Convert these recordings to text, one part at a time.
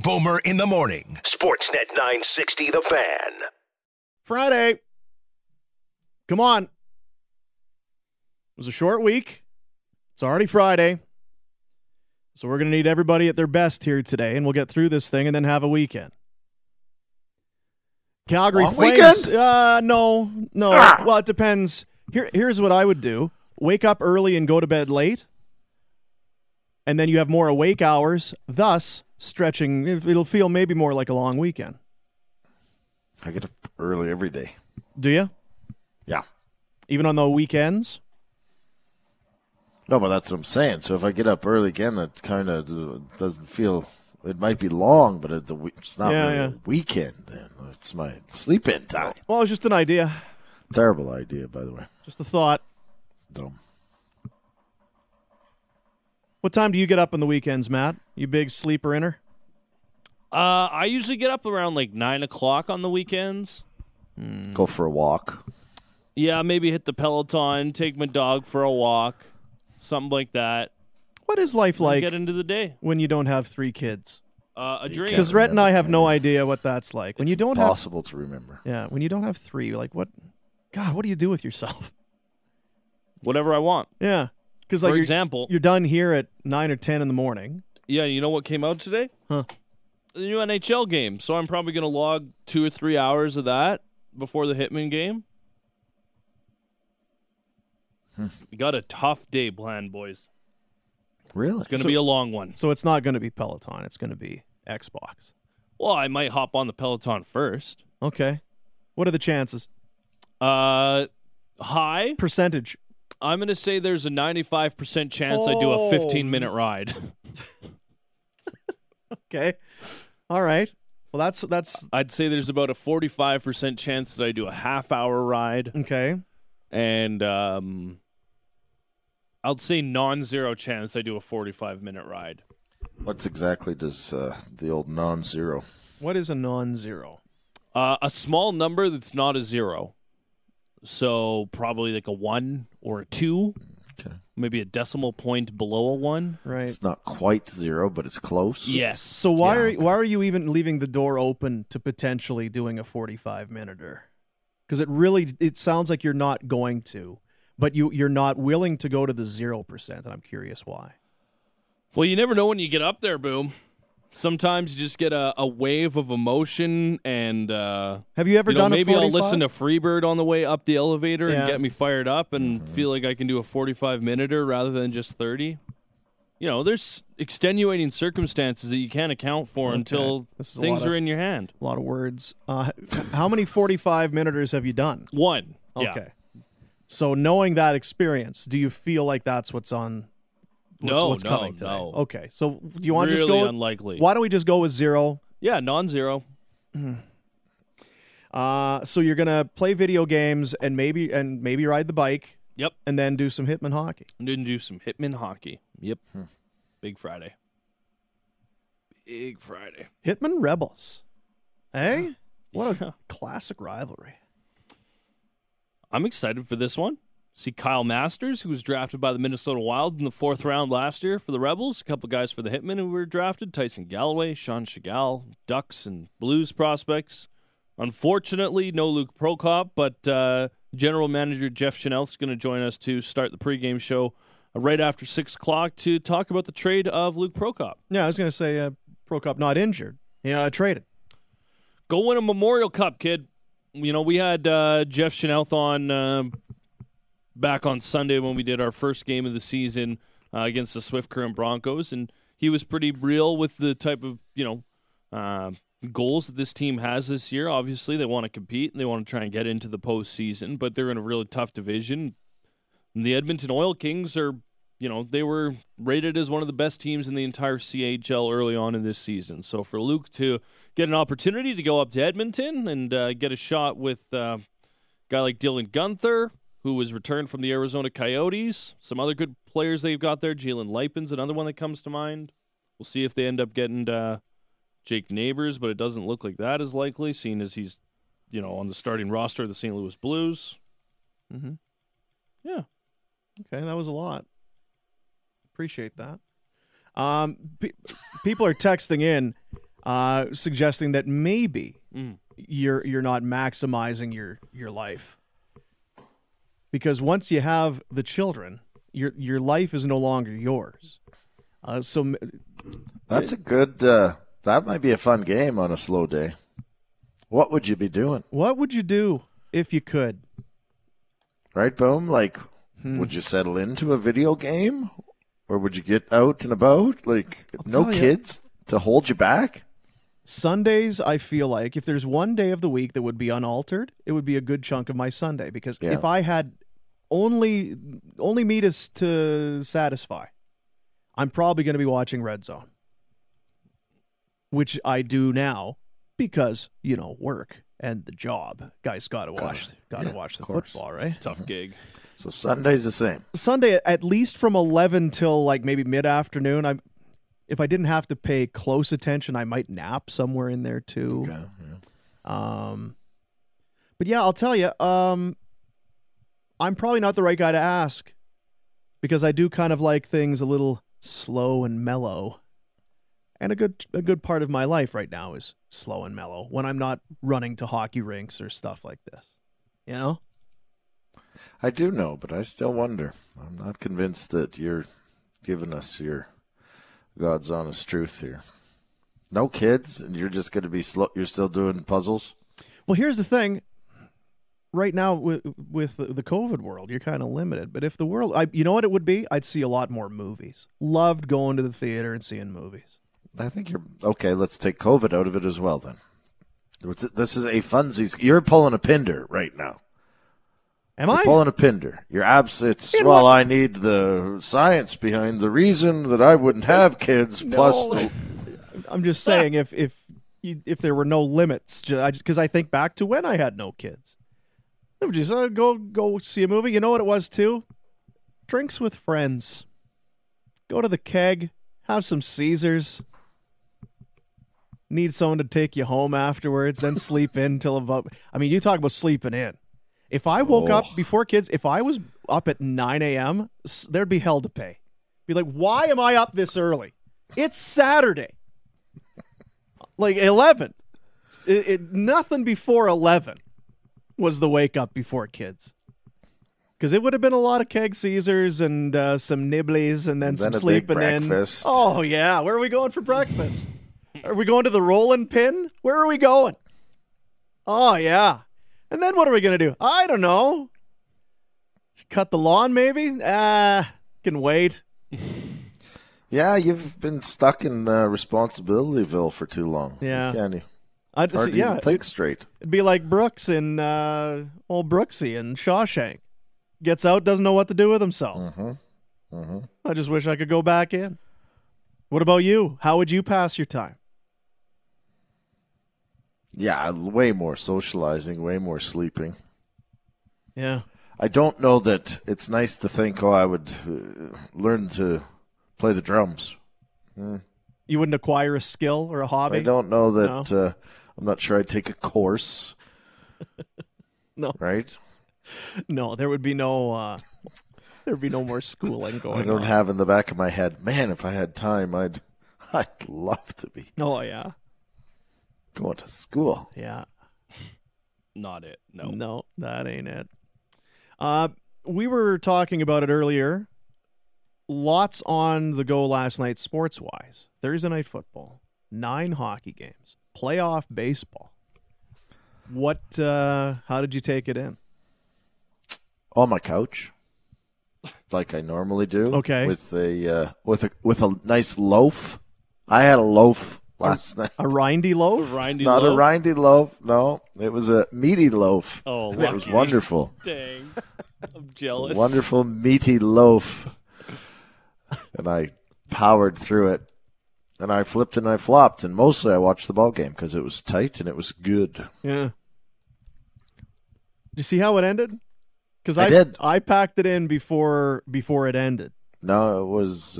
Boomer in the morning. Sportsnet 960, The Fan. Friday. Come on. It was a short week. It's already Friday. So we're going to need everybody at their best here today, and we'll get through this thing and then have a weekend. Calgary Flames. No. Well, it depends. Here's what I would do. Wake up early and go to bed late. And then you have more awake hours, thus stretching. It'll feel maybe more like a long weekend. I get up early every day. Do you? Yeah. Even on the weekends? No, but that's what I'm saying. So if I get up early again, that kind of doesn't feel. It might be long, but it's not really a weekend. Then it's my sleep-in time. Well, it's just an idea. Terrible idea, by the way. Just a thought. Dumb. What time do you get up on the weekends, Matt? You big sleeper-inner? I usually get up around like 9 o'clock on the weekends. Go for a walk. Yeah, maybe hit the Peloton, take my dog for a walk, something like that. What is life like get into the day when you don't have 3 kids? A dream. Because Rhett and I have no idea what that's like. When you don't have possible to remember. Yeah, when you don't have 3, like what? God, what do you do with yourself? Whatever I want. Yeah, because like for example, you're done here at 9 or 10 in the morning. Yeah, you know what came out today? Huh? The new NHL game. So I'm probably going to log 2 or 3 hours of that before the Hitman game. We got a tough day planned, boys. Really? It's going to be a long one. So it's not going to be Peloton. It's going to be Xbox. Well, I might hop on the Peloton first. Okay. What are the chances? High. Percentage. I'm going to say there's a 95% chance I do a 15-minute ride. Okay. All right. Well, that's. I'd say there's about a 45% chance that I do a half-hour ride. Okay. And I'll say non-zero chance I do a 45-minute ride. What's exactly does the old non-zero? What is a non-zero? A small number that's not a zero. So probably like a 1 or a 2. Okay. Maybe a decimal point below a 1. Right. It's not quite 0, but it's close. Yes. So why are you even leaving the door open to potentially doing a 45-minuter? Because it sounds like you're not going to, but you're not willing to go to the 0%, and I'm curious why. Well, you never know when you get up there, Boom. Sometimes you just get a wave of emotion, and have you ever done maybe a 45? I'll listen to Freebird on the way up the elevator and get me fired up and feel like I can do a 45-minuter rather than just 30. You know, there's extenuating circumstances that you can't account for until things are in your hand. A lot of words. How many 45-minuters have you done? 1. Okay. Yeah. So knowing that experience, do you feel like that's what's on? What's coming today? No. Okay. So do you want to just really go? Unlikely. Why don't we just go with 0? Yeah, non-zero. So you're gonna play video games and maybe ride the bike. Yep. And then do some Hitman hockey. And then do some Hitman hockey. Yep. Big Friday. Big Friday. Hitman Rebels. Hey? What a classic rivalry. I'm excited for this one. See Kyle Masters, who was drafted by the Minnesota Wild in the 4th round last year for the Rebels. A couple guys for the Hitmen who were drafted. Tyson Galloway, Sean Chagall, Ducks and Blues prospects. Unfortunately, no Luke Prokop, but General Manager Jeff Chanel is going to join us to start the pregame show right after 6 o'clock to talk about the trade of Luke Prokop. Yeah, I was going to say Prokop not injured. Yeah, traded. Go win a Memorial Cup, kid. You know, we had Jeff Chanel on back on Sunday when we did our first game of the season against the Swift Current Broncos, and he was pretty real with the type of, goals that this team has this year. Obviously, they want to compete and they want to try and get into the postseason, but they're in a really tough division. And the Edmonton Oil Kings are, they were rated as one of the best teams in the entire CHL early on in this season. So for Luke to get an opportunity to go up to Edmonton and get a shot with a guy like Dylan Gunther, who was returned from the Arizona Coyotes, some other good players they've got there. Jalen Lipin's another one that comes to mind. We'll see if they end up getting Jake Neighbors, but it doesn't look like that is likely, seeing as he's, on the starting roster of the St. Louis Blues. Mm-hmm. Yeah. Okay, that was a lot. Appreciate that. People are texting in. suggesting that maybe you're not maximizing your life. Because once you have the children, your life is no longer yours. So that's a good. That might be a fun game on a slow day. What would you be doing? What would you do if you could? Right, Boom? Like, would you settle into a video game? Or would you get out and about? Like, no kids to hold you back? Sundays, I feel like, if there's one day of the week that would be unaltered, it would be a good chunk of my Sunday. Because if I had only me to satisfy, I'm probably going to be watching Red Zone. Which I do now because, work and the job. Guys got to watch the football, right? It's a tough gig. So Sunday's the same. Sunday, at least from 11 till like maybe mid-afternoon. If I didn't have to pay close attention, I might nap somewhere in there too. Okay, yeah. But yeah, I'll tell you, I'm probably not the right guy to ask because I do kind of like things a little slow and mellow. And a good part of my life right now is slow and mellow when I'm not running to hockey rinks or stuff like this. I do know, but I still wonder. I'm not convinced that you're giving us your God's honest truth here. No kids, and you're just going to be slow. You're still doing puzzles? Well, here's the thing. Right now, with the COVID world, you're kind of limited. But if the world, you know what it would be? I'd see a lot more movies. Loved going to the theater and seeing movies. I think you're okay. Let's take COVID out of it as well. Then this is a funsies. You're pulling a Pinder right now. Am I pulling a Pinder? You're I need the science behind the reason that I wouldn't have kids. No. Plus, I'm just saying if there were no limits, because I think back to when I had no kids. I would just go see a movie. You know what it was too? Drinks with friends. Go to the keg. Have some Caesars. Need someone to take you home afterwards. Then sleep in till about. I mean, you talk about sleeping in. If I woke up before kids, if I was up at 9 a.m., there'd be hell to pay. Be like, why am I up this early? It's Saturday. Like 11. Nothing before 11 was the wake up before kids. Because it would have been a lot of keg Caesars and some nibblies and then some sleeping in. Oh, yeah. Where are we going for breakfast? Are we going to the Rollin' Pin? Where are we going? Oh, yeah. And then what are we going to do? I don't know. Cut the lawn, maybe? Can wait. Yeah, you've been stuck in Responsibilityville for too long. Yeah. Can you? Hard to even think straight. It'd be like Brooks in old Brooksy in Shawshank. Gets out, doesn't know what to do with himself. I just wish I could go back in. What about you? How would you pass your time? Yeah, way more socializing, way more sleeping. Yeah. I don't know that it's nice to think, I would learn to play the drums. You wouldn't acquire a skill or a hobby? I don't know that. No? I'm not sure I'd take a course. No. Right? No, there would be no there'd be no more schooling going on. I don't have in the back of my head, man, if I had time, I'd love to be. Oh, yeah. Going to school. Yeah. Not it. No. No, that ain't it. We were talking about it earlier. Lots on the go last night sports-wise. Thursday night football, 9 hockey games, playoff baseball. How did you take it in? On my couch, like I normally do. Okay. With a nice loaf. I had a loaf last night. A rindy loaf? Not a rindy loaf. No, it was a meaty loaf. Oh, and it was wonderful. Dang, I'm jealous. A wonderful meaty loaf, and I powered through it. And I flipped and I flopped, and mostly I watched the ball game because it was tight and it was good. Yeah. Did you see how it ended? Because I did. I packed it in before it ended. No, it was.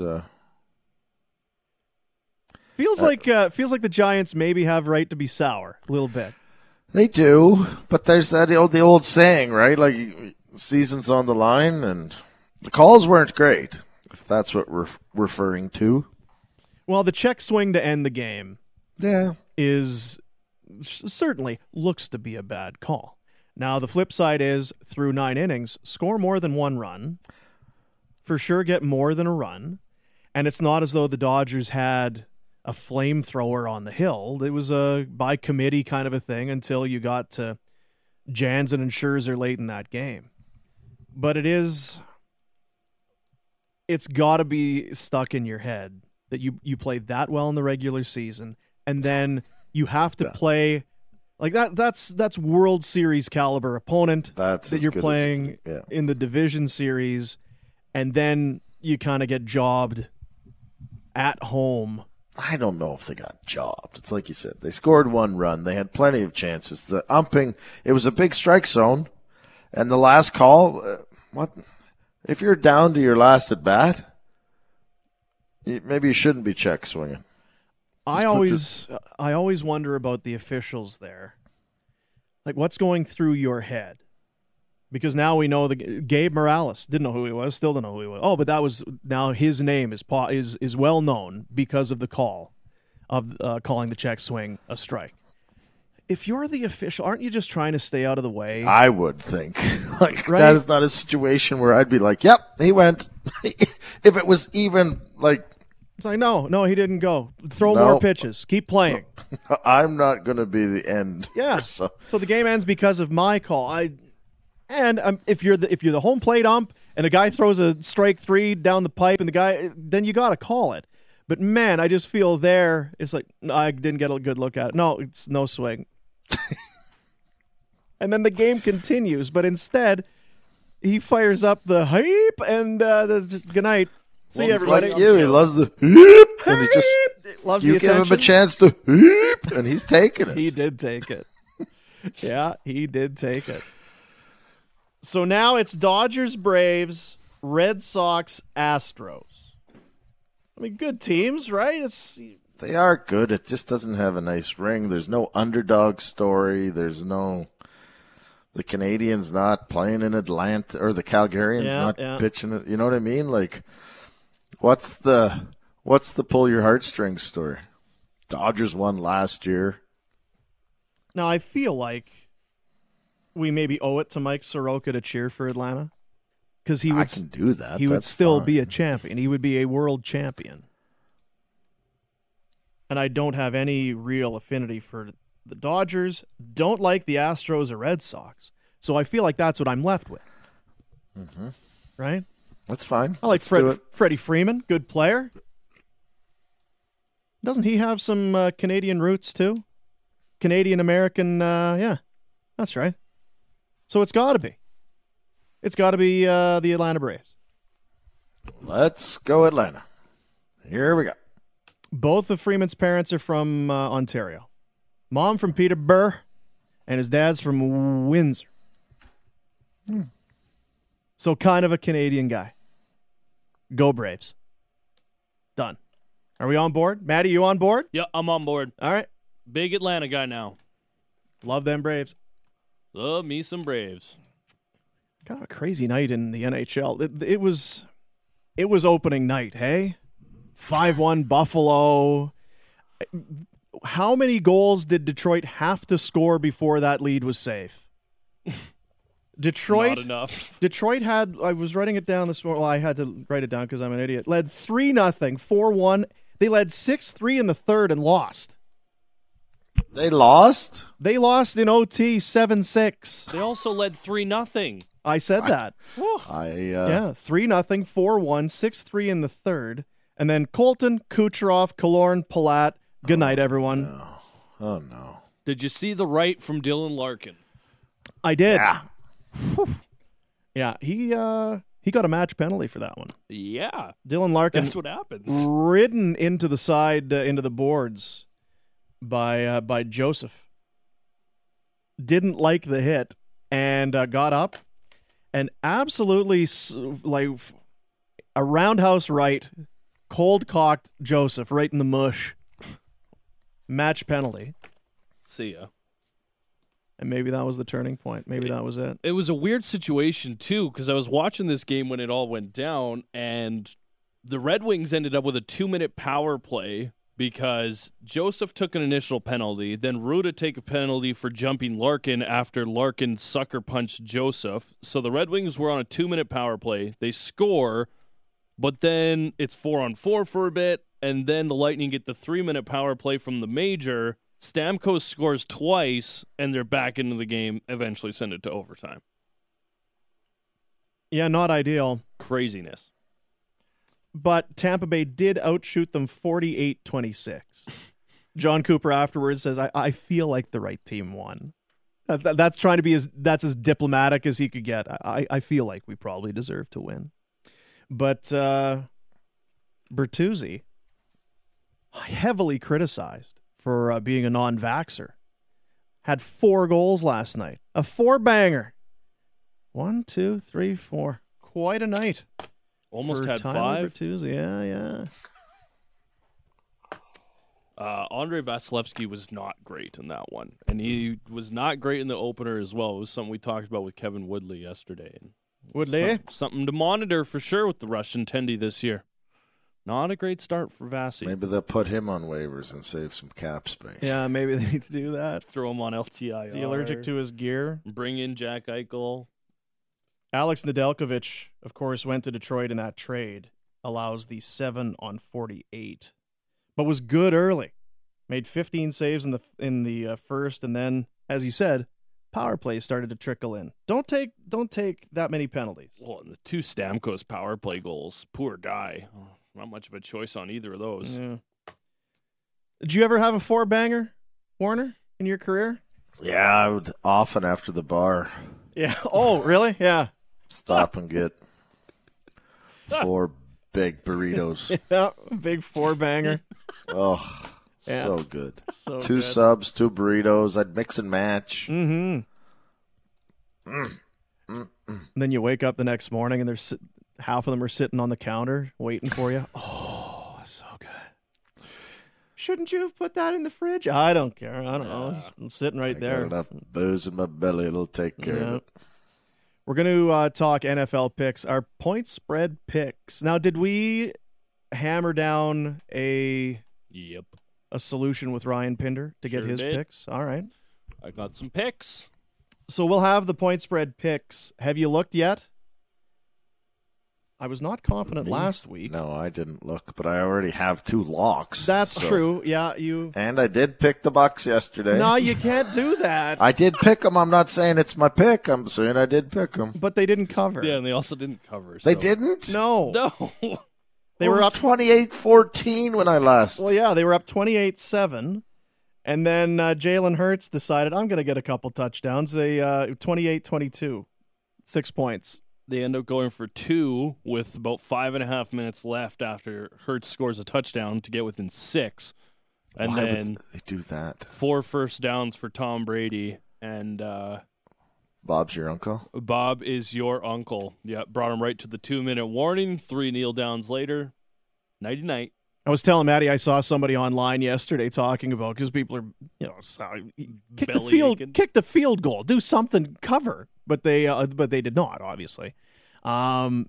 Feels like the Giants maybe have right to be sour a little bit. They do, but there's the old saying, right? Like season's on the line, and the calls weren't great. If that's what we're referring to. Well, the check swing to end the game is certainly looks to be a bad call. Now, the flip side is through 9 innings, score more than 1 run. For sure get more than a run. And it's not as though the Dodgers had a flamethrower on the hill. It was a by committee kind of a thing until you got to Jansen and Scherzer late in that game. But it's got to be stuck in your head that you played that well in the regular season, and then you have to play like that. That's World Series caliber opponent that you're playing in the division series, and then you kind of get jobbed at home. I don't know if they got jobbed. It's like you said. They scored 1 run. They had plenty of chances. The umping, it was a big strike zone. And the last call, what? If you're down to your last at bat, maybe you shouldn't be check swinging. I always wonder about the officials there. Like, what's going through your head? Because now we know Gabe Morales, didn't know who he was, still don't know who he was. Oh, but that was now his name is well known because of the call of calling the check swing a strike. If you're the official, aren't you just trying to stay out of the way? I would think. Right? That is not a situation where I'd be like, yep, he went. If it was even like... It's like, no, he didn't go. Throw more pitches. Keep playing. So, I'm not going to be the end. Yeah. So the game ends because of my call. If you're the home plate ump and a guy throws a strike 3 down the pipe and then you got to call it. But man, I just feel there it's like I didn't get a good look at it. No, it's no swing. And then the game continues, but instead he fires up the hype and good night. See everybody. Like he loves the hype, and he just loves you the attention. give him a chance to hype, and he's taking it. He did take it. Yeah, he did take it. So now it's Dodgers, Braves, Red Sox, Astros. I mean, good teams, right? They are good. It just doesn't have a nice ring. There's no underdog story. There's no the Canadians not playing in Atlanta or the Calgarians pitching it. You know what I mean? Like, what's the pull your heartstrings story? Dodgers won last year. Now I feel like we maybe owe it to Mike Soroka to cheer for Atlanta because he would can do that. He would still be a champion. He would be a world champion. And I don't have any real affinity for the Dodgers. Don't like the Astros or Red Sox. So I feel like that's what I'm left with. Mm-hmm. Right? That's fine. I like Freddie Freeman, good player. Doesn't he have some Canadian roots too? Canadian-American, yeah. That's right. So it's got to be. It's got to be the Atlanta Braves. Let's go Atlanta. Here we go. Both of Freeman's parents are from Ontario. Mom from Peterborough, and his dad's from Windsor. So kind of a Canadian guy. Go Braves. Done. Are we on board? Maddie, you on board? Yeah, I'm on board. All right. Big Atlanta guy now. Love them Braves. Love me some Braves. Kind of a crazy night in the NHL. It was opening night, hey? 5-1 Buffalo. How many goals did Detroit have to score before that lead was safe? Detroit. Not enough. Detroit had, I was writing it down this morning. Well, I had to write it down because I'm an idiot. Led 3-0, 4-1. They led 6-3 in the third and lost. They lost? They lost in OT 7-6. They also led 3-0. I said that. Yeah, 3-0, 4-1, 6-3 in the third. And then Colton, Kucherov, Killorn, Palat. Good night, everyone. No. Oh, no. Did you see the right from Dylan Larkin? I did. Yeah. Yeah, he got a match penalty for that one. Yeah. Dylan Larkin. That's what happens. Ridden into the side, into the boards by Joseph. Didn't like the hit and got up and absolutely like a roundhouse right, cold-cocked Joseph right in the mush. Match penalty. See ya. And maybe that was the turning point. Maybe that was it. It was a weird situation, too, because I was watching this game when it all went down, and the Red Wings ended up with a 2-minute power play because Joseph took an initial penalty, then Ruda take a penalty for jumping Larkin after Larkin sucker punched Joseph. So the Red Wings were on a 2-minute power play. They score, but then it's 4-on-4 for a bit, and then the Lightning get the 3-minute power play from the Major. Stamkos scores twice, and they're back into the game, eventually send it to overtime. Yeah, not ideal. Craziness. But Tampa Bay did outshoot them 48-26. John Cooper afterwards says, I feel like the right team won. That's trying to be that's as diplomatic as he could get. I feel like we probably deserve to win. But Bertuzzi, heavily criticized for being a non-vaxxer, had 4 goals last night. A 4-banger. 1, 2, 3, 4. Quite a night. Almost for had Tyler 5. Bertuzzi. Yeah. Andrei Vasilevsky was not great in that one. And he was not great in the opener as well. It was something we talked about with Kevin Woodley yesterday. Woodley? Something to monitor for sure with the Russian Tendy this year. Not a great start for Vasi. Maybe they'll put him on waivers and save some cap space. Yeah, maybe they need to do that. Throw him on LTIR. Is he allergic to his gear? Bring in Jack Eichel. Alex Nedeljkovic, of course, went to Detroit in that trade. Allows the 7-on-48. But was good early. Made 15 saves in the first, and then, as you said, power plays started to trickle in. Don't take that many penalties. Well, and the 2 Stamkos power play goals. Poor guy. Not much of a choice on either of those. Yeah. Did you ever have a 4-banger, Warner, in your career? Yeah, I would often after the bar. Yeah. Oh, really? Yeah. Stop and get 4 big burritos. Yeah, big 4-banger. Oh, yeah. So good. So 2 good. subs, 2 burritos. I'd mix and match. Mm-hmm. And then you wake up the next morning and there's half of them are sitting on the counter waiting for you. Oh, so good. Shouldn't you have put that in the fridge? I don't care. I don't know. It's sitting right there. Got enough booze in my belly. It'll take care of it. We're going to talk NFL picks, our point spread picks. Now, did we hammer down a solution with Ryan Pinder to get his picks? All right. I got some picks. So we'll have the point spread picks. Have you looked yet? I was not confident last week. No, I didn't look, but I already have 2 locks. That's true. Yeah, you. And I did pick the Bucks yesterday. No, you can't do that. I did pick them. I'm not saying it's my pick. I'm saying I did pick them. But they didn't cover. Yeah, and they also didn't cover. They didn't? No. No. They were up 28-14 when I last. Well, yeah, they were up 28-7. And then Jalen Hurts decided, I'm going to get a couple touchdowns. They 28-22, 6 points. They end up going for 2 with about 5.5 minutes left after Hurts scores a touchdown to get within 6. And Why then would they do that? 4 first downs for Tom Brady. And Bob's your uncle? Bob is your uncle. Yeah, brought him right to the 2-minute warning. 3 kneel downs later. Nighty-night. I was telling Maddie I saw somebody online yesterday talking about, because people are, kick the field goal, do something, cover, but they did not, obviously. The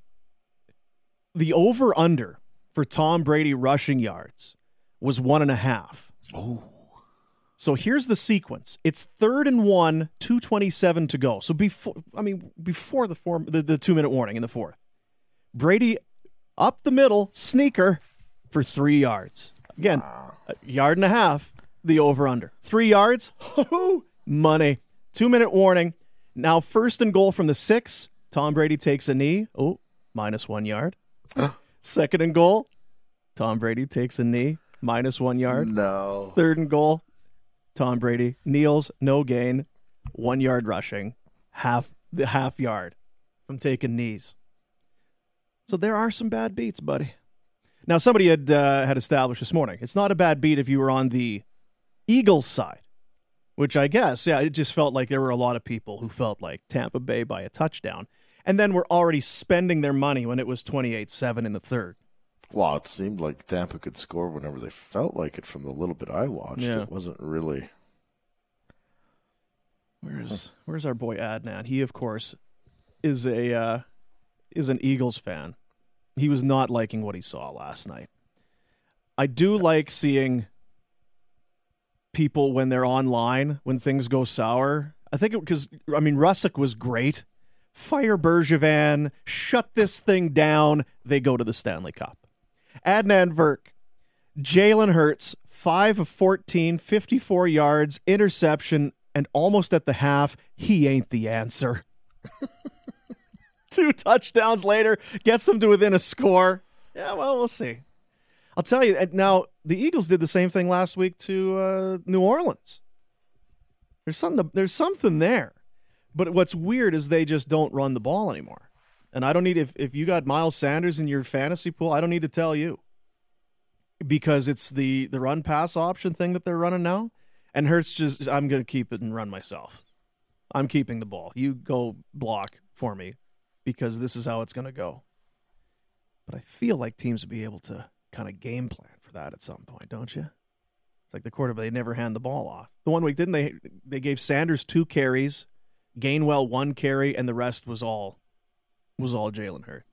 over under for Tom Brady rushing yards was 1.5. Oh. So here's the sequence. It's 3rd and 1, 2:27 to go. So before the 2-minute warning in the 4th, Brady up the middle, sneaker for 3 yards. Again, 1.5 yards, the over-under. 3 yards, money. 2-minute warning. Now 1st and goal from the 6. Tom Brady takes a knee. Oh, -1 yard. 2nd and goal. Tom Brady takes a knee. -1 yard. No. 3rd and goal. Tom Brady kneels, no gain. 1 yard rushing. Half yard from taking knees. So there are some bad beats, buddy. Now, somebody had established this morning, it's not a bad beat if you were on the Eagles side, which I guess, it just felt like there were a lot of people who felt like Tampa Bay by a touchdown, and then were already spending their money when it was 28-7 in the 3rd. Well, it seemed like Tampa could score whenever they felt like it from the little bit I watched. Yeah. It wasn't really. Where's our boy Adnan? He, of course, is an Eagles fan. He was not liking what he saw last night. I do like seeing people when they're online, when things go sour. I think because, Russick was great. Fire Bergevin, shut this thing down. They go to the Stanley Cup. Adnan Virk, Jalen Hurts, 5 of 14, 54 yards, interception, and almost at the half, he ain't the answer. 2 touchdowns later, gets them to within a score. Yeah, well, we'll see. I'll tell you, now, the Eagles did the same thing last week to New Orleans. There's something there. But what's weird is they just don't run the ball anymore. And I don't need, if you got Miles Sanders in your fantasy pool, I don't need to tell you. Because it's the run-pass option thing that they're running now. And Hurts just, I'm going to keep it and run myself. I'm keeping the ball. You go block for me because this is how it's going to go. But I feel like teams would be able to kind of game plan for that at some point, don't you? It's like the quarterback, they never hand the ball off. The one week, didn't they gave Sanders 2 carries, Gainwell 1 carry, and the rest was all Jalen Hurts.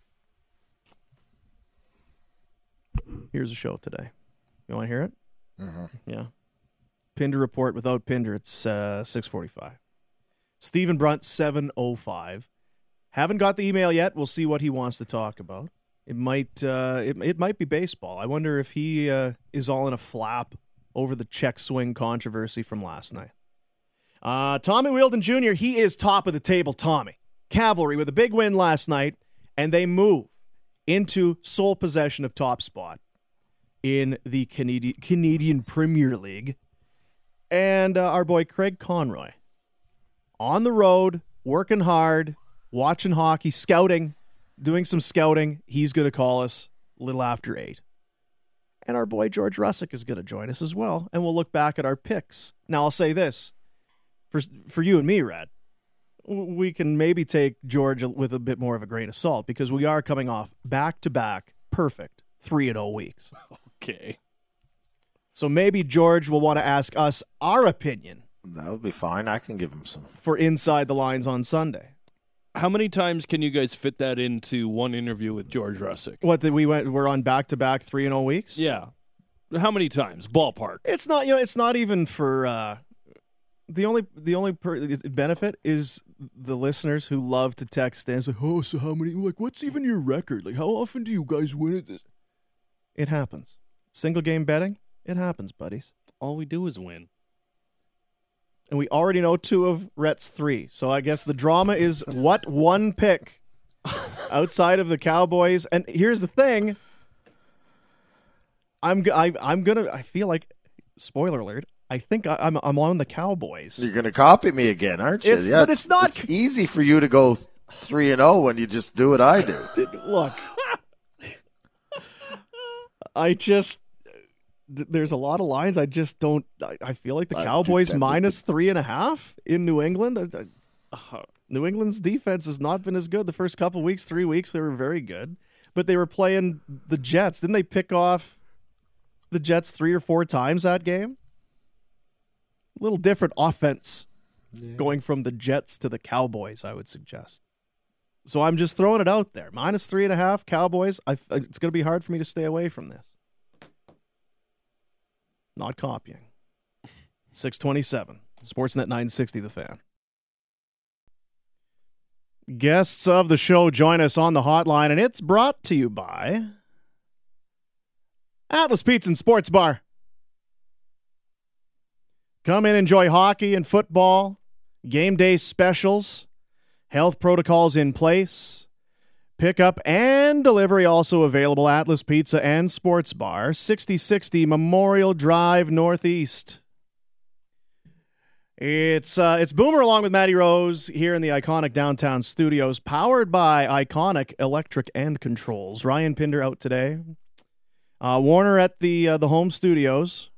Here's a show today. You want to hear it? Mm-hmm. Yeah. Pinder report without Pinder. It's 6:45. Stephen Brunt 7:05. Haven't got the email yet. We'll see what he wants to talk about. It might be baseball. I wonder if he is all in a flap over the check swing controversy from last night. Tommy Wheeldon Jr., he is top of the table, Tommy. Cavalry with a big win last night, and they move into sole possession of top spot in the Canadian Premier League. And our boy Craig Conroy, on the road, working hard, watching hockey, scouting, doing some scouting. He's going to call us a little after 8. And our boy George Russick is going to join us as well, and we'll look back at our picks. Now, I'll say this. For you and me, Rad, we can maybe take George with a bit more of a grain of salt because we are coming off back-to-back perfect 3-0 weeks. Okay. So maybe George will want to ask us our opinion. That would be fine. I can give him some. For Inside the Lines on Sunday. How many times can you guys fit that into one interview with George Russick? We're on back-to-back 3-0 weeks? Yeah. How many times? Ballpark. It's not even for the only benefit is the listeners who love to text in and say, "Oh, so how many, like, what's even your record? Like, how often do you guys win at this?" It happens. Single game betting, it happens, buddies. All we do is win. And we already know 2 of Rhett's 3. So I guess the drama is what one pick outside of the Cowboys. And here's the thing. I feel like, spoiler alert, I think I'm on the Cowboys. You're going to copy me again, aren't you? But it's not. It's easy for you to go 3-0 when you just do what I do. Look, there's a lot of lines. I just don't. I feel like the Cowboys minus 3.5 in New England. New England's defense has not been as good the first couple weeks. 3 weeks they were very good, but they were playing the Jets. Didn't they pick off the Jets 3 or 4 times that game? A little different offense going from the Jets to the Cowboys, I would suggest. So I'm just throwing it out there. Minus 3.5 Cowboys. It's going to be hard for me to stay away from this. Not copying. 627. Sportsnet 960, The Fan. Guests of the show join us on the hotline, and it's brought to you by Atlas Pizza and Sports Bar. Come in, enjoy hockey and football, game day specials, health protocols in place, pickup and delivery also available. Atlas Pizza and Sports Bar, 6060 Memorial Drive Northeast. It's Boomer along with Matty Rose here in the iconic downtown studios, powered by Iconic Electric and Controls. Ryan Pinder out today. Warner at the home studios.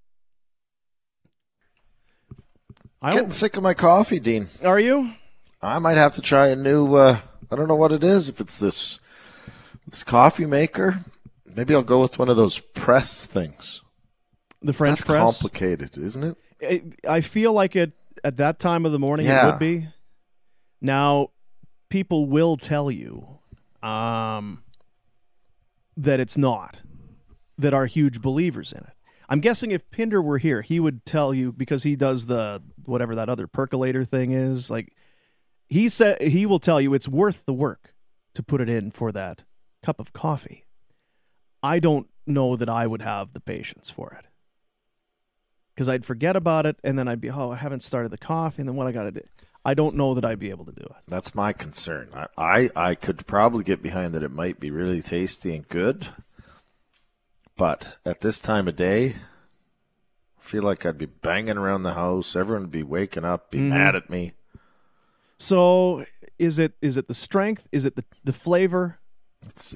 Getting sick of my coffee, Dean. Are you? I might have to try a new, I don't know what it is, if it's this coffee maker. Maybe I'll go with one of those press things. The French That's press? Complicated, isn't it? I feel like it at that time of the morning it would be. Now, people will tell you that it's not. that are huge believers in it. I'm guessing if Pinder were here, he would tell you, because he does the whatever that other percolator thing is. Like, he said, he will tell you it's worth the work to put it in for that cup of coffee. I don't know that I would have the patience for it, because I'd forget about it, and then I'd be, I haven't started the coffee, and then what I got to do. I don't know that I'd be able to do it. That's my concern. I could probably get behind that it might be really tasty and good, but at this time of day, I feel like I'd be banging around the house. Everyone would be waking up, be mad at me. So is it the strength? Is it the flavor? It's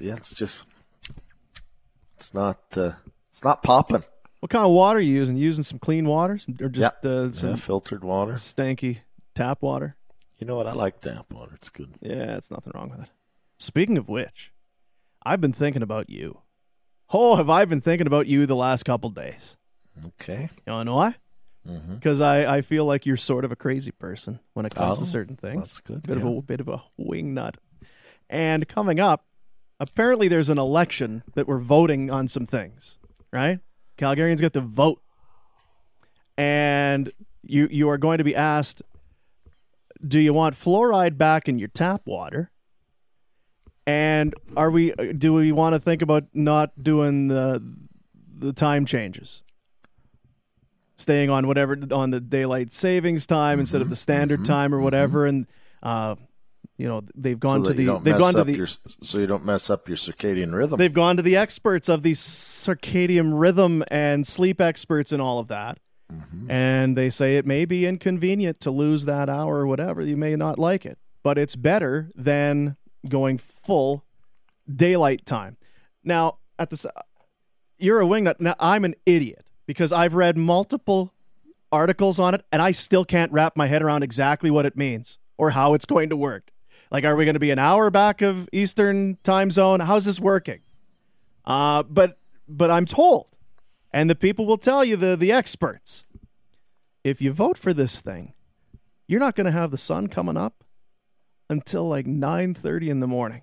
not popping. What kind of water are you using? Using some clean waters, or just some filtered water? Stanky tap water? You know what? I like tap water. It's good. Yeah, it's nothing wrong with it. Speaking of which, I've been thinking about you. Oh, have I been thinking about you the last couple days? Okay. You want to know why? Because I feel like you're sort of a crazy person when it comes to certain things. That's good. Bit of a wing nut. And coming up, apparently there's an election that we're voting on some things, right? Calgarians get to vote. And you are going to be asked, do you want fluoride back in your tap water? And do we want to think about not doing the time changes? Staying on the daylight savings time instead of the standard time or whatever, and they've gone so you don't mess up your circadian rhythm. They've gone to the experts of the circadian rhythm and sleep experts and all of that, and they say it may be inconvenient to lose that hour or whatever. You may not like it, but it's better than going full daylight time. Now, you're a wingnut. Now, I'm an idiot, because I've read multiple articles on it, and I still can't wrap my head around exactly what it means or how it's going to work. Like, are we going to be an hour back of Eastern time zone? How's this working? But I'm told, and the people will tell you, the experts, if you vote for this thing, you're not going to have the sun coming up until like 9:30 in the morning.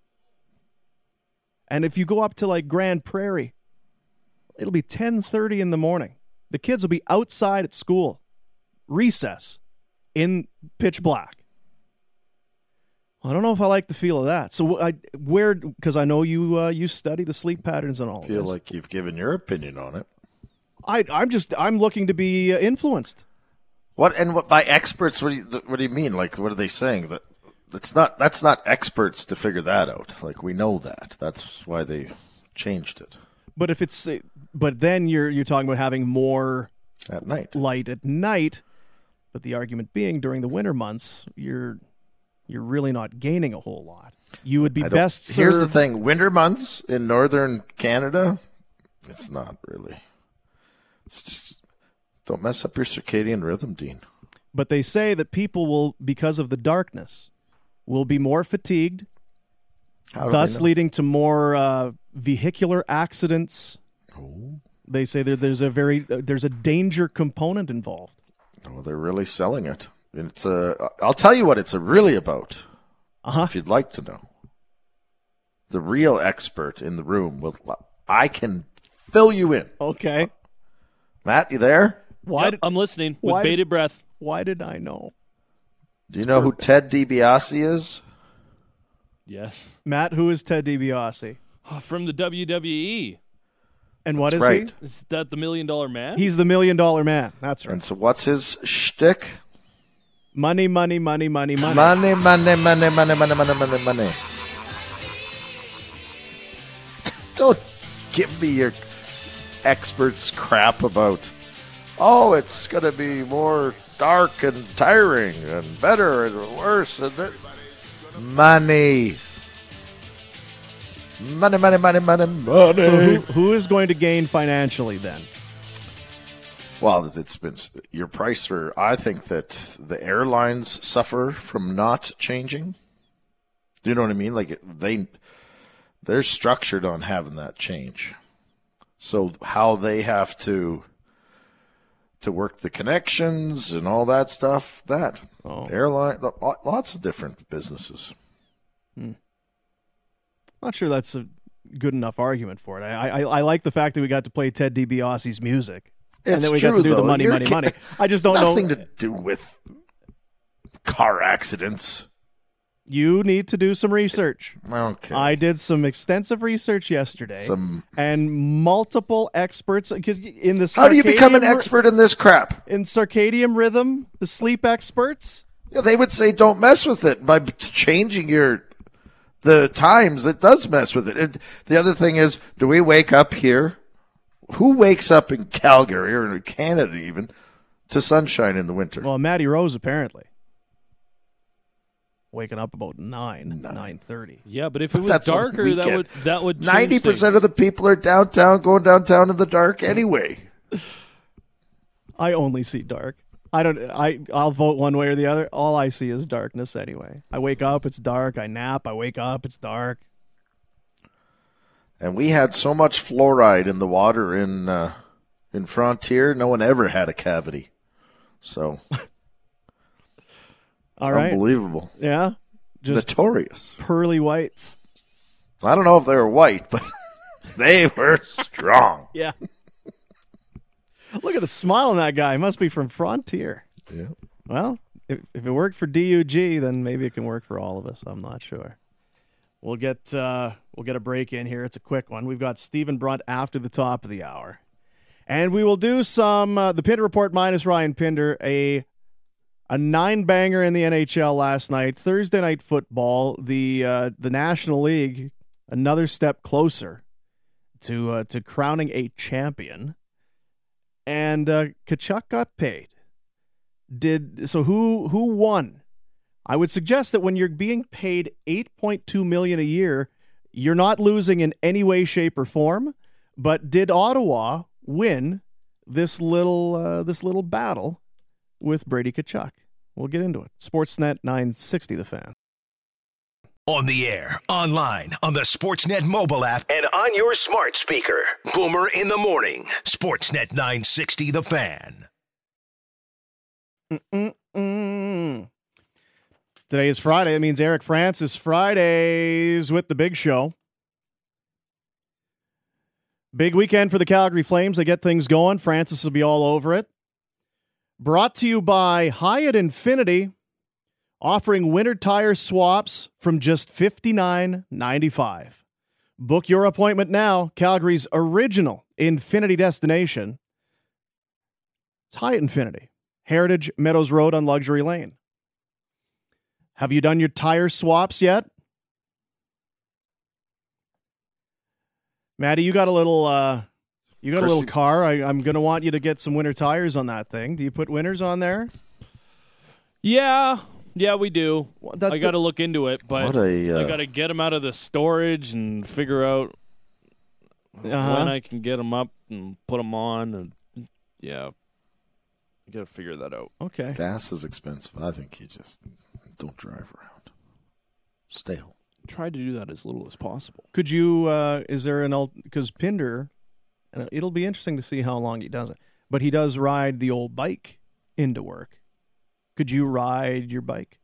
And if you go up to like Grand Prairie, it'll be 10:30 in the morning. The kids will be outside at school, recess, in pitch black. I don't know if I like the feel of that. So because I know you study the sleep patterns and all. I feel like you've given your opinion on it. I'm looking to be influenced. What by experts? What do you mean? Like, what are they saying? That's not experts to figure that out. Like, we know that. That's why they changed it. But then you're talking about having more at night, light at night. But the argument being, during the winter months, you're really not gaining a whole lot. You would be best served. Here's the thing: winter months in northern Canada, it's not really. It's just, don't mess up your circadian rhythm, Dean. But they say that people will, because of the darkness, will be more fatigued, thus leading to more vehicular accidents. Oh. They say there's a danger component involved. Oh, they're really selling it. I'll tell you what it's really about. If you'd like to know. The real expert in the room I can fill you in. Okay. Matt, you there? I'm listening with bated breath. Why did I know? Do you know who Ted DiBiase is? Yes. Matt, who is Ted DiBiase? From the WWE. And what That's is right. he? Is that the $1 Million Man? He's the $1 Million Man. That's right. And so what's his shtick? Money, money, money, money, money. Money, money, money, money, money, money, money, money. Don't give me your experts crap about, it's going to be more dark and tiring and better and worse. And money. Money, money, money, money, money. So who is going to gain financially then? Well, it's been your price for. I think that the airlines suffer from not changing. Do you know what I mean? Like they're structured on having that change. So how they have to work the connections and all that stuff. Airline, lots of different businesses. Not sure that's good enough argument for it. I like the fact that we got to play Ted DiBiase's music. And then we true, got to do though. the money. I just don't know. Nothing to do with car accidents. You need to do some research. Okay. I did some extensive research yesterday. And multiple experts. Because in the How do you become an expert in this crap? In circadian rhythm, the sleep experts. Yeah, they would say don't mess with it. By changing the times, it does mess with it. The other thing is, do we wake up here? Who wakes up in Calgary or in Canada even to sunshine in the winter? Well, Matty Rose apparently. Waking up about 9:30. Yeah, but if it was darker, that would 90% of the people are downtown, going downtown in the dark anyway. I only see dark. I'll vote one way or the other. All I see is darkness anyway. I wake up, it's dark. I nap, I wake up, it's dark. And we had so much fluoride in the water in Frontier, no one ever had a cavity. So all right. Unbelievable. Yeah. Just notorious. Pearly whites. I don't know if they were white, but they were strong. Yeah. Look at the smile on that guy. He must be from Frontier. Yeah. Well, if it worked for DUG, then maybe it can work for all of us. I'm not sure. We'll get a break in here. It's a quick one. We've got Stephen Brunt after the top of the hour. And we will do some the Pinder Report minus Ryan Pinder, a 9-banger in the NHL last night. Thursday night football, the National League, another step closer to crowning a champion. And Tkachuk got paid. Who won? I would suggest that when you're being paid $8.2 million a year, you're not losing in any way, shape, or form. But did Ottawa win this little battle with Brady Tkachuk? We'll get into it. Sportsnet 960, The Fan. On the air, online, on the Sportsnet mobile app, and on your smart speaker. Boomer in the morning. Sportsnet 960, The Fan. Today is Friday. It means Eric Francis Fridays with the big show. Big weekend for the Calgary Flames. They get things going. Francis will be all over it. Brought to you by Hyatt Infinity, offering winter tire swaps from just $59.95. Book your appointment now. Calgary's original Infinity destination. It's Hyatt Infinity, Heritage Meadows Road on Luxury Lane. Have you done your tire swaps yet? Maddie, you got a little car. I'm going to want you to get some winter tires on that thing. Do you put winters on there? Yeah, we do. I got to look into it, but I got to get them out of the storage and figure out when I can get them up and put them on. And yeah, I got to figure that out. Okay. Gas is expensive. I think you just don't drive around. Stay home. Try to do that as little as possible. Could you, is there because Pinder, and it'll be interesting to see how long he does it, but he does ride the old bike into work. Could you ride your bike?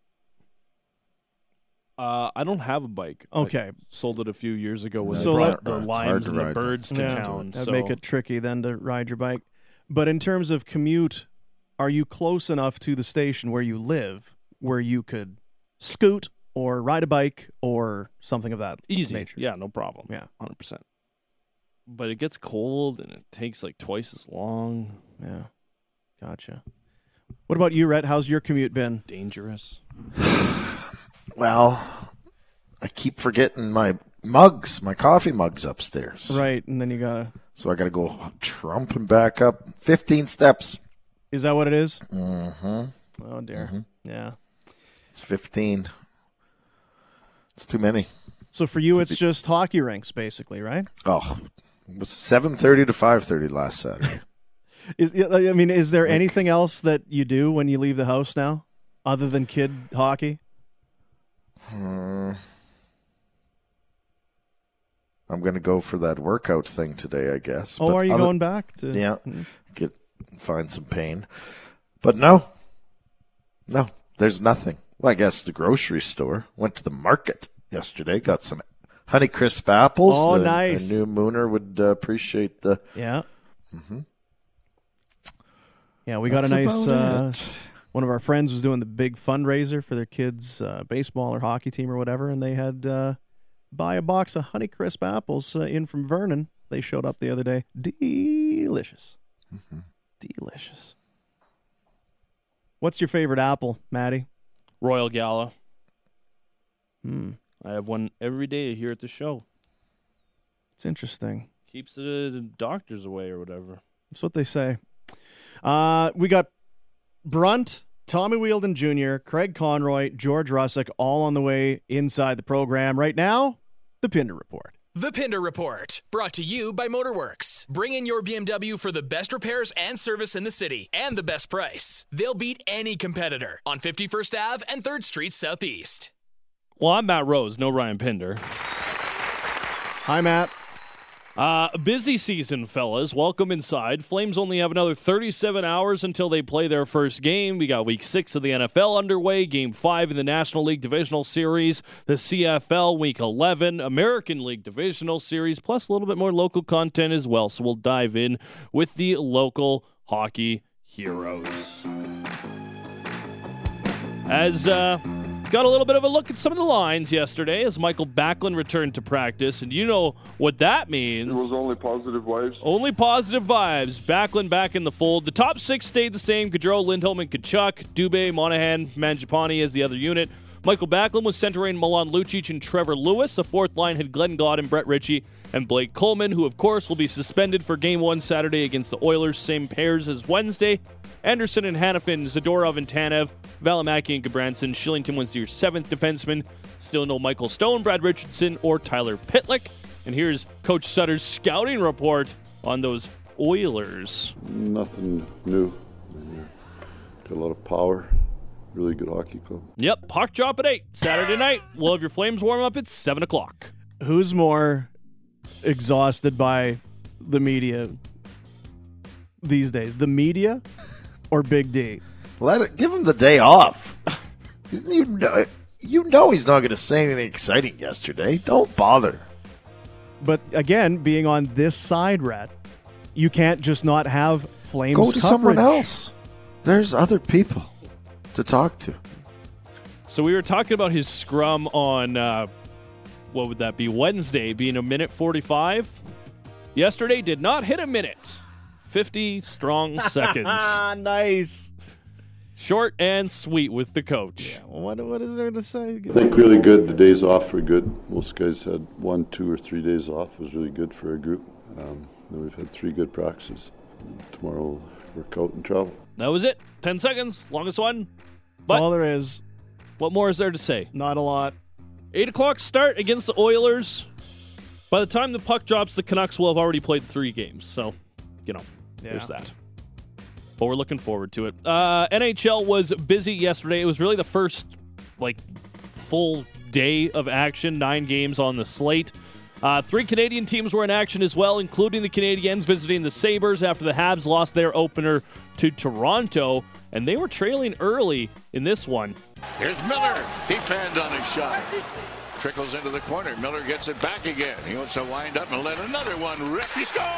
I don't have a bike. Okay. I sold it a few years ago when So I that- brought the limes and the birds to town. That'd So make it tricky then to ride your bike. But in terms of commute, are you close enough to the station where you live where you could scoot or ride a bike or something of that easy nature? Yeah, no problem. Yeah. 100%. But it gets cold and it takes like twice as long. Yeah. Gotcha. What about you, Rhett? How's your commute been? Dangerous. Well, I keep forgetting my mugs, my coffee mugs upstairs. Right, and then you gotta... So I gotta go trumping back up 15 steps. Is that what it is? Mm-hmm. Oh, dear. Mm-hmm. Yeah. It's 15. It's too many. So for you, it's just hockey rinks, basically, right? Oh, it was 7:30 to 5:30 last Saturday. Is there anything else that you do when you leave the house now, other than kid hockey? I'm going to go for that workout thing today, I guess. Oh, are you going back to? Yeah, find some pain. But no, there's nothing. Well, I guess the grocery store. Went to the market yesterday, got some Honeycrisp apples. Oh, nice. A new Mooner would appreciate the... Yeah. Mm-hmm. Yeah, we got a nice... one of our friends was doing the big fundraiser for their kids' baseball or hockey team or whatever, and they had buy a box of Honeycrisp apples in from Vernon. They showed up the other day. Delicious. Mm-hmm. Delicious. What's your favorite apple, Maddie? Royal Gala. I have one every day here at the show. It's interesting. Keeps the doctors away or whatever. That's what they say. We got Brunt, Tommy Wheeldon Jr., Craig Conroy, George Russick, all on the way inside the program. Right now, the Pinder Report. The Pinder Report, brought to you by Motorworks. Bring in your BMW for the best repairs and service in the city and the best price. They'll beat any competitor on 51st Ave and 3rd Street Southeast. Well, I'm Matt Rose, no Ryan Pinder. Hi, Matt. Busy season, fellas. Welcome inside. Flames only have another 37 hours until they play their first game. We got Week 6 of the NFL underway, Game 5 in the National League Divisional Series, the CFL Week 11, American League Divisional Series, plus a little bit more local content as well. So we'll dive in with the local hockey heroes. As got a little bit of a look at some of the lines yesterday as Michael Backlund returned to practice, and you know what that means. It was only positive vibes. Only positive vibes. Backlund back in the fold. The top six stayed the same. Gaudreau, Lindholm, and Tkachuk. Dubé, Monahan, Mangiapane as the other unit. Michael Backlund was centering Milan Lucic and Trevor Lewis. The fourth line had Glenn Gawdin, Brett Ritchie, and Blake Coleman, who, of course, will be suspended for Game 1 Saturday against the Oilers. Same pairs as Wednesday. Anderson and Hanifin, Zadorov and Tanev, Valimaki and Gabranson. Shillington was your seventh defenseman. Still no Michael Stone, Brad Richardson, or Tyler Pitlick. And here's Coach Sutter's scouting report on those Oilers. Nothing new. Got a lot of power. Really good hockey club. Yep, puck drop at 8. Saturday night. We'll have your Flames warm up at 7 o'clock. Who's more exhausted by the media these days? The media or Big D? Give him the day off. You know he's not going to say anything exciting yesterday. Don't bother. But again, being on this side, Rat, you can't just not have Flames Go to coverage. someone else. There's other people to talk to. So we were talking about his scrum on, what would that be, Wednesday, being a minute 45. Yesterday did not hit a minute. 50 strong seconds. Nice. Short and sweet with the coach. Yeah, what is there to say? I think really good. The days off were good. Most guys had 1, 2, or 3 days off. It was really good for our group. Then we've had 3 good practices. Tomorrow we'll work out and travel. That was it. 10 seconds. Longest one. That's all there is. What more is there to say? Not a lot. 8 o'clock start against the Oilers. By the time the puck drops, the Canucks will have already played 3 games. So, there's that. But we're looking forward to it. NHL was busy yesterday. It was really the first, full day of action. 9 games on the slate. 3 Canadian teams were in action as well, including the Canadiens visiting the Sabres after the Habs lost their opener to Toronto. And they were trailing early in this one. Here's Miller. He fanned on his shot. Trickles into the corner. Miller gets it back again. He wants to wind up and let another one rip. He scores!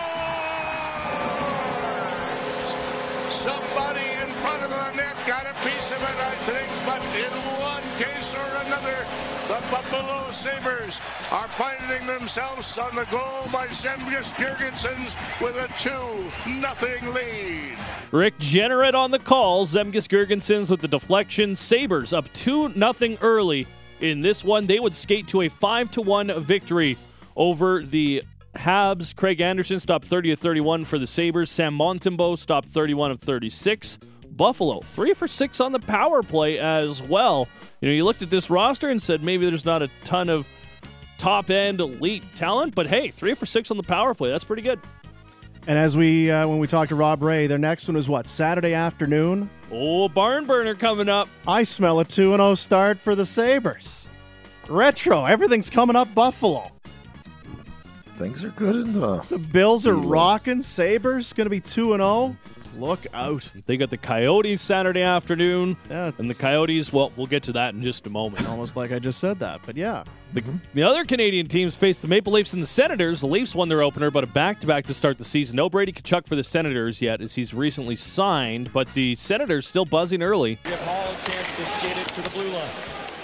Somebody in front of the net got a piece of it, I think, but in one case or another, the Buffalo Sabres are finding themselves on the goal by Zemgus Girgensons with a 2-0 lead. Rick Jeanneret on the call. Zemgus Girgensons with the deflection. Sabres up 2-0 early in this one. They would skate to a 5-1 victory over the Habs. Craig Anderson stopped 30 of 31 for the Sabres. Sam Montembeault stopped 31 of 36. Buffalo 3 for 6 on the power play as well. You looked at this roster and said maybe there's not a ton of top-end elite talent, but hey, 3 for 6 on the power play. That's pretty good. And as when we talked to Rob Ray, their next one is what, Saturday afternoon? Oh, barn burner coming up. I smell a 2-0 start for the Sabres. Retro, everything's coming up Buffalo. Things are good. The Bills are rocking. Sabres going to be 2-0. Look out. They got the Coyotes Saturday afternoon. Yeah, and the Coyotes, well, we'll get to that in just a moment. Almost like I just said that, but yeah. The other Canadian teams face the Maple Leafs and the Senators. The Leafs won their opener, but a back-to-back to start the season. No Brady Tkachuk for the Senators yet, as he's recently signed, but the Senators still buzzing early. Give Hall a chance to skate it to the blue line.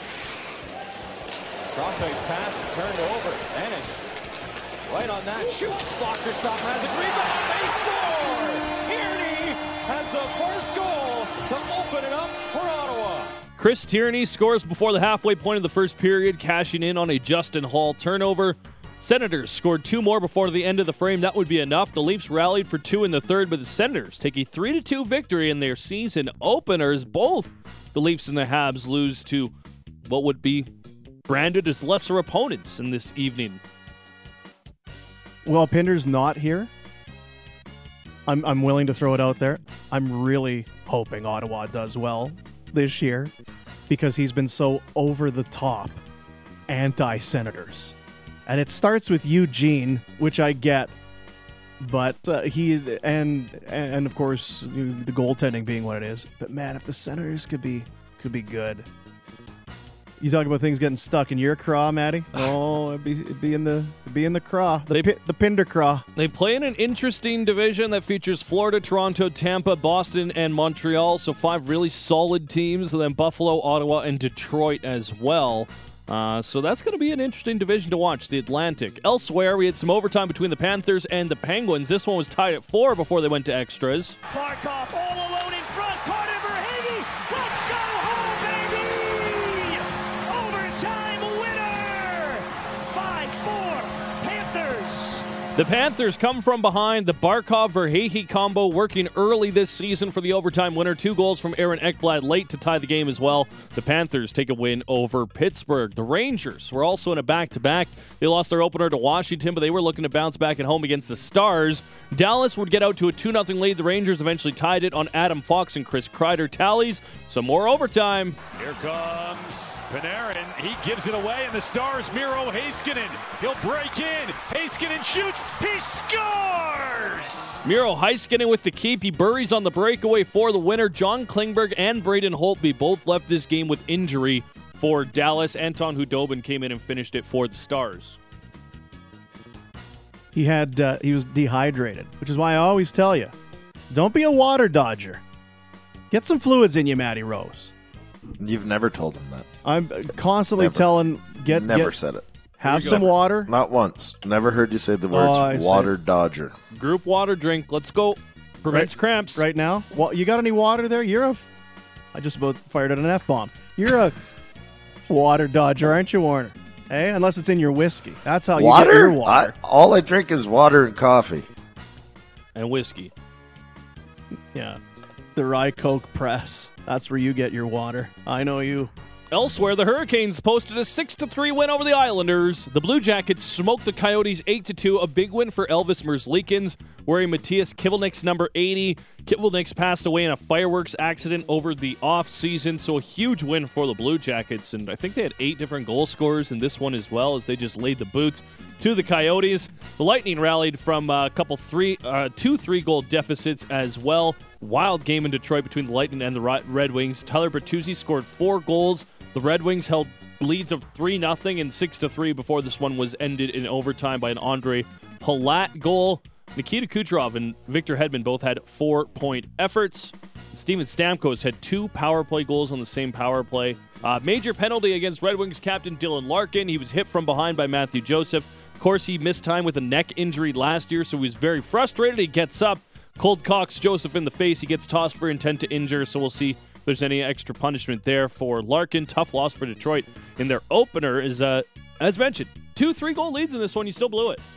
Cross-ice pass, turned over. Ennis, right on that, shoots, blocked or stop, has it, rebound, they score! Tierney has the first goal to open it up for Ottawa. Chris Tierney scores before the halfway point of the first period, cashing in on a Justin Hall turnover. Senators scored 2 more before the end of the frame. That would be enough. The Leafs rallied for 2 in the third, but the Senators take a 3-2 victory in their season openers. Both the Leafs and the Habs lose to what would be branded as lesser opponents in this evening. Well, Pinder's not here. I'm willing to throw it out there. I'm really hoping Ottawa does well this year because he's been so over the top anti-Senators. And it starts with Eugene, which I get, but he is, and of course the goaltending being what it is. But man, if the Senators could be good. You talk about things getting stuck in your craw, Matty? Oh, it'd be in the craw, the Pinder craw. They play in an interesting division that features Florida, Toronto, Tampa, Boston, and Montreal. So 5 really solid teams, and then Buffalo, Ottawa, and Detroit as well. So that's going to be an interesting division to watch, the Atlantic. Elsewhere, we had some overtime between the Panthers and the Penguins. This one was tied at 4 before they went to extras. Barkov all alone in front, Carter Verhaeghe, let's go home, baby! Overtime winner! 5-4, Panthers! The Panthers come from behind. The Barkov-Verhaeghe combo working early this season for the overtime winner. 2 goals from Aaron Ekblad late to tie the game as well. The Panthers take a win over Pittsburgh. The Rangers were also in a back-to-back. They lost their opener to Washington, but they were looking to bounce back at home against the Stars. Dallas would get out to a 2-0 lead. The Rangers eventually tied it on Adam Fox and Chris Kreider tallies. Some more overtime. Here comes Panarin. He gives it away, and the Stars, Miro Heiskanen. He'll break in. Heiskanen shoots. He scores! Miro Heiskanen with the keep. He buries on the breakaway for the winner. John Klingberg and Braden Holtby both left this game with injury for Dallas. Anton Khudobin came in and finished it for the Stars. He was dehydrated, which is why I always tell you, don't be a water dodger. Get some fluids in you, Matty Rose. You've never told him that. I'm constantly telling, said it. Have some water. Not once. Never heard you say the words water dodger. Group water drink. Let's go. Prevents cramps. Right now? Well, you got any water there? I just about fired at an F-bomb. You're a water dodger, aren't you, Warner? Hey, unless it's in your whiskey. That's how you get your water. All I drink is water and coffee. And whiskey. Yeah. The Rye Coke Press. That's where you get your water. I know you. Elsewhere, the Hurricanes posted a 6-3 win over the Islanders. The Blue Jackets smoked the Coyotes 8-2, a big win for Elvis Merzlikins, wearing Matthias Kivelnick's number 80. Kivelnick's passed away in a fireworks accident over the offseason, so a huge win for the Blue Jackets, and I think they had 8 different goal scorers in this one as well, as they just laid the boots to the Coyotes. The Lightning rallied from a couple 2 3-goal deficits as well. Wild game in Detroit between the Lightning and the Red Wings. Tyler Bertuzzi scored 4 goals. The Red Wings held leads of 3-0 and 6-3 before this one was ended in overtime by an Andre Palat goal. Nikita Kucherov and Victor Hedman both had 4-point efforts. Steven Stamkos had 2 power play goals on the same power play. Major penalty against Red Wings captain Dylan Larkin. He was hit from behind by Matthew Joseph. Of course, he missed time with a neck injury last year, so he was very frustrated. He gets up, cold cocks Joseph in the face. He gets tossed for intent to injure, so we'll see if there's any extra punishment there for Larkin. Tough loss for Detroit in their opener. Is as mentioned, 2 3-goal leads in this one. You still blew it.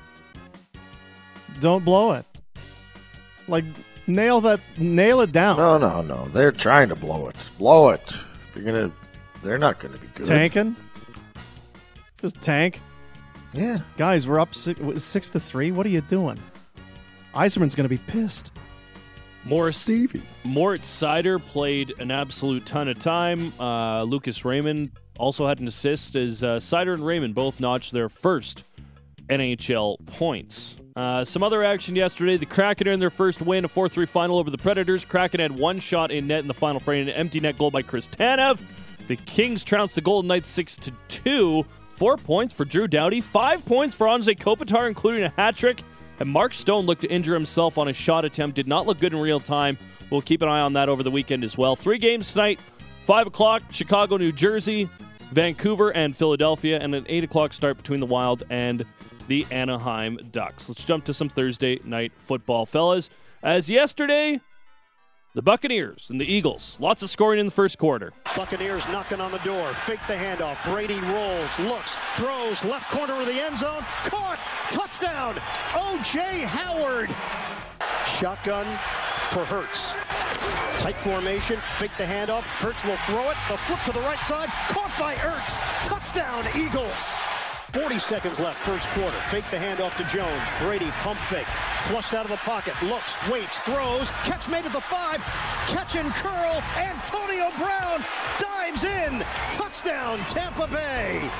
Don't blow it. Like, nail it down. No. They're trying to blow it. Blow it. They're not gonna be good. Tanking? Just tank? Yeah. Guys, we're up 6-3. What are you doing? Yzerman's gonna be pissed. Moritz Seider played an absolute ton of time. Lucas Raymond also had an assist as Seider and Raymond both notched their first NHL points. Some other action yesterday. The Kraken in their first win, a 4-3 final over the Predators. Kraken had one shot in net in the final frame, an empty net goal by Chris Tanev. The Kings trounced the Golden Knights 6-2. 4 points for Drew Doughty, 5 points for Anze Kopitar, including a hat trick. And Mark Stone looked to injure himself on a shot attempt. Did not look good in real time. We'll keep an eye on that over the weekend as well. 3 games tonight, 5 o'clock, Chicago, New Jersey, Vancouver, and Philadelphia, and an 8 o'clock start between the Wild and the Anaheim Ducks. Let's jump to some Thursday night football, fellas. As yesterday, the Buccaneers and the Eagles. Lots of scoring in the first quarter. Buccaneers knocking on the door. Fake the handoff. Brady rolls, looks, throws, left corner of the end zone. Caught! Touchdown! O.J. Howard! Shotgun for Hurts. Tight formation. Fake the handoff. Hurts will throw it. The flip to the right side. Caught by Ertz. Touchdown, Eagles! 40 seconds left, first quarter. Fake the handoff to Jones. Brady pump fake. Flushed out of the pocket. Looks, waits, throws. Catch made at the 5. Catch and curl. Antonio Brown dives in. Touchdown, Tampa Bay.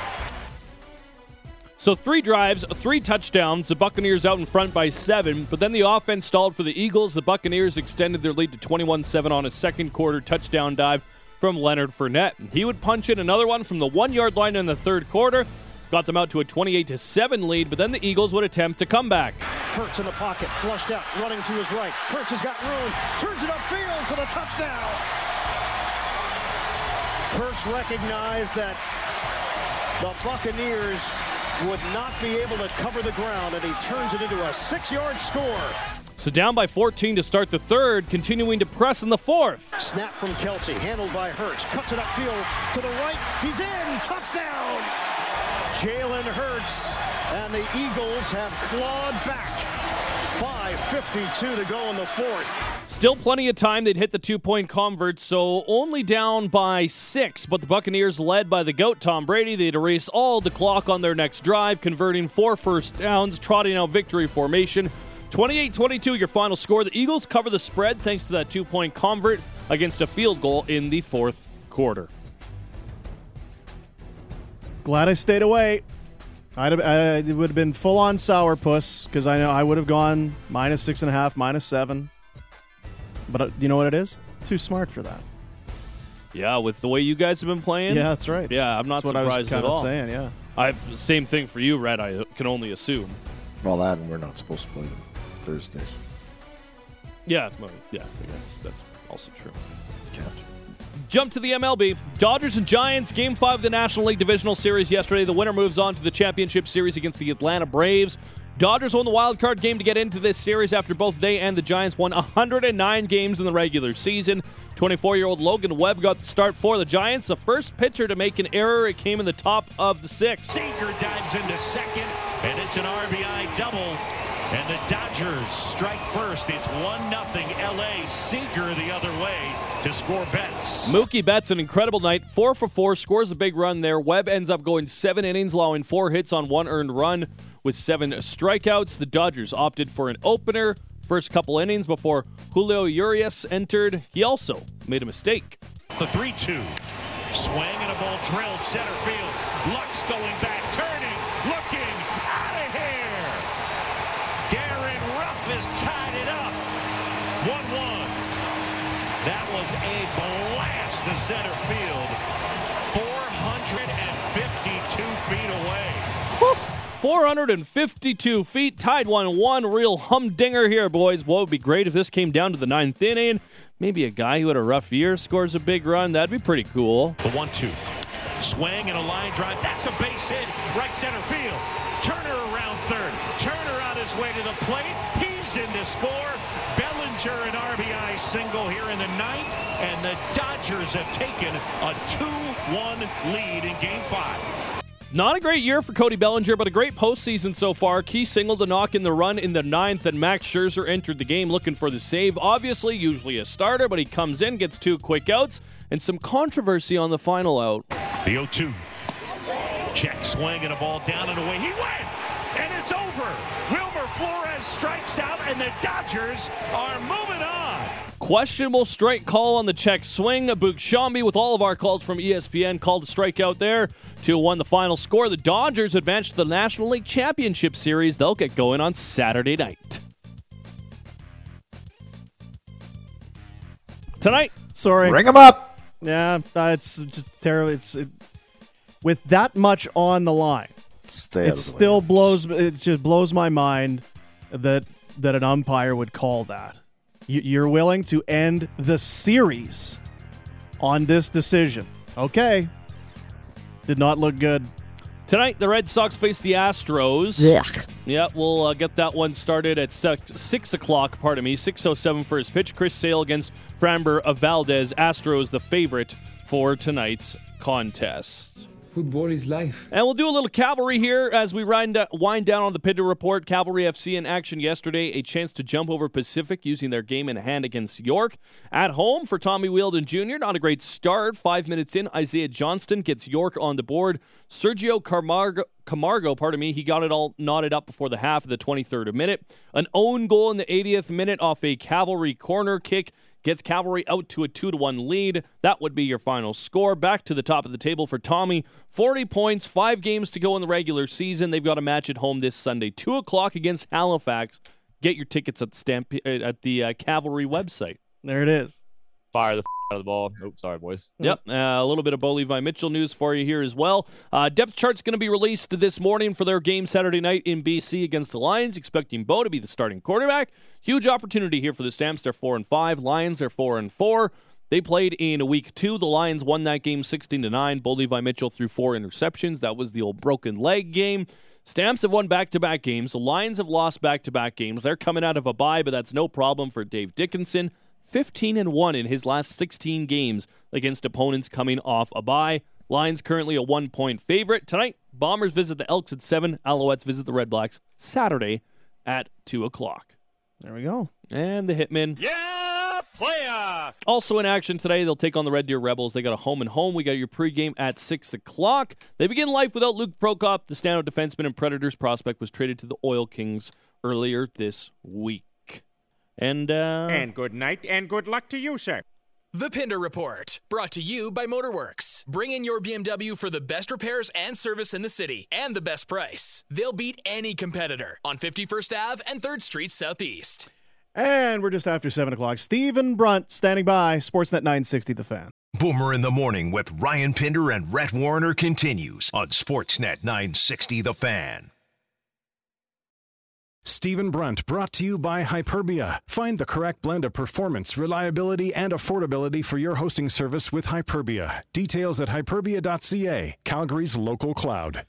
So 3 drives, 3 touchdowns. The Buccaneers out in front by 7. But then the offense stalled for the Eagles. The Buccaneers extended their lead to 21-7 on a second quarter touchdown dive from Leonard Fournette. He would punch in another one from the 1-yard line in the third quarter. Got them out to a 28-7 lead, but then the Eagles would attempt to come back. Hurts in the pocket, flushed out, running to his right. Hurts has got room, turns it upfield for the touchdown. Hurts recognized that the Buccaneers would not be able to cover the ground, and he turns it into a 6-yard score. So down by 14 to start the third, continuing to press in the fourth. Snap from Kelsey, handled by Hurts, cuts it upfield to the right. He's in, touchdown! Jalen Hurts, and the Eagles have clawed back. 5:52 to go in the fourth. Still plenty of time. They'd hit the 2-point convert, so only down by 6. But the Buccaneers, led by the GOAT, Tom Brady, they'd erase all the clock on their next drive, converting 4 first downs, trotting out victory formation. 28-22, your final score. The Eagles cover the spread thanks to that 2-point convert against a field goal in the fourth quarter. Glad I stayed away. It would have been full-on sourpuss because I know I would have gone -6.5, -7. But you know what it is? Too smart for that. Yeah, with the way you guys have been playing. Yeah, that's right. Yeah, I'm not that's surprised at all. What I was kind of saying, yeah. Same thing for you, Red, I can only assume. Well, that and we're not supposed to play them Thursdays. Yeah, I guess that's also true. Can't. Jump to the MLB. Dodgers and Giants, Game 5 of the National League Divisional Series yesterday. The winner moves on to the championship series against the Atlanta Braves. Dodgers won the wild card game to get into this series after both they and the Giants won 109 games in the regular season. 24-year-old Logan Webb got the start for the Giants. The first pitcher to make an error, it came in the top of the 6th. Seager dives into second, and it's an RBI double. And the Dodgers strike first. It's 1-0 L.A. Seager the other way to score Betts. Mookie Betts, an incredible night. 4 for 4, scores a big run there. Webb ends up going 7 innings, allowing 4 hits on 1 earned run with 7 strikeouts. The Dodgers opted for an opener first couple innings before Julio Urias entered. He also made a mistake. The 3-2. Swing and a ball drilled center field. Lux going back, turning, looking, out of here. Darren Ruff has tied it up. 1-1. That was a blast to center field. 452 feet away. 452 feet, tied 1-1. Real humdinger here, boys. What would be great if this came down to the 9th inning? Maybe a guy who had a rough year scores a big run. That'd be pretty cool. The 1-2. Swing and a line drive. That's a base hit. Right center field. Turner around third. Turner on his way to the plate. He's in to score. Bellinger an RBI single here in the 9th. And the Dodgers have taken a 2-1 lead in Game 5. Not a great year for Cody Bellinger, but a great postseason so far. Key single to knock in the run in the 9th, and Max Scherzer entered the game looking for the save. Obviously, usually a starter, but he comes in, gets 2 quick outs, and some controversy on the final out. The 0-2. Check swing and a ball down and away. He went, and it's over. Wilmer Flores strikes out, and the Dodgers are moving on. Questionable strike call on the check swing. Bugshambi, with all of our calls from ESPN, called a strikeout there. 2-1 the final score. The Dodgers advance to the National League Championship Series. They'll get going on Saturday night. Tonight. Sorry. Ring them up. Yeah, it's just terrible. With that much on the line, it just blows my mind that an umpire would call that. You're willing to end the series on this decision. Okay. Did not look good. Tonight, the Red Sox face the Astros. Yuck. Yeah, we'll get that one started at 6 o'clock, 6:07 first pitch. Chris Sale against Framber Valdez. Astros the favorite for tonight's contest. Football is life. And we'll do a little cavalry here as we wind down on the Pinder Report. Cavalry FC in action yesterday. A chance to jump over Pacific using their game in hand against York. At home for Tommy Wheeldon Jr. Not a great start. 5 minutes in, Isaiah Johnston gets York on the board. Sergio Camargo, he got it all knotted up before the half of the 23rd minute. An own goal in the 80th minute off a Cavalry corner kick. Gets Cavalry out to a 2-1 lead. That would be your final score. Back to the top of the table for Tommy. 40 points, 5 games to go in the regular season. They've got a match at home this Sunday, 2 o'clock against Halifax. Get your tickets at the Cavalry website. There it is. Fire the out of the ball. Oh, sorry, boys. Yep. A little bit of Bo Levi Mitchell news for you here as well. Depth chart's going to be released this morning for their game Saturday night in BC against the Lions, expecting Bo to be the starting quarterback. Huge opportunity here for the Stamps. They're 4-5. Lions are 4-4. They played in week 2. The Lions won that game 16-9. Bo Levi Mitchell threw 4 interceptions. That was the old broken leg game. Stamps have won back-to-back games. The Lions have lost back-to-back games. They're coming out of a bye, but that's no problem for Dave Dickinson. 15-1 in his last 16 games against opponents coming off a bye. Lions currently a 1-point favorite. Tonight, Bombers visit the Elks at 7. Alouettes visit the Red Blacks Saturday at 2 o'clock. There we go. And the Hitmen. Yeah, playa! Also in action today, they'll take on the Red Deer Rebels. They got a home-and-home. We got your pregame at 6 o'clock. They begin life without Luke Prokop. The standout defenseman and Predators prospect was traded to the Oil Kings earlier this week. And good night and good luck to you, sir. The Pinder Report, brought to you by Motorworks. Bring in your BMW for the best repairs and service in the city and the best price. They'll beat any competitor on 51st Ave and 3rd Street Southeast. And we're just after 7 o'clock. Stephen Brunt standing by. Sportsnet 960 The Fan. Boomer in the Morning with Ryan Pinder and Rhett Warner continues on Sportsnet 960 The Fan. Stephen Brunt, brought to you by Hyperbia. Find the correct blend of performance, reliability, and affordability for your hosting service with Hyperbia. Details at hyperbia.ca, Calgary's local cloud.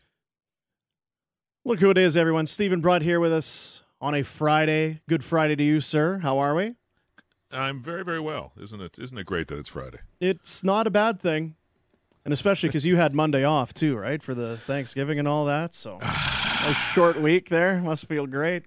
Look who it is, everyone. Stephen Brunt here with us on a Friday. Good Friday to you, sir. How are we? I'm very, very well. Isn't it great that it's Friday? It's not a bad thing. And especially because you had Monday off, too, right, for the Thanksgiving and all that. So a short week there. Must feel great.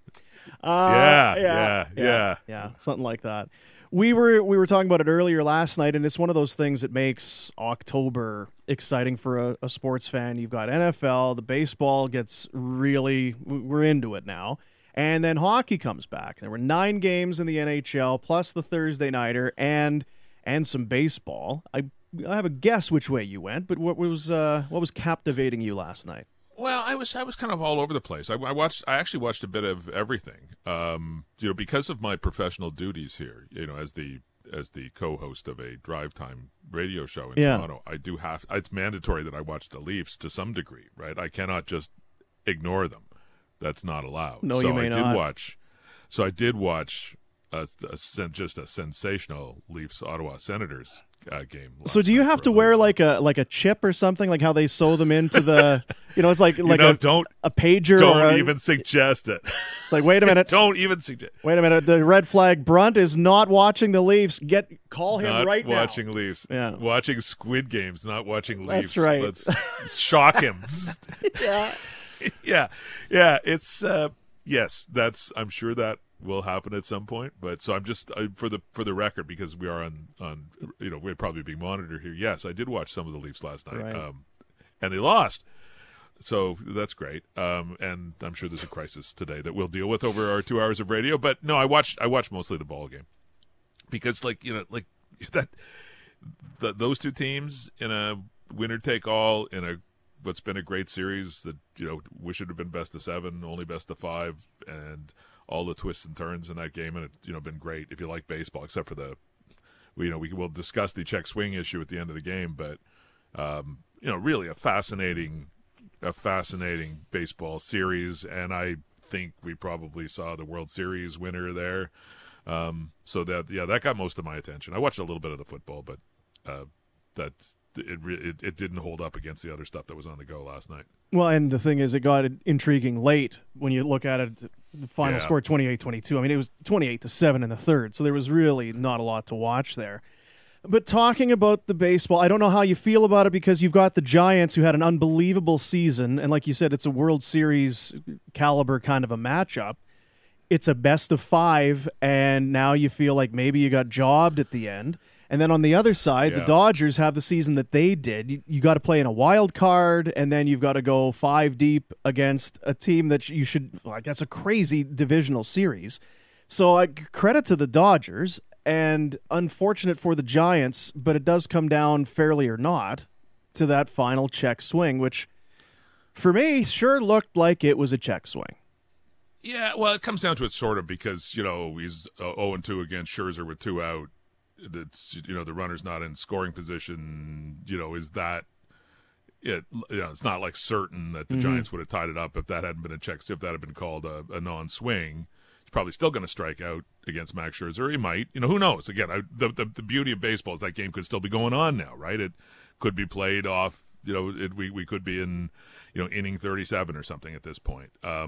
Yeah. Something like that. We were talking about it earlier last night, and it's one of those things that makes October exciting for a sports fan. You've got NFL, the baseball gets really, we're into it now. And then hockey comes back. There were 9 games in the NHL, plus the Thursday nighter, and some baseball. I have a guess which way you went, but what was captivating you last night? Well, I was kind of all over the place. I actually watched a bit of everything. Because of my professional duties here, as the co-host of a drive time radio show in Toronto, it's mandatory that I watch the Leafs to some degree, right? I cannot just ignore them. That's not allowed. No, you may not. I did watch just a sensational Leafs Ottawa Senators game. So do you have to wear like a chip or something, like how they sew them into the it's like a pager? Don't even suggest it. It's like, wait a minute. Don't even suggest. Wait a minute. The red flag. Brunt is not watching the Leafs. Call him right now. Not watching Leafs. Yeah. Watching Squid Games, not watching Leafs. That's right. Let's shock him. Yeah. Yeah. It's yes. I'm sure that will happen at some point, but so I'm just for the record, because we are on we're probably being monitored here. Yes, I did watch some of the Leafs last night, right. And they lost, so that's great. And I'm sure there's a crisis today that we'll deal with over our 2 hours of radio. But no, I watched mostly the ball game because those two teams in a winner take all in a what's been a great series that, wish it had been best of 7, only best of 5, and all the twists and turns in that game, and it's, been great if you like baseball, except for we will discuss the check swing issue at the end of the game, but, really a fascinating baseball series, and I think we probably saw the World Series winner there. So that got most of my attention. I watched a little bit of the football, but it didn't hold up against the other stuff that was on the go last night. Well, and the thing is, it got intriguing late when you look at it. The final score 28-22. I mean, it was 28-7 in the third, so there was really not a lot to watch there. But talking about the baseball, I don't know how you feel about it because you've got the Giants who had an unbelievable season, and like you said, it's a World Series caliber kind of a matchup. It's a best of 5, and now you feel like maybe you got jobbed at the end. And then on the other side, the Dodgers have the season that they did. You got to play in a wild card, and then you've got to go 5 deep against a team that you should – that's a crazy divisional series. So credit to the Dodgers, and unfortunate for the Giants, but it does come down, fairly or not, to that final check swing, which for me sure looked like it was a check swing. Yeah, well, it comes down to it sort of because, he's 0-2 against Scherzer with 2 out. That's the runner's not in scoring position. Is that it? It's not like certain that the Giants would have tied it up if that hadn't been a check. If that had been called a non-swing, he's probably still going to strike out against Max Scherzer. He might. Who knows? Again, the beauty of baseball is that game could still be going on now, right? It could be played off. We could be in inning 37 or something at this point.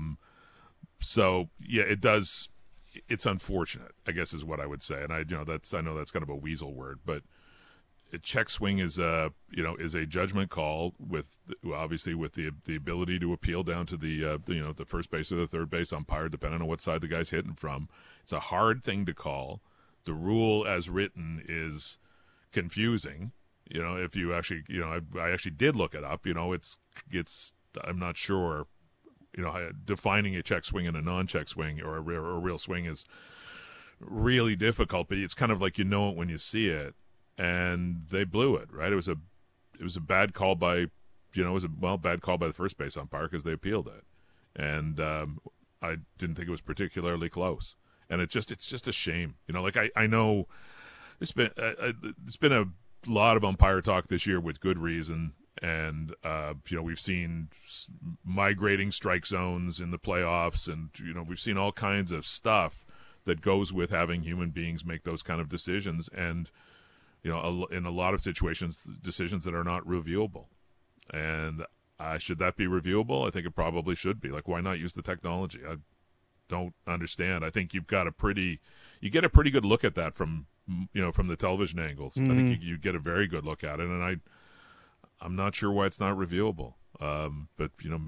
So yeah, it does. It's unfortunate, I guess, is what I would say, and I know that's kind of a weasel word, but a check swing is a judgment call with the ability to appeal down to the first base or the third base umpire, depending on what side the guy's hitting from. It's a hard thing to call. The rule as written is confusing. If you actually, I actually did look it up. It's I'm not sure. Defining a check swing and a non-check swing or a real swing is really difficult, but it's kind of like it when you see it, and they blew it, right? It was a bad call by, bad call by the first base umpire because they appealed it, and I didn't think it was particularly close, and it's just a shame, I know it's been a lot of umpire talk this year with good reason. And, we've seen migrating strike zones in the playoffs, and, we've seen all kinds of stuff that goes with having human beings make those kind of decisions. And, in a lot of situations, decisions that are not reviewable. And should that be reviewable? I think it probably should be. Like, why not use the technology? I don't understand. I think you get a pretty good look at that from the television angles. I think you get a very good look at it. And I'm not sure why it's not reviewable. But,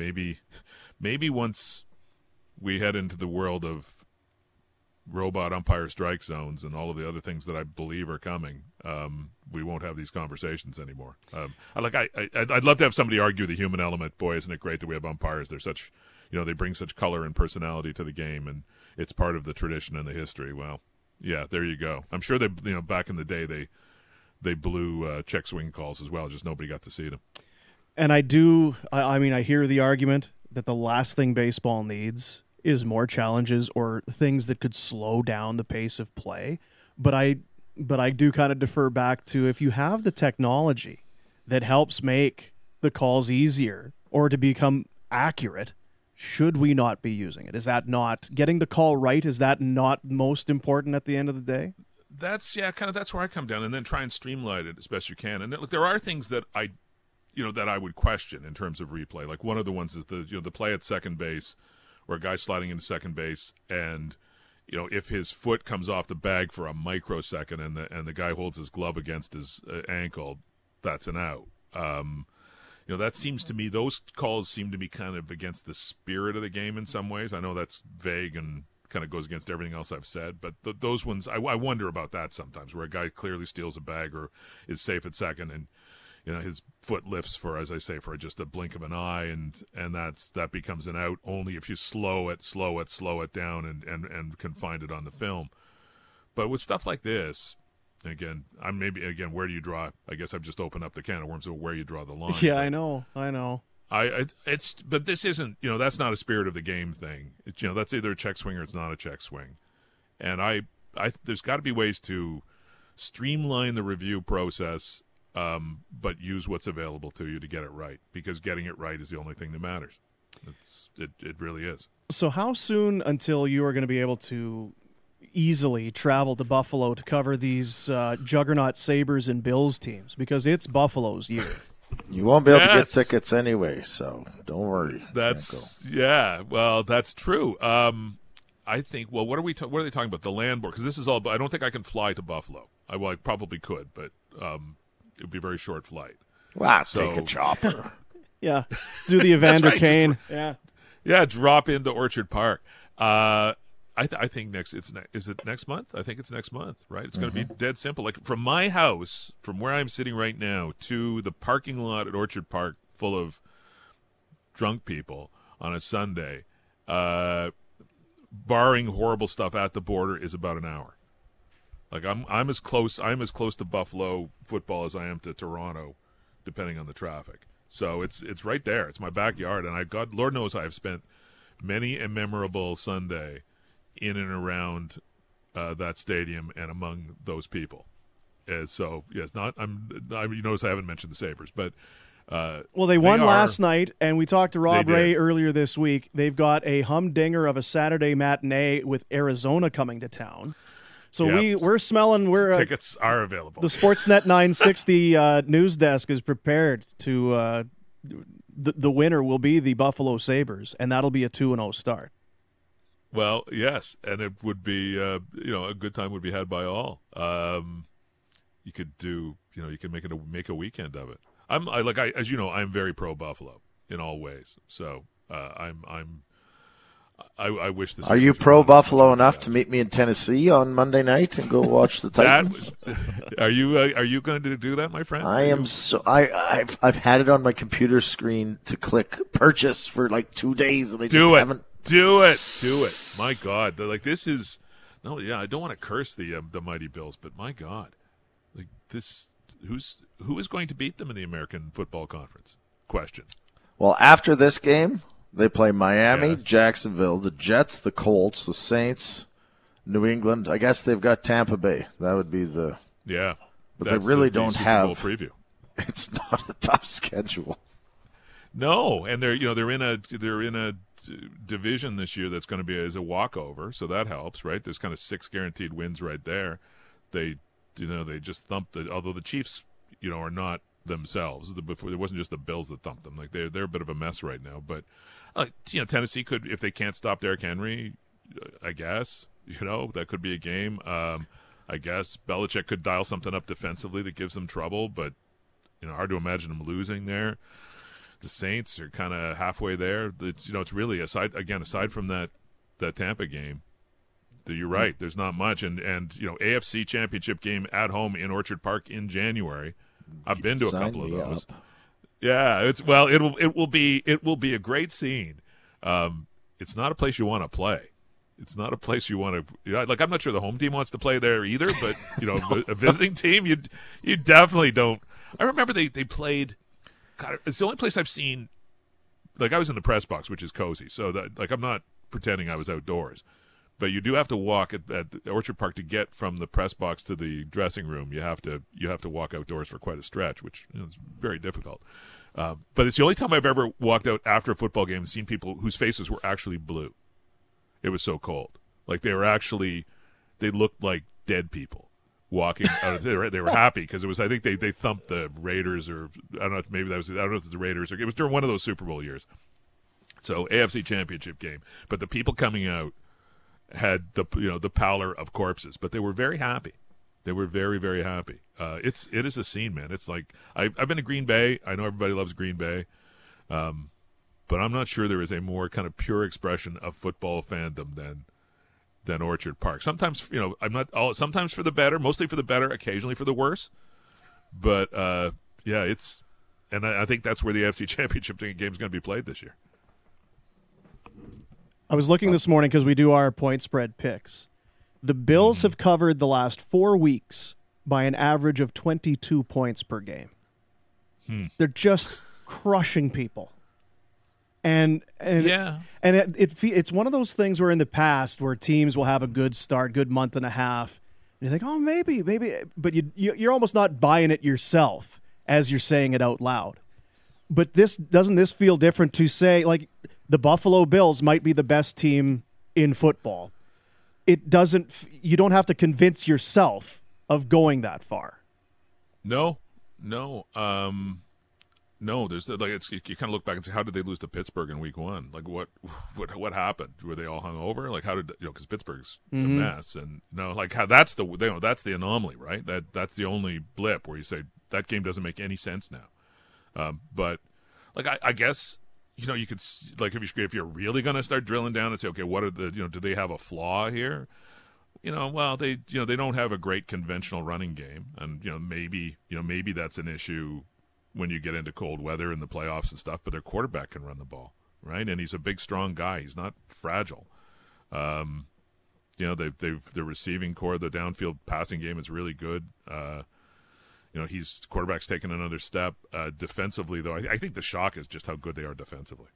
maybe once we head into the world of robot umpire strike zones and all of the other things that I believe are coming, we won't have these conversations anymore. I'd love to have somebody argue the human element. Boy, isn't it great that we have umpires? They're such, they bring such color and personality to the game, and it's part of the tradition and the history. Well, yeah, there you go. I'm sure that, back in the day, they blew check swing calls as well, just nobody got to see them. And I hear the argument that the last thing baseball needs is more challenges or things that could slow down the pace of play. But I do kind of defer back to, if you have the technology that helps make the calls easier or to become accurate, should we not be using it? Is that not getting the call right? Is that not most important at the end of the day? That's where I come down, and then try and streamline it as best you can. And look, there are things that I would question in terms of replay. Like, one of the ones is the play at second base, where a guy's sliding into second base, and if his foot comes off the bag for a microsecond, and the guy holds his glove against his ankle, that's an out. That seems to me, those calls seem to be kind of against the spirit of the game in some ways. I know that's vague and kind of goes against everything else I've said, but those ones, I wonder about that sometimes, where a guy clearly steals a bag or is safe at second, and his foot lifts for just a blink of an eye, and that becomes an out only if you slow it down and can find it on the film. But with stuff like this, again, where do you draw? I guess I've just opened up the can of worms of where you draw the line. Yeah, I know. But this isn't, that's not a spirit of the game thing. That's either a check swing or it's not a check swing. And there's got to be ways to streamline the review process, but use what's available to you to get it right, because getting it right is the only thing that matters. It really is. So how soon until you are going to be able to easily travel to Buffalo to cover these juggernaut Sabres and Bills teams? Because it's Buffalo's year. You won't be able to get tickets anyway, so don't worry. That's true. I think. Well, what are they talking about? The land board? Because this is all. I don't think I can fly to Buffalo. I probably could, but it would be a very short flight. Wow, take a chopper. Yeah, do the Evander Kane. Yeah, drop into Orchard Park. I think is it next month? I think it's next month, right? It's going to be dead simple. Like from my house, from where I'm sitting right now, to the parking lot at Orchard Park, full of drunk people on a Sunday, barring horrible stuff at the border, is about an hour. Like I'm as close to Buffalo football as I am to Toronto, depending on the traffic. So it's right there. It's my backyard, and Lord knows I have spent many a memorable Sunday in and around that stadium and among those people. So yes, you notice I haven't mentioned the Sabres, but they won last night, and we talked to Rob Ray earlier this week. They've got a humdinger of a Saturday matinee with Arizona coming to town. So we're smelling. Tickets are available. The Sportsnet 960 news desk is prepared to. The winner will be the Buffalo Sabres, and that'll be a 2-0 start. Well, yes, and it would be a good time would be had by all. You could you can make a weekend of it. As you know, I'm very pro Buffalo in all ways. So I wish this. Are you pro Buffalo enough to meet me in Tennessee on Monday night and go watch the Titans? Are you going to do that, my friend? I am. So I've had it on my computer screen to click purchase for like 2 days, and I haven't. Do it. My God, this is I don't want to curse the mighty Bills, but my God, like this, who is going to beat them in the American Football Conference? Question. Well, after this game, they play Miami, Jacksonville, the Jets, the Colts, the Saints, New England. I guess they've got Tampa Bay. That would be the but they really don't have. Preview. It's not a tough schedule. No, and they're in a division this year that's going to be as a walkover, so that helps, right? There's kind of 6 guaranteed wins right there. They just thumped although the Chiefs, are not themselves. Before there wasn't just the Bills that thumped them. Like they're a bit of a mess right now, but Tennessee could, if they can't stop Derrick Henry, I guess that could be a game. I guess Belichick could dial something up defensively that gives them trouble, but hard to imagine them losing there. The Saints are kind of halfway there. It's it's really aside from that Tampa game. You're right. There's not much, and AFC Championship game at home in Orchard Park in January. I've been to a couple of those. Up. Yeah, it will be a great scene. It's not a place you want to play. It's not a place you want to I'm not sure the home team wants to play there either, but a visiting team you definitely don't. I remember they played. God, it's the only place I've seen. Like I was in the press box, which is cozy, so that I'm not pretending I was outdoors. But you do have to walk at Orchard Park to get from the press box to the dressing room. You have to walk outdoors for quite a stretch, which is very difficult. But it's the only time I've ever walked out after a football game and seen people whose faces were actually blue. It was so cold. Like they looked like dead people walking out. They were happy because it was. I think they thumped the Raiders, or I don't know. Maybe that was. I don't know if it was the Raiders or it was during one of those Super Bowl years. So AFC Championship game, but the people coming out had the pallor of corpses, but they were very happy. They were very, very happy. It is a scene, man. It's like I've been to Green Bay. I know everybody loves Green Bay, but I'm not sure there is a more kind of pure expression of football fandom than Orchard Park. Sometimes sometimes for the better, mostly for the better, occasionally for the worse. But I think that's where the AFC Championship game is going to be played this year. I was looking this morning because we do our point spread picks. The Bills have covered the last 4 weeks by an average of 22 points per game. They're just crushing people. And yeah, and it's one of those things where in the past where teams will have a good start, good month and a half, and you think, oh, maybe, but you're almost not buying it yourself as you're saying it out loud. But doesn't this feel different to say, like, the Buffalo Bills might be the best team in football? It doesn't. You don't have to convince yourself of going that far. No. There's like you kind of look back and say, how did they lose to Pittsburgh in Week 1? Like what happened? Were they all hung over? Like how did because Pittsburgh's a mess, and like how that's the anomaly, right? That's the only blip where you say that game doesn't make any sense now. But like I guess you could like if you're really going to start drilling down and say, okay, what are the do they have a flaw here? Well, they don't have a great conventional running game, and maybe that's an issue when you get into cold weather in the playoffs and stuff. But their quarterback can run the ball, right? And he's a big, strong guy. He's not fragile. Their receiving core, the downfield passing game is really good. Quarterback's taking another step. Defensively, though, I think the shock is just how good they are defensively.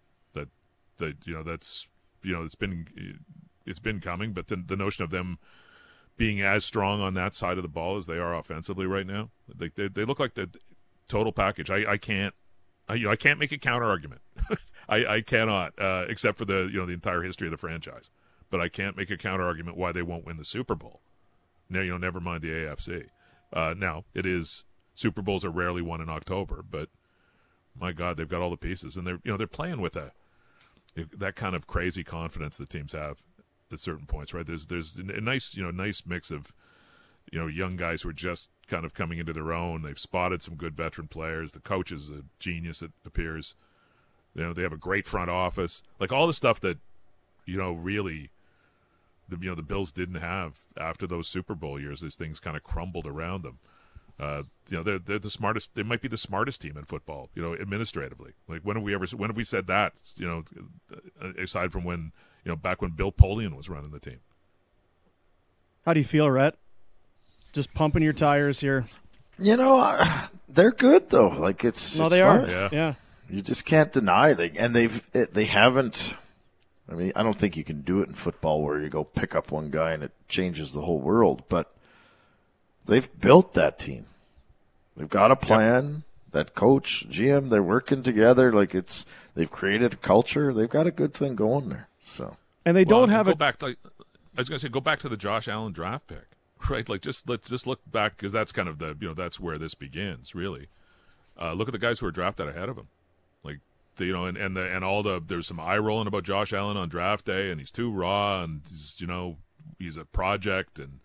It's been coming, but the notion of them being as strong on that side of the ball as they are offensively right now, they look like the total package. I can't make a counter argument. I cannot, except for the entire history of the franchise. But I can't make a counter argument why they won't win the Super Bowl. Now, never mind the AFC. Now it is Super Bowls are rarely won in October, but my God, they've got all the pieces, and they're playing with that kind of crazy confidence that teams have at certain points, right? There's a nice mix of young guys who are just kind of coming into their own. They've spotted some good veteran players. The coach is a genius, it appears. They have a great front office, like all the stuff that really the Bills didn't have after those Super Bowl years. These things kind of crumbled around them. They're the smartest. They might be the smartest team in football. Administratively. Like when have we said that? Aside from when back when Bill Polian was running the team. How do you feel, Rhett? Just pumping your tires here. They're good though. Like they are. Yeah. You just can't deny they haven't. I mean, I don't think you can do it in football where you go pick up one guy and it changes the whole world. But they've built that team. They've got a plan. Yep. That coach, GM, they're working together. Like they've created a culture. They've got a good thing going there. So and they don't have go back to, I was going to say go back to the Josh Allen draft pick. Right, like let's just look back because that's kind of the that's where this begins really. Look at the guys who are drafted ahead of him, like there's some eye rolling about Josh Allen on draft day, and he's too raw, and he's a project, and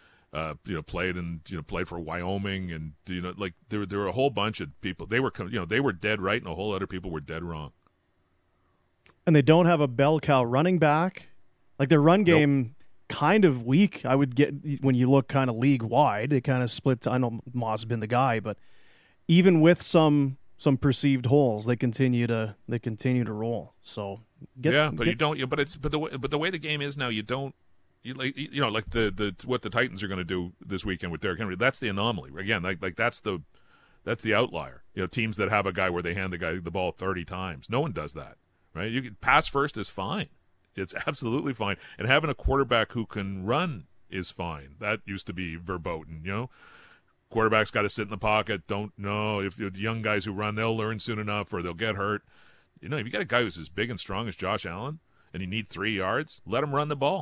played for Wyoming, and like there were a whole bunch of people. They were they were dead right, and a whole other people were dead wrong. And they don't have a bell cow running back, like their run game. Nope. Kind of weak, I would get when you look kind of league wide. They kind of split. I know Moss has been the guy, but even with some perceived holes, they continue to roll. So but the way the game is now, you don't like the what the Titans are going to do this weekend with Derrick Henry. That's the anomaly again. Like that's the outlier. Teams that have a guy where they hand the guy the ball 30 times. No one does that, right? You can pass first is fine. It's absolutely fine. And having a quarterback who can run is fine. That used to be verboten, Quarterback's got to sit in the pocket. Don't know if the young guys who run, they'll learn soon enough or they'll get hurt. If you got a guy who's as big and strong as Josh Allen and you need 3 yards, let him run the ball.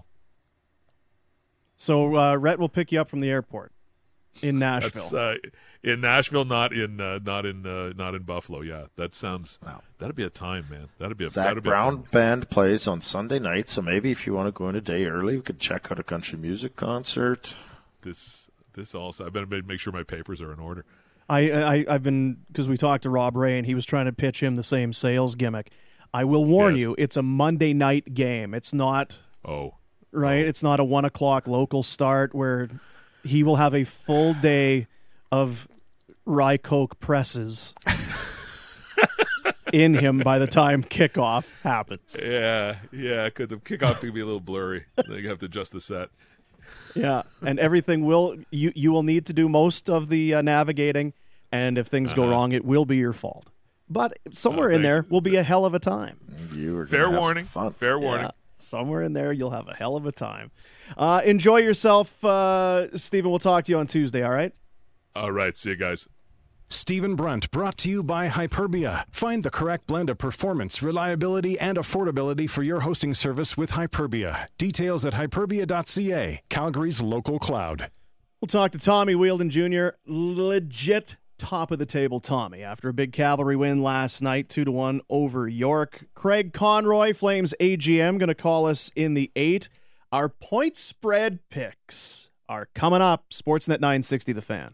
So Rhett will pick you up from the airport in Nashville. That's, in Nashville, not in Buffalo. Yeah, that sounds. Wow. That'd be a time, man. That'd be a. Zach Brown band plays on Sunday night, so maybe if you want to go in a day early, we could check out a country music concert. This also. I better make sure my papers are in order. I've been because we talked to Rob Ray and he was trying to pitch him the same sales gimmick. I will warn you, it's a Monday night game. It's not. Right. It's not a 1:00 local start where he will have a full day of Rye Coke presses in him by the time kickoff happens. Yeah. The kickoff could be a little blurry. Then you have to adjust the set. Yeah, and everything you will need to do most of the navigating, and if things go wrong, it will be your fault. But somewhere in there will be a hell of a time. Fair warning. Fair warning. Yeah, somewhere in there, you'll have a hell of a time. Enjoy yourself, Stephen. We'll talk to you on Tuesday, all right? All right. See you guys. Stephen Brunt, brought to you by Hyperbia. Find the correct blend of performance, reliability, and affordability for your hosting service with Hyperbia. Details at hyperbia.ca, Calgary's local cloud. We'll talk to Tommy Wheeldon Jr., legit top-of-the-table Tommy, after a big Cavalry win last night, 2-1 over York. Craig Conroy, Flames AGM, going to call us in the 8. Our point spread picks are coming up. Sportsnet 960, The Fan.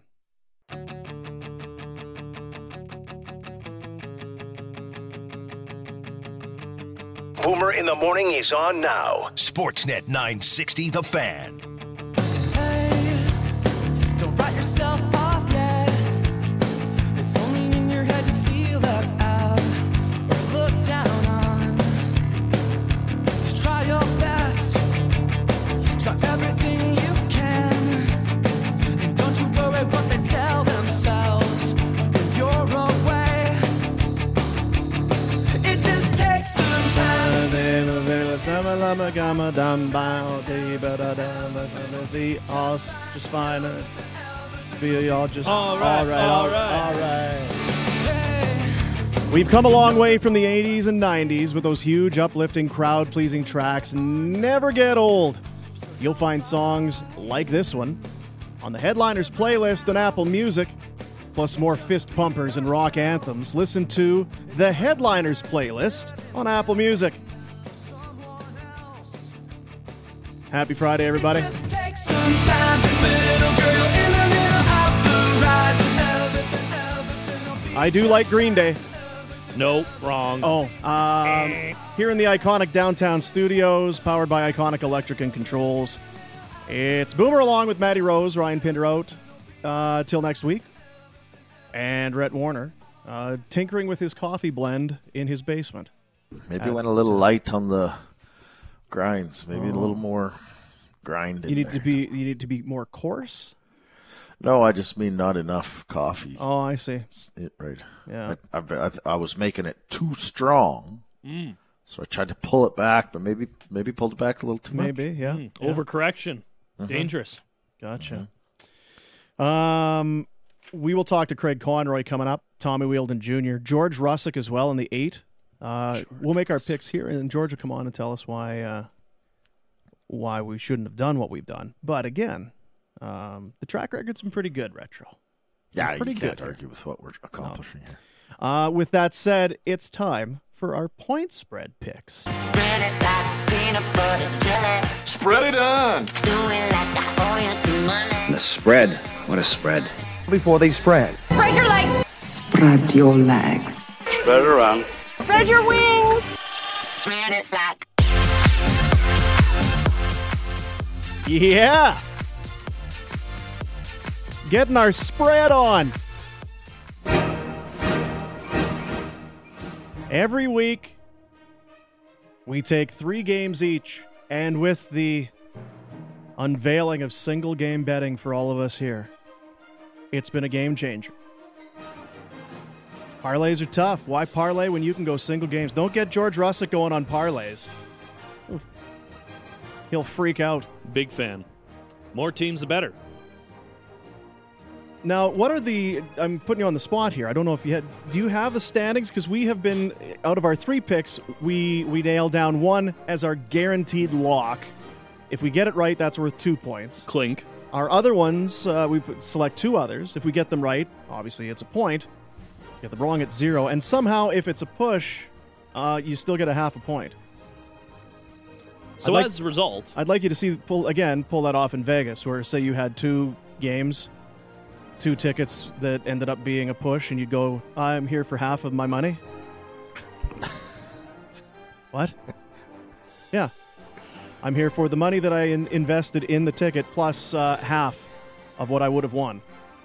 Boomer in the Morning is on now. Sportsnet 960, The Fan. Hey, don't write yourself off yet. It's only in your head you feel left out or looked down on. Just try your best. Try everything you can. And don't you worry what they tell themselves when you're away. It just takes some time. Just fine. Be all just all right. We've come a long way from the 80s and 90s with those huge, uplifting, crowd-pleasing tracks. Never get old. You'll find songs like this one on the Headliners playlist on Apple Music, plus more fist pumpers and rock anthems. Listen to the Headliners playlist on Apple Music. Happy Friday, everybody. I do like Green Day. Nope, wrong. Here in the iconic downtown studios, powered by Iconic Electric and Controls, it's Boomer along with Matty Rose, Ryan Pinder out till next week, and Rhett Warner tinkering with his coffee blend in his basement. Maybe went a little light on the grinds. Maybe a little more grind. You need to be more coarse. No, I just mean not enough coffee. Oh, I see. Right. Yeah. I was making it too strong, so I tried to pull it back, but maybe pulled it back a little too much. Maybe, yeah. Overcorrection. Dangerous. Gotcha. We will talk to Craig Conroy coming up. Tommy Wheeldon Jr. George Russick as well in the 8. We'll make our picks here, and then George will come on and tell us why we shouldn't have done what we've done. But again, the track record's been pretty good, Retro. Yeah, pretty you can't good argue with what we're accomplishing here. With that said, it's time for our point spread picks. Spread it like peanut butter jelly. Spread it on. Do it like I owe you some money. The spread. What a spread. Before they spread. Spread your legs. Spread your legs. Spread it around. Spread your wings. Spread it like. Yeah. Getting our spread on. Every week, we take 3 games each, and with the unveiling of single game betting for all of us here, it's been a game changer. Parlays are tough. Why parlay when you can go single games? Don't get George Russick going on parlays. He'll freak out. Big fan. More teams, the better. Now, I'm putting you on the spot here. I don't know if do you have the standings? Because we have been, out of our 3 picks, we nailed down 1 as our guaranteed lock. If we get it right, that's worth 2 points. Clink. Our other ones, we select 2 others. If we get them right, obviously it's a point. Get them wrong, it's 0. And somehow, if it's a push, you still get a half a point. So as a result, I'd like you to pull that off in Vegas, where say you had 2 games, 2 tickets that ended up being a push, and you'd go, I'm here for half of my money. What? Yeah. I'm here for the money that I invested in the ticket plus half of what I would have won.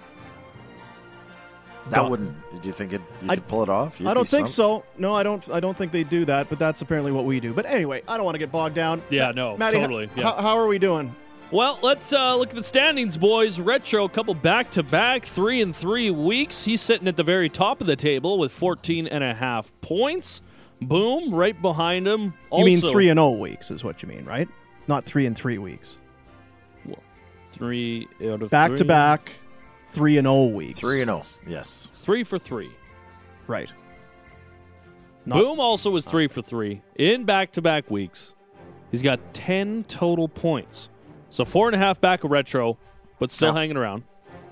Do you think you could pull it off? I don't think so. No, I don't think they do that, but that's apparently what we do. But anyway, I don't want to get bogged down. Yeah, no, Matty, totally. How are we doing? Well, let's look at the standings, boys. Retro, a couple back-to-back, 3-3 weeks. He's sitting at the very top of the table with 14.5 points. Boom, right behind him. You mean 3-0 weeks is what you mean, right? Not 3-3 weeks. Well, 3 out of back-to-back, 3-0 weeks. 3-0, yes. 3 for 3. Right. Boom also was 3 for 3 in back-to-back weeks. He's got 10 total points. So 4.5 back of Retro, but still hanging around.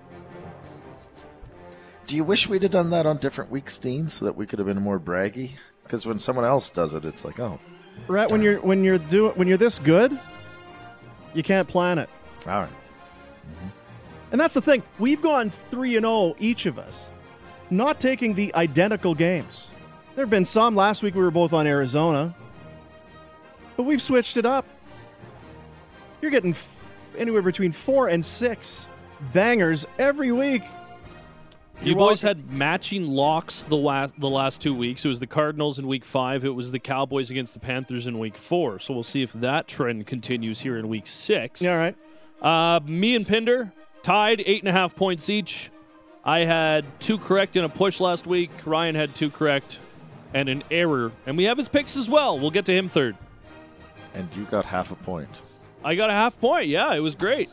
Do you wish we'd have done that on different weeks, Dean, so that we could have been more braggy? Because when someone else does it, it's like, oh. Right, when you're this good, you can't plan it. All right. Mm-hmm. And that's the thing. We've gone 3-0 each of us, not taking the identical games. There have been some. Last week we were both on Arizona, but we've switched it up. You're getting anywhere between 4 and 6 bangers every week. You boys had matching locks the last 2 weeks. It was the Cardinals in week 5. It was the Cowboys against the Panthers in week 4. So we'll see if that trend continues here in week 6. Yeah, all right. Me and Pinder tied 8.5 points each. I had 2 correct in a push last week. Ryan had 2 correct and an error. And we have his picks as well. We'll get to him third. And you got half a point. I got a half point. Yeah, it was great.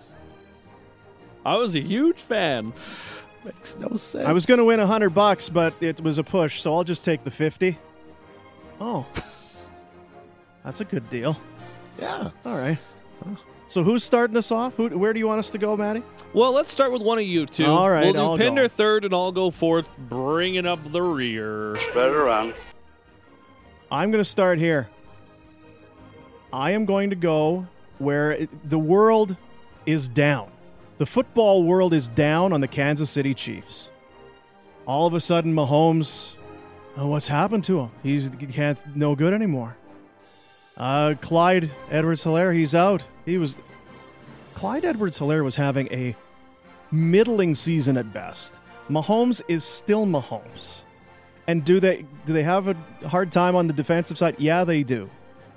I was a huge fan. Makes no sense. I was going to win $100, but it was a push, so I'll just take the 50. Oh. That's a good deal. Yeah. All right. So who's starting us off? Where do you want us to go, Matty? Well, let's start with one of you two. All right, we'll do Pinder third, and I'll go fourth, bringing up the rear. Spread it around. I'm going to start here. I am going to go where the world is down. The football world is down on the Kansas City Chiefs. All of a sudden, Mahomes, what's happened to him? He can't no good anymore. Clyde Edwards-Helaire, he's out. Clyde Edwards-Helaire was having a middling season at best. Mahomes is still Mahomes. And do they have a hard time on the defensive side? Yeah, they do.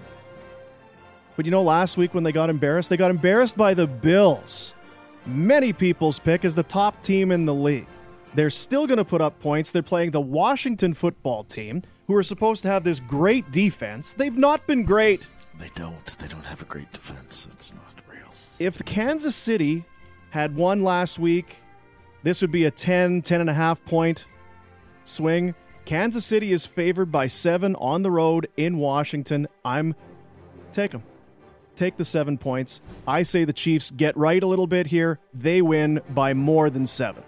But last week when they got embarrassed by the Bills. Many people's pick as the top team in the league. They're still going to put up points. They're playing the Washington football team, who are supposed to have this great defense. They've not been great. They don't. They don't have a great defense. It's not real. If Kansas City had won last week, this would be a 10.5 point swing. Kansas City is favored by 7 on the road in Washington. Take them. Take the 7 points. I say the Chiefs get right a little bit here. They win by more than 7.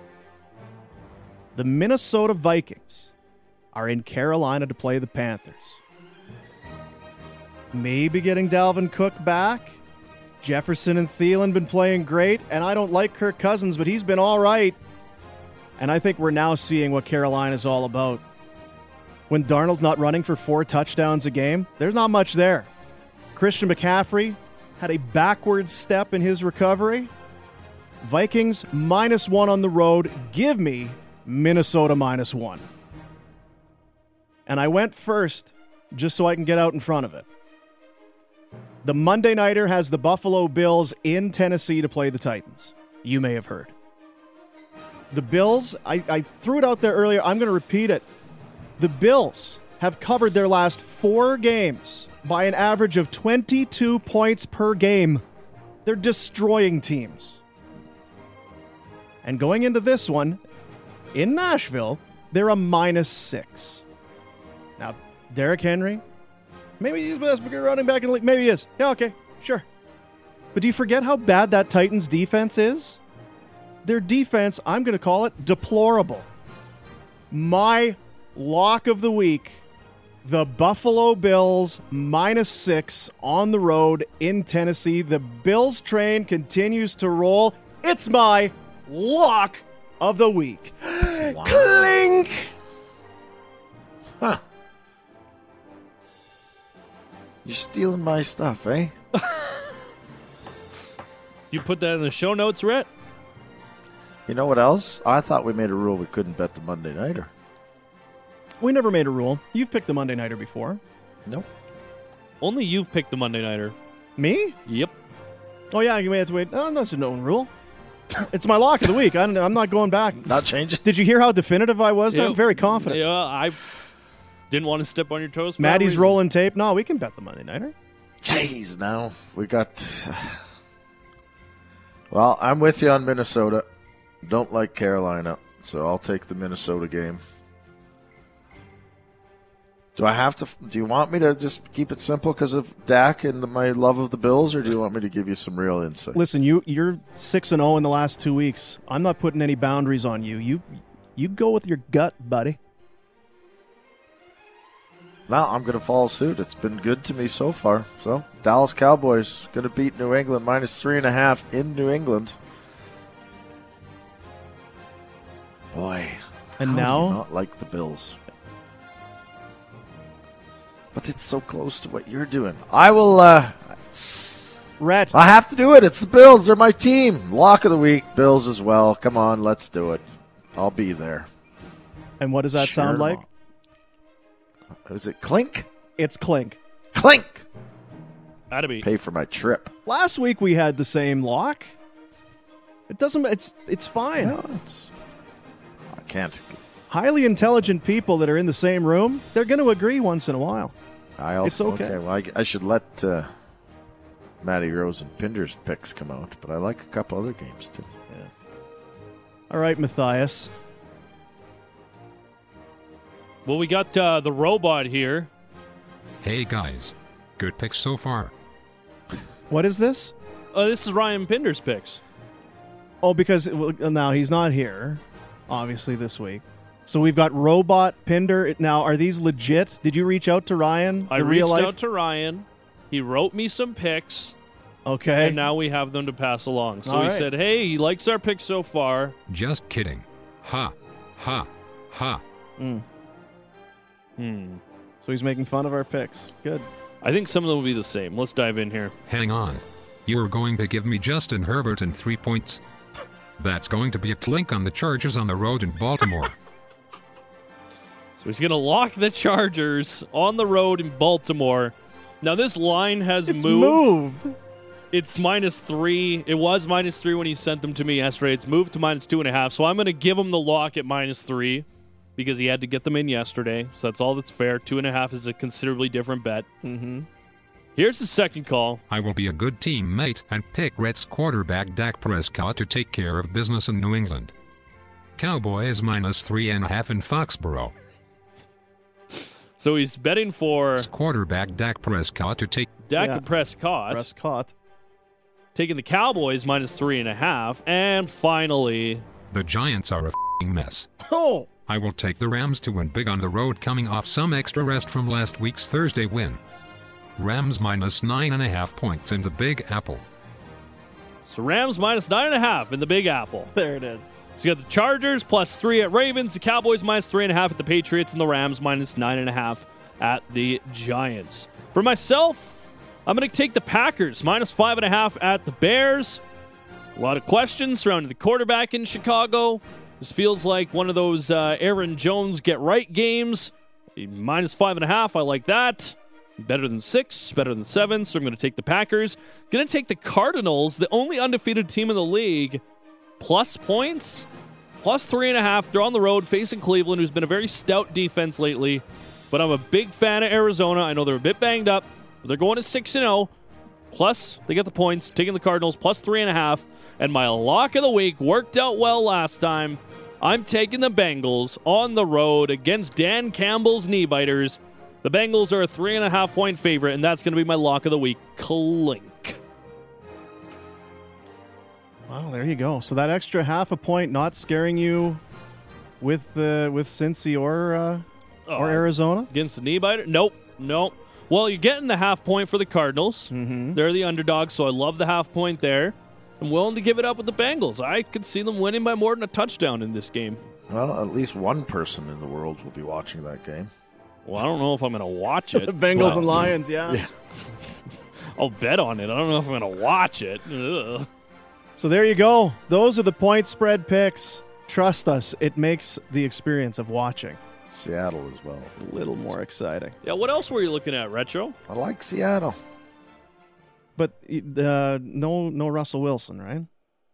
The Minnesota Vikings are in Carolina to play the Panthers. Maybe getting Dalvin Cook back. Jefferson and Thielen been playing great, and I don't like Kirk Cousins, but he's been all right. And I think we're now seeing what Carolina's all about. When Darnold's not running for 4 touchdowns a game, there's not much there. Christian McCaffrey had a backward step in his recovery. Vikings -1 on the road. Give me Minnesota -1. And I went first just so I can get out in front of it. The Monday Nighter has the Buffalo Bills in Tennessee to play the Titans. You may have heard. The Bills, I threw it out there earlier. I'm going to repeat it. The Bills have covered their last 4 games by an average of 22 points per game. They're destroying teams. And going into this one, in Nashville, they're a -6. Now, Derrick Henry, maybe he's the best running back in the league. Maybe he is. Yeah, okay, sure. But do you forget how bad that Titans defense is? Their defense, I'm going to call it deplorable. My lock of the week, the Buffalo Bills -6 on the road in Tennessee. The Bills train continues to roll. It's my lock of the week. Wow. Clink! Huh. You're stealing my stuff, eh? You put that in the show notes, Rhett? You know what else? I thought we made a rule we couldn't bet the Monday Nighter. We never made a rule. You've picked the Monday Nighter before. Nope. Only you've picked the Monday Nighter. Me? Yep. Oh, yeah, you may have to wait. Oh, that's a known rule. It's my lock of the week. I'm not going back. Not changing. Did you hear how definitive I was? Yeah. I'm very confident. Yeah, I didn't want to step on your toes. Maddie's rolling tape. No, we can bet the Monday Nighter. Jeez, now we got... Well, I'm with you on Minnesota. Don't like Carolina, so I'll take the Minnesota game. Do I have to? Do you want me to just keep it simple because of Dak and my love of the Bills, or do you want me to give you some real insight? Listen, you're 6-0 in the last 2 weeks. I'm not putting any boundaries on you. You go with your gut, buddy. No, I'm going to follow suit. It's been good to me so far. So, Dallas Cowboys going to beat New England -3.5 in New England. Boy, and how now do you not like the Bills. But it's so close to what you're doing. I will, Rhett. I have to do it. It's the Bills. They're my team. Lock of the week. Bills as well. Come on, let's do it. I'll be there. And what does that sound like? Is it clink? It's clink. Clink! That'd be. Pay for my trip. Last week we had the same lock. It doesn't, it's fine. No, I can't. Highly intelligent people that are in the same room, they're going to agree once in a while. It's okay. Well, I should let Matty Rose and Pinder's picks come out, but I like a couple other games too. Yeah. All right, Matthias. Well, we got the robot here. Hey guys, good picks so far. What is this? This is Ryan Pinder's picks. Oh, because now he's not here, obviously, this week. So we've got Robot, Pinder. Now, are these legit? Did you reach out to Ryan? I reached out to Ryan. He wrote me some picks. Okay. And now we have them to pass along. So All he right. said, hey, he likes our picks so far. Just kidding. Ha. Ha. Ha. So he's making fun of our picks. Good. I think some of them will be the same. Let's dive in here. Hang on. You're going to give me Justin Herbert and 3 points? That's going to be a clink on the Chargers on the road in Baltimore. So he's going to lock the Chargers on the road in Baltimore. Now, this line has moved. It's -3. It was -3 when he sent them to me yesterday. It's moved to -2.5. So I'm going to give him the lock at -3 because he had to get them in yesterday. So that's all that's fair. 2.5 is a considerably different bet. Mm-hmm. Here's the second call. I will be a good teammate and pick Reds quarterback Dak Prescott to take care of business in New England. Cowboys -3.5 in Foxborough. So he's betting for quarterback Dak Prescott to take Prescott. Taking the Cowboys -3.5. And finally, the Giants are a f***ing mess. Oh! I will take the Rams to win big on the road coming off some extra rest from last week's Thursday win. Rams -9.5 points in the Big Apple. so Rams -9.5 in the Big Apple. There it is. So you got the Chargers +3 at Ravens, the Cowboys -3.5 at the Patriots, and the Rams -9.5 at the Giants. For myself, I'm going to take the Packers -5.5 at the Bears. A lot of questions surrounding the quarterback in Chicago. This feels like one of those Aaron Jones get-right games. -5.5, I like that. Better than 6, better than 7, so I'm going to take the Packers. Going to take the Cardinals, the only undefeated team in the league, plus points, +3.5. They're on the road facing Cleveland, who's been a very stout defense lately. But I'm a big fan of Arizona. I know they're a bit banged up, but they're going to 6-0. Plus, they get the points, taking the Cardinals +3.5. And my lock of the week worked out well last time. I'm taking the Bengals on the road against Dan Campbell's knee-biters. The Bengals are a 3.5-point favorite, and that's going to be my lock of the week. Clink. Wow, there you go. So that extra ½ point not scaring you with Cincy or Arizona? Against the knee-biter? Nope. Well, you're getting the ½ point for the Cardinals. Mm-hmm. They're the underdog, so I love the ½ point there. I'm willing to give it up with the Bengals. I could see them winning by more than a touchdown in this game. Well, at least one person in the world will be watching that game. Well, I don't know if I'm going to watch it. The Bengals and Lions, yeah. I'll bet on it. I don't know if I'm going to watch it. Ugh. So there you go. Those are the point spread picks. Trust us, it makes the experience of watching Seattle as well a little more exciting. Yeah, what else were you looking at, Retro? I like Seattle. But no Russell Wilson, right?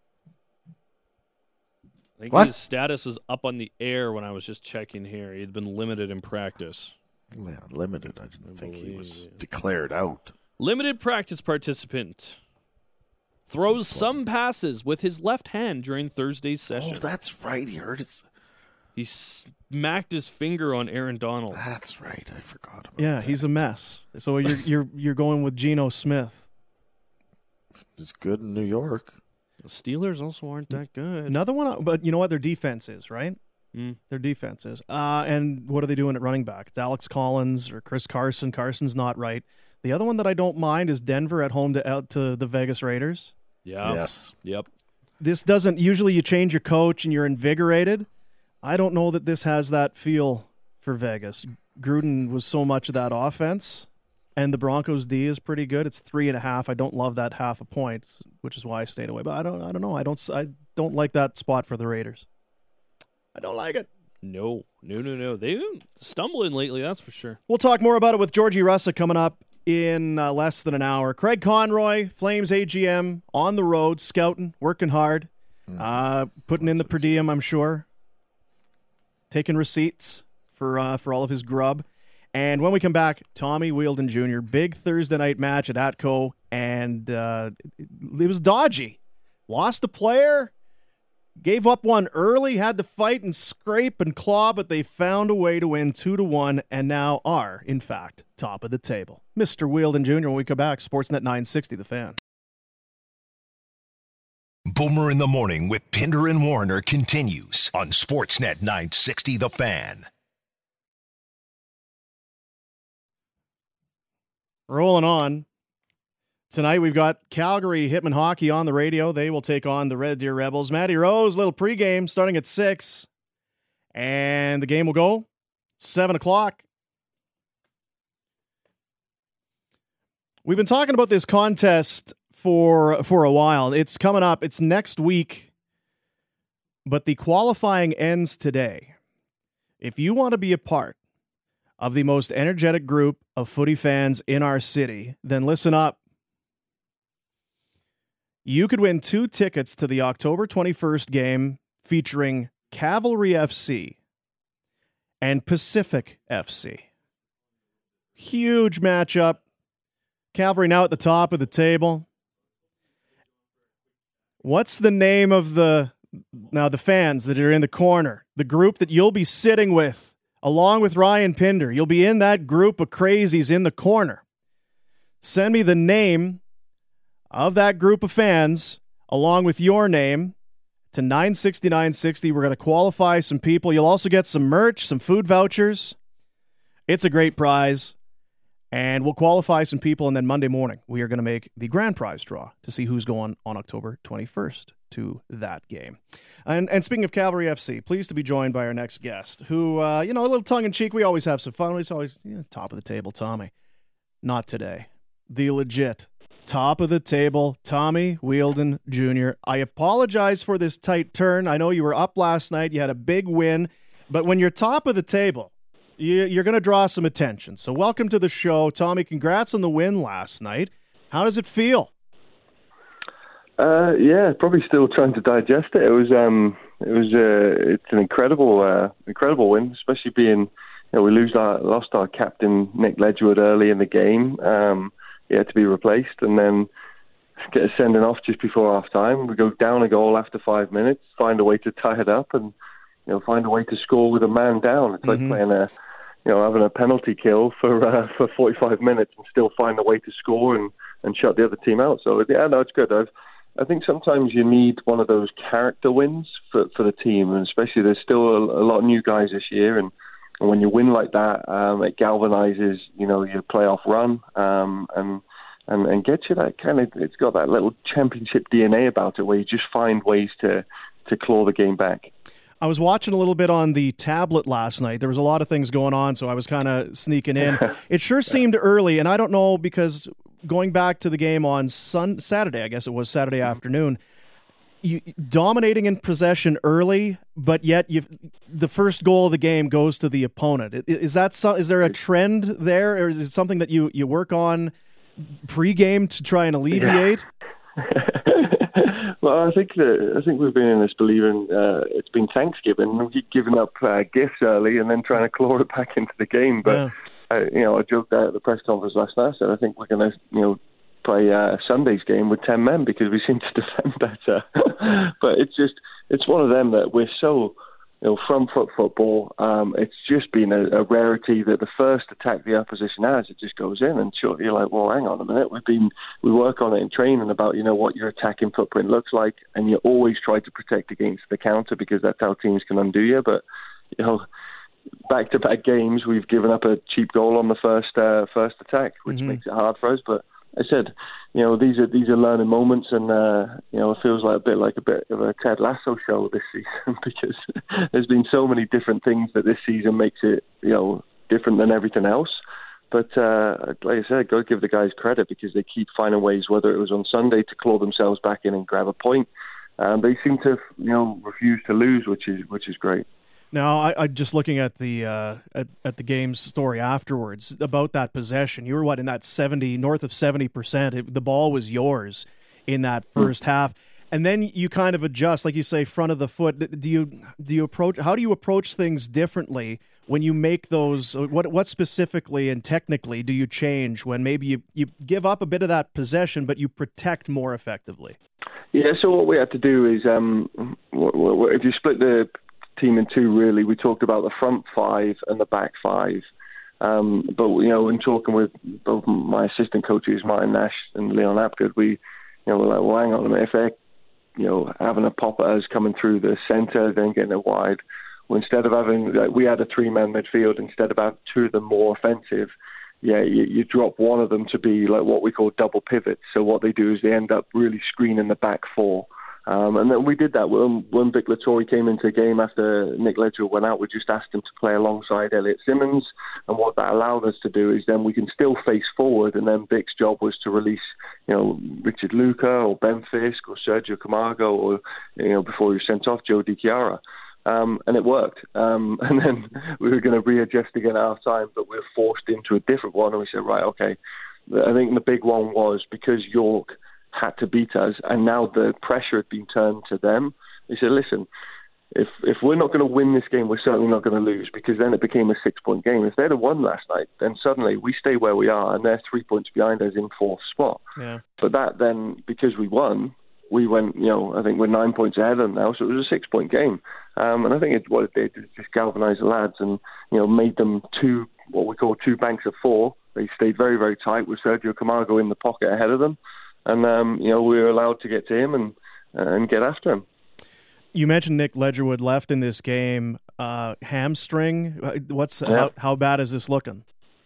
I think his status is up on the air when I was just checking here. He had been limited in practice. Yeah, limited. I didn't think he was declared out. Limited practice participant. Throws some passes with his left hand during Thursday's session. Oh, that's right. He hurt his... He smacked his finger on Aaron Donald. That's right. I forgot about Yeah, that. he's a mess. So you're going with Geno Smith. He's good in New York. The Steelers also aren't that good. Another one, but you know what? Their defense is, right? Their defense is. And what are they doing at running back? It's Alex Collins or Chris Carson. Carson's not right. The other one that I don't mind is Denver at home to the Vegas Raiders. Yeah. Yes. Yep. This doesn't, usually you change your coach and you're invigorated. I don't know that this has that feel for Vegas. Gruden was so much of that offense, and the Broncos D is pretty good. It's 3.5. I don't love that half a point, which is why I stayed away. But I don't know. I don't like that spot for the Raiders. I don't like it. No. They've been stumbling lately, that's for sure. We'll talk more about it with Georgie Russa coming up in less than an hour. Craig Conroy, Flames AGM, on the road, scouting, working hard, putting in the per diem, I'm sure. Taking receipts for all of his grub. And when we come back, Tommy Wheeldon Jr., big Thursday night match at Atco, and it was dodgy. Lost a player, gave up one early, had to fight and scrape and claw, but they found a way to win 2-1 and now are, in fact, top of the table. Mr. Wheeldon Jr., when we come back, Sportsnet 960, The Fan. Boomer in the Morning with Pinder and Warner continues on Sportsnet 960 The Fan. Rolling on. Tonight we've got Calgary Hitman Hockey on the radio. They will take on the Red Deer Rebels. Matty Rose, little pregame starting at 6. And the game will go 7 o'clock. We've been talking about this contest for a while. It's coming up. It's next week. But the qualifying ends today. If you want to be a part of the most energetic group of footy fans in our city, then listen up. You could win 2 tickets to the October 21st game featuring Cavalry FC and Pacific FC. Huge matchup. Cavalry now at the top of the table. What's the name of the fans that are in the corner? The group that you'll be sitting with, along with Ryan Pinder. You'll be in that group of crazies in the corner. Send me the name of that group of fans, along with your name, to 960-960. We're going to qualify some people. You'll also get some merch, some food vouchers. It's a great prize. And we'll qualify some people, and then Monday morning, we are going to make the grand prize draw to see who's going on October 21st to that game. And speaking of Cavalry FC, pleased to be joined by our next guest, who, a little tongue-in-cheek, we always have some fun. He's always top of the table, Tommy. Not today. The legit top of the table, Tommy Wheeldon Jr. I apologize for this tight turn. I know you were up last night. You had a big win. But when you're top of the table, you're going to draw some attention. So welcome to the show. Tommy, congrats on the win last night. How does it feel? Yeah, probably still trying to digest it. It's an incredible win, especially being, we lost our captain Nick Ledgewood early in the game. He had to be replaced, and then get a sending off just before half time. We go down a goal after 5 minutes, find a way to tie it up, and find a way to score with a man down. It's like playing having a penalty kill for 45 minutes and still find a way to score and shut the other team out. So yeah, no, it's good. I think sometimes you need one of those character wins for the team, and especially there's still a lot of new guys this year, and when you win like that, it galvanizes your playoff run and gets you that kind of, it's got that little championship DNA about it where you just find ways to claw the game back. I was watching a little bit on the tablet last night. There was a lot of things going on, so I was kind of sneaking in. It sure seemed early, and I don't know, because going back to the game on Saturday, I guess it was Saturday afternoon, you dominating in possession early, but yet the first goal of the game goes to the opponent. Is there a trend there, or is it something that you work on pregame to try and alleviate? Well, I think we've been in this believing it's been Thanksgiving. We keep giving up gifts early and then trying to claw it back into the game. But I joked out at the press conference last night. I said I think we're going to play Sunday's game with 10 men because we seem to defend better. But it's one of them that we're so. Front foot football, it's just been a rarity that the first attack the opposition has, it just goes in, and sure, you're like, well, hang on a minute, we work on it in training about, what your attacking footprint looks like, and you always try to protect against the counter because that's how teams can undo you, but, back-to-back games, we've given up a cheap goal on the first attack, which makes it hard for us, but I said, these are learning moments, and it feels like a bit of a Ted Lasso show this season because there's been so many different things that this season makes it, different than everything else. But like I said, got to give the guys credit because they keep finding ways, whether it was on Sunday, to claw themselves back in and grab a point. They seem to, refuse to lose, which is great. Now, I just looking at the game's story afterwards about that possession. You were in that north of 70%. The ball was yours in that first half, and then you kind of adjust, like you say, front of the foot. How do you approach things differently when you make those? What specifically and technically do you change when maybe you give up a bit of that possession, but you protect more effectively? Yeah. So what we had to do is, if you split the team in two, really, we talked about the front five and the back five. But in talking with both my assistant coaches, Martin Nash and Leon Apgood, we're like, well, hang on a minute, if they're having a pop at us coming through the centre, then getting it wide. Well, instead of having, we had a 3-man midfield, instead of having two of them more offensive, you drop one of them to be like what we call double pivots. So what they do is they end up really screening the back four. And then we did that when Vic Latori came into the game after Nick Ledger went out. We just asked him to play alongside Elliot Simmons, and what that allowed us to do is then we can still face forward, and then Vic's job was to release, Richard Luca or Ben Fisk or Sergio Camargo or, before he was sent off, Joe DiChiara. And it worked. And then we were going to readjust again at half time, but we were forced into a different one, and we said, right, okay. I think the big one was because York had to beat us, and now the pressure had been turned to them. They said, listen, if we're not going to win this game, we're certainly not going to lose, because then it became a 6-point game. If they'd have won last night, then suddenly we stay where we are, and they're 3 points behind us in fourth spot. Yeah. But that then, because we won, we went, I think we're 9 points ahead of them now, so it was a 6-point game. And I think what it did is just galvanise the lads and, made them what we call two banks of four. They stayed very, very tight with Sergio Camargo in the pocket ahead of them. And, we were allowed to get to him and get after him. You mentioned Nick Ledgerwood left in this game. Hamstring. How bad is this looking?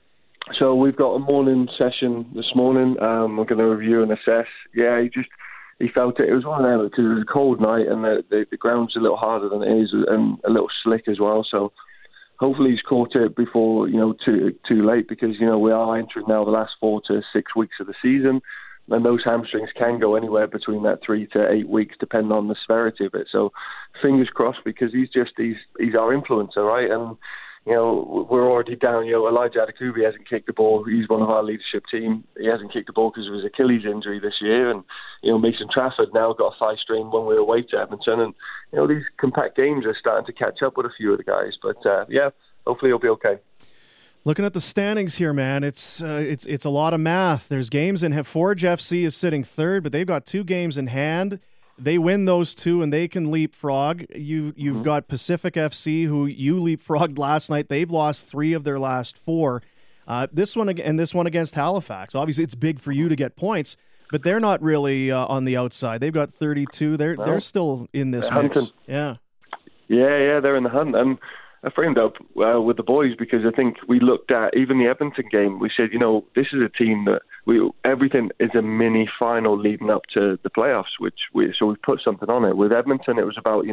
So we've got a morning session this morning. We're going to review and assess. Yeah, he felt it. It was one of them because it was a cold night and the ground's a little harder than it is and a little slick as well. So hopefully he's caught it before too late, because we are entering now the last 4 to 6 weeks of the season. And those hamstrings can go anywhere between that 3 to 8 weeks, depending on the severity of it. So, fingers crossed, because he's our influencer, right? And we're already down. Elijah Adekubi hasn't kicked the ball. He's one of our leadership team. He hasn't kicked the ball because of his Achilles injury this year. And Mason Trafford now got a thigh strain when we were away to Edmonton. And these compact games are starting to catch up with a few of the guys. But hopefully he'll be okay. Looking at the standings here, man, it's a lot of math. There's games in Forge FC is sitting third, but they've got 2 games in hand. They win those 2, and they can leapfrog. You've got Pacific FC, who you leapfrogged last night. They've lost 3 of their last 4. This one against Halifax. Obviously, it's big for you to get points, but they're not really on the outside. They've got 32. They're still in this mix. Hunting. Yeah, they're in the hunt. And I framed up with the boys because I think we looked at even the Edmonton game. We said, this is a team that everything is a mini final leading up to the playoffs, so we've put something on it. With Edmonton, it was about,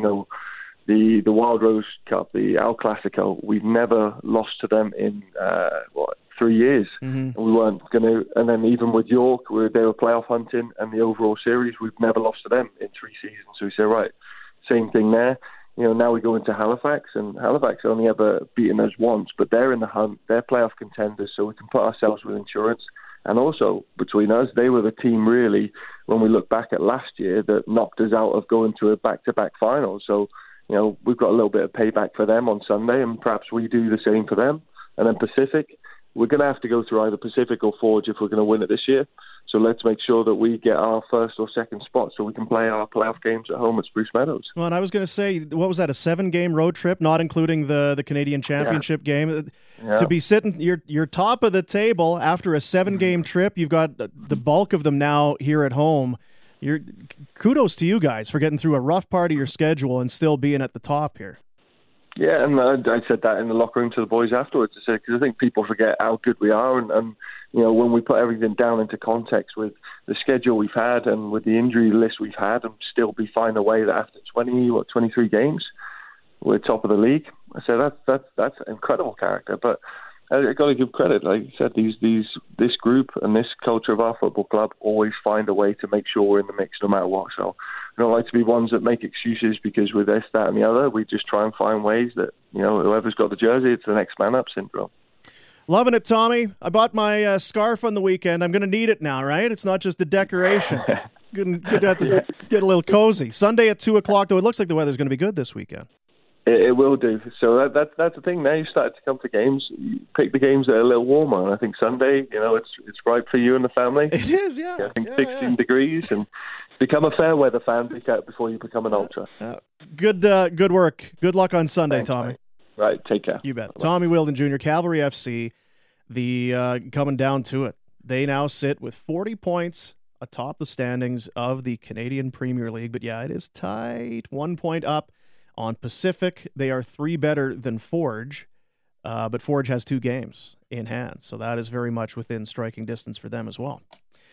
the Wild Rose Cup, the El Clasico. We've never lost to them in, 3 years. Mm-hmm. And we weren't going to, and then even with York, they were playoff hunting, and the overall series, we've never lost to them in 3 seasons. So we said, right, same thing there. Now we go into Halifax, and Halifax only ever beaten us once, but they're in the hunt. They're playoff contenders, so we can put ourselves with insurance. And also, between us, they were the team really, when we look back at last year, that knocked us out of going to a back-to-back final. So, we've got a little bit of payback for them on Sunday, and perhaps we do the same for them. And then Pacific, we're going to have to go through either Pacific or Forge if we're going to win it this year. So let's make sure that we get our first or second spot so we can play our playoff games at home at Spruce Meadows. Well, and I was going to say, what was that, a 7-game road trip, not including the Canadian Championship game? Yeah. To be sitting, you're top of the table after a 7-game trip. You've got the bulk of them now here at home. Kudos to you guys for getting through a rough part of your schedule and still being at the top here. Yeah, and I said that in the locker room to the boys afterwards. I said, because I think people forget how good we are, and when we put everything down into context with the schedule we've had and with the injury list we've had, and still be finding a way that after 23 games, we're top of the league. I said that's incredible character, but I got to give credit. Like I said, this group and this culture of our football club always find a way to make sure we're in the mix no matter what. So I don't like to be ones that make excuses because we're this, that, and the other. We just try and find ways that whoever's got the jersey, it's the next man up syndrome. Loving it, Tommy. I bought my scarf on the weekend. I'm going to need it now, right? It's not just a decoration. Good to have to get a little cozy. Sunday at 2 o'clock, though. It looks like the weather's going to be good this weekend. It will do. So that's the thing. Now you start to come to games. You pick the games that are a little warmer. And I think Sunday, it's right for you and the family. It is, yeah. I think 16 degrees, and become a fair weather fan before you become an ultra. Good work. Good luck on Sunday, Thanks, Tommy. Mate. Right, take care. You bet. Bye-bye. Tommy Wheeldon Jr., Cavalry FC. Coming down to it, they now sit with 40 points atop the standings of the Canadian Premier League. But yeah, it is tight. 1 point up on Pacific. They are 3 better than Forge, but Forge has 2 games in hand, so that is very much within striking distance for them as well.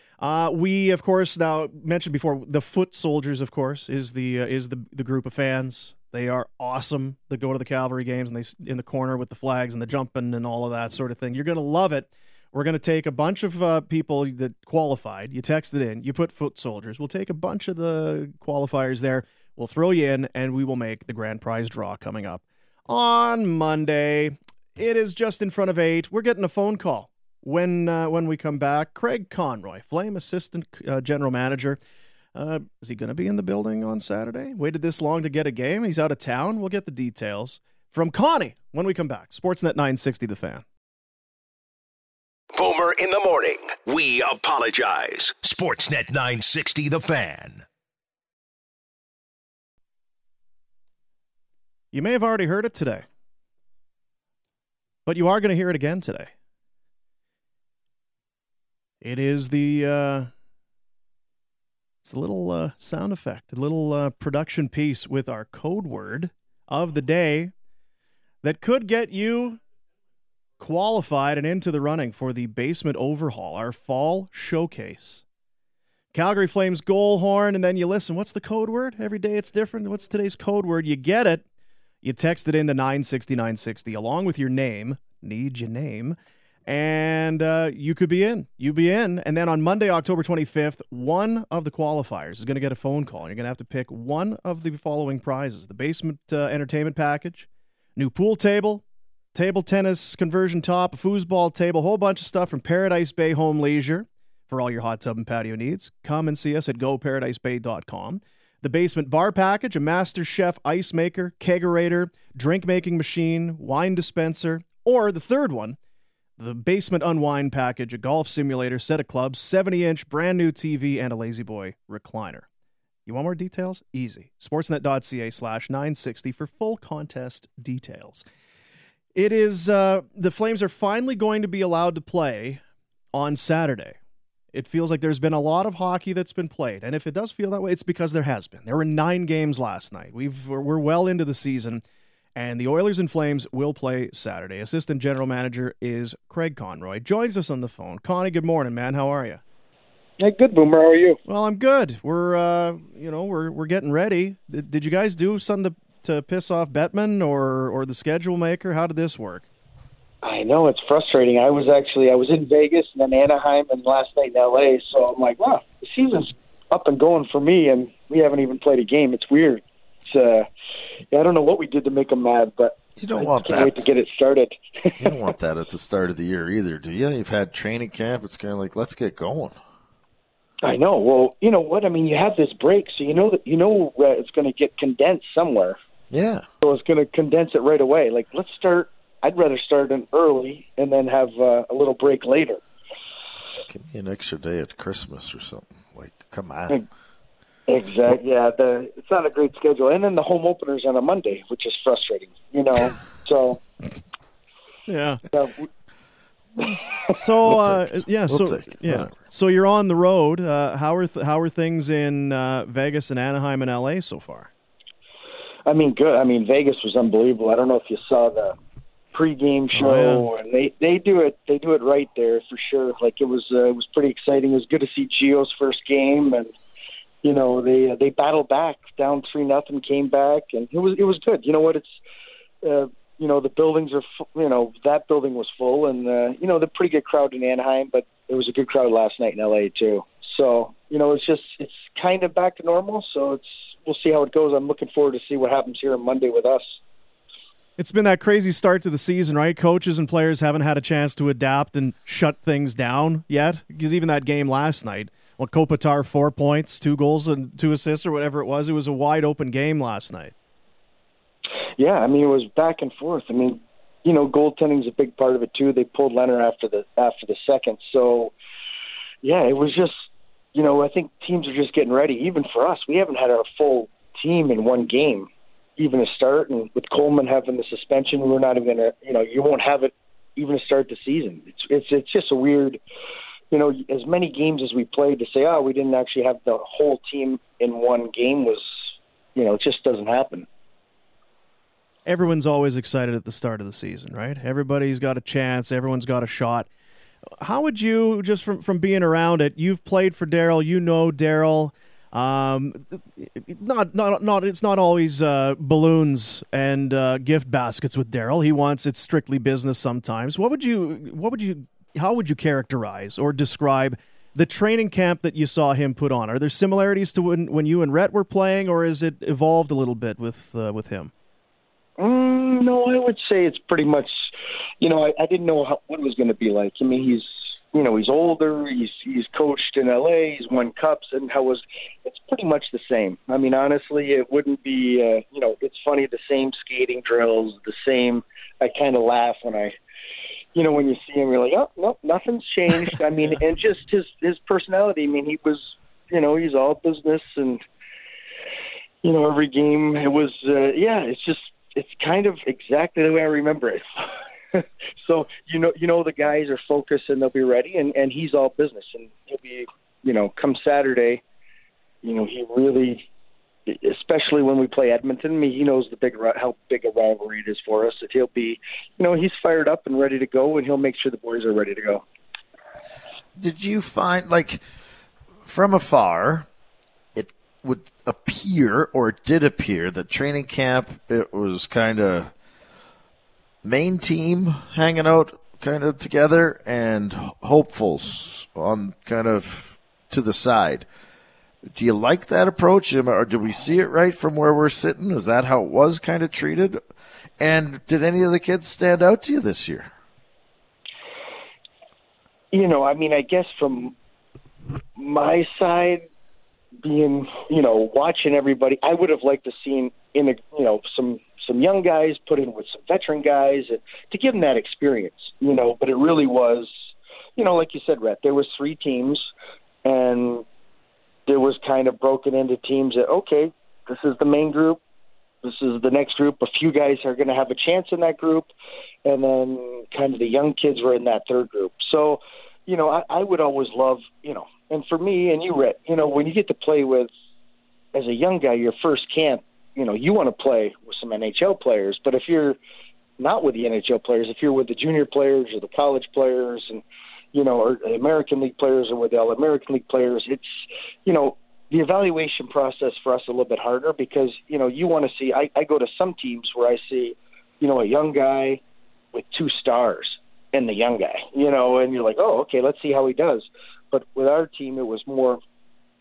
We, of course, now mentioned before, the Foot Soldiers, of course, is the group of fans. They are awesome. They go to the Cavalry games and they in the corner with the flags and the jumping and all of that sort of thing. You're going to love it. We're going to take a bunch of people that qualified. You text it in. You put Foot Soldiers. We'll take a bunch of the qualifiers there. We'll throw you in, and we will make the grand prize draw coming up on Monday. It is just in front of 8. We're getting a phone call when we come back. Craig Conroy, Flame Assistant General Manager. Is he going to be in the building on Saturday? Waited this long to get a game. He's out of town. We'll get the details from Connie when we come back. Sportsnet 960, The Fan. Boomer in the morning. We apologize. Sportsnet 960, The Fan. You may have already heard it today, but you are going to hear it again today. It is it's a little sound effect, a little production piece with our code word of the day that could get you qualified and into the running for the Basement Overhaul, our fall showcase. Calgary Flames goal horn, and then you listen. What's the code word? Every day it's different. What's today's code word? You get it. You text it into 960-960 along with your name. Need your name. And you could be in. You be in. And then on Monday, October 25th, one of the qualifiers is going to get a phone call. You're going to have to pick one of the following prizes. The Basement Entertainment Package, new pool table, table tennis conversion top, a foosball table, a whole bunch of stuff from Paradise Bay Home Leisure for all your hot tub and patio needs. Come and see us at goparadisebay.com. The Basement Bar Package, a Master Chef ice maker, kegerator, drink-making machine, wine dispenser, or the third one, the Basement Unwind Package, a golf simulator, set of clubs, 70-inch brand-new TV, and a Lazy Boy recliner. You want more details? Easy. Sportsnet.ca/960 for full contest details. It is, the Flames are finally going to be allowed to play on Saturday. It feels like there's been a lot of hockey that's been played, and if it does feel that way, it's because there has been. There were 9 games last night. We're well into the season, and the Oilers and Flames will play Saturday. Assistant General Manager is Craig Conroy. Joins us on the phone. Connie, good morning, man. How are you? Hey, good, Boomer. How are you? Well, I'm good. We're getting ready. Did you guys do something to piss off Bettman or the schedule maker? How did this work? I know, it's frustrating. I was in Vegas and then Anaheim and last night in L.A., so I'm like, wow, the season's up and going for me, and we haven't even played a game. It's weird. I don't know what we did to make them mad, but you don't want can't that. wait to get it started. You don't want that at the start of the year either, do you? You've had training camp. It's kind of like, let's get going. I know. Well, you know what? I mean, you have this break, so you know it's going to get condensed somewhere. Yeah. So it's going to condense it right away. Like, let's start. I'd rather start in early and then have a little break later. Give me an extra day at Christmas or something. Like, come on. Exactly. Yeah, it's not a great schedule, and then the home opener's on a Monday, which is frustrating. You know, so yeah. So you're on the road. How are things in Vegas and Anaheim and LA so far? I mean, good. I mean, Vegas was unbelievable. I don't know if you saw the pregame show, and they do it right there for sure. Like, it was pretty exciting. It was good to see Gio's first game, and you know they battled back down 3-0, came back, and it was good. You know what? It's you know, the buildings are that building was full, and you know, the pretty good crowd in Anaheim, but there was a good crowd last night in LA too. So you know, it's kind of back to normal. So we'll see how it goes. I'm looking forward to see what happens here on Monday with us. It's been that crazy start to the season, right? Coaches and players haven't had a chance to adapt and shut things down yet. Because even that game last night, Kopitar 4 points, 2 goals and 2 assists or whatever it was a wide open game last night. Yeah, I mean, it was back and forth. I mean, you know, goaltending's a big part of it too. They pulled Leonard after the second. So yeah, it was just, you know, I think teams are just getting ready. Even for us, we haven't had our full team in one game, even to start. And with Coleman having the suspension, we're not even going to, you know, you won't have it even to start the season. It's just a weird, you know, as many games as we played, to say, oh, we didn't actually have the whole team in one game was, you know, it just doesn't happen. Everyone's always excited at the start of the season, right? Everybody's got a chance. Everyone's got a shot. How would you, just from being around it, you've played for Darryl, you know Darryl. It's not always balloons and gift baskets with Darryl. It's strictly business sometimes. How would you characterize or describe the training camp that you saw him put on? Are there similarities to when you and Rhett were playing, or is it evolved a little bit with him? No, I would say it's pretty much, you know, I didn't know what it was going to be like. I mean, he's older, he's coached in LA, he's won cups, and it's pretty much the same. I mean, honestly, it wouldn't be, you know, it's funny, the same skating drills, the same, I kind of laugh when you know, when you see him, you're like, oh, no, nothing's changed. I mean, and just his personality, I mean, he was, you know, he's all business, and, you know, every game, it was, it's kind of exactly the way I remember it. So, you know, the guys are focused and they'll be ready, and he's all business, and he'll be, you know, come Saturday, you know, he really, especially when we play Edmonton, I mean, he knows how big a rivalry it is for us, that he'll be, you know, he's fired up and ready to go, and he'll make sure the boys are ready to go. Did you find, like, from afar, would appear, or it did appear, that training camp, it was kind of main team hanging out kind of together and hopefuls on kind of to the side? Do you like that approach, or do we see it right from where we're sitting? Is that how it was kind of treated? And did any of the kids stand out to you this year? You know, I mean, I guess from my side, being, you know, watching everybody, I would have liked to seen some young guys put in with some veteran guys to give them that experience, you know. But it really was, you know, like you said, Rhett, there was 3 teams, and there was kind of broken into teams that, okay, this is the main group, this is the next group. A few guys are going to have a chance in that group, and then kind of the young kids were in that third group. So, you know, I would always love, you know, and for me and you, Rhett, you know, when you get to play with, as a young guy, your first camp, you know, you want to play with some NHL players. But if you're not with the NHL players, if you're with the junior players or the college players, and, you know, or the American League players, or with the All-American League players, it's, you know, the evaluation process for us is a little bit harder, because, you know, you want to see, I go to some teams where I see, you know, a young guy with 2 stars and the young guy, you know, and you're like, oh, okay, let's see how he does. But with our team, it was more,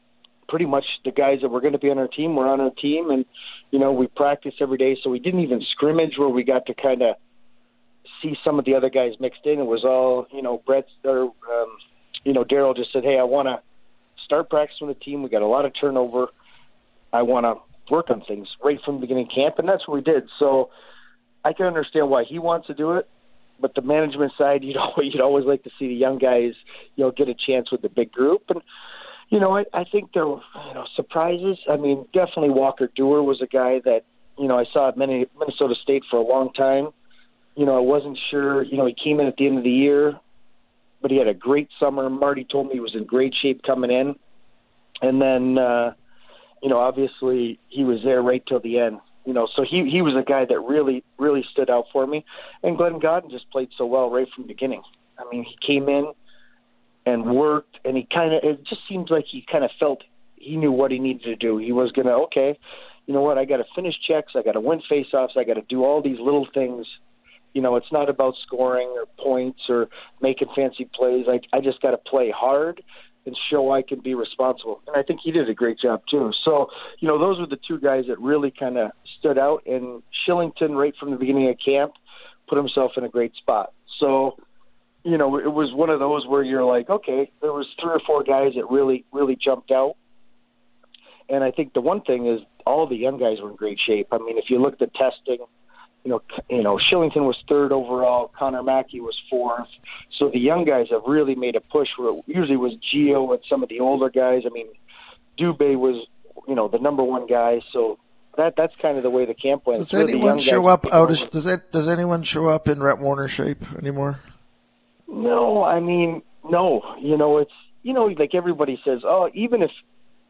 pretty much the guys that were going to be on our team were on our team, and we practiced every day. So we didn't even scrimmage where we got to kind of see some of the other guys mixed in. It was all Brett's or Daryl just said, "Hey, I want to start practicing with the team. We got a lot of turnover. I want to work on things right from the beginning of camp," and that's what we did. So I can understand why he wants to do it, but the management side, you'd always like to see the young guys, get a chance with the big group. And I think there were surprises. I mean, definitely Walker Dewar was a guy that I saw at Minnesota State for a long time. I wasn't sure. He came in at the end of the year, but he had a great summer. Marty told me he was in great shape coming in, and then obviously he was there right till the end. So he was a guy that really, really stood out for me. And Glenn Godden just played so well right from the beginning. I mean, he came in and worked, and it just seems like he kind of felt he knew what he needed to do. He was going to, okay, you know what, I got to finish checks, I got to win faceoffs, I got to do all these little things. It's not about scoring or points or making fancy plays. I just got to play hard and show I can be responsible. And I think he did a great job too. So, those were the two guys that really kind of stood out. And Shillington, right from the beginning of camp, put himself in a great spot. So, it was one of those where you're like, okay, there was 3 or 4 guys that really, really jumped out. And I think the one thing is all the young guys were in great shape. I mean, if you look at the testing, Shillington was 3rd overall. Connor Mackey was 4th. So the young guys have really made a push where it usually was Gio and some of the older guys. I mean, Dubé was, the number 1 guy. So that's kind of the way the camp went. Does anyone show up does anyone show up in Rhett Warner shape anymore? No, I mean, no. It's like everybody says, oh, even if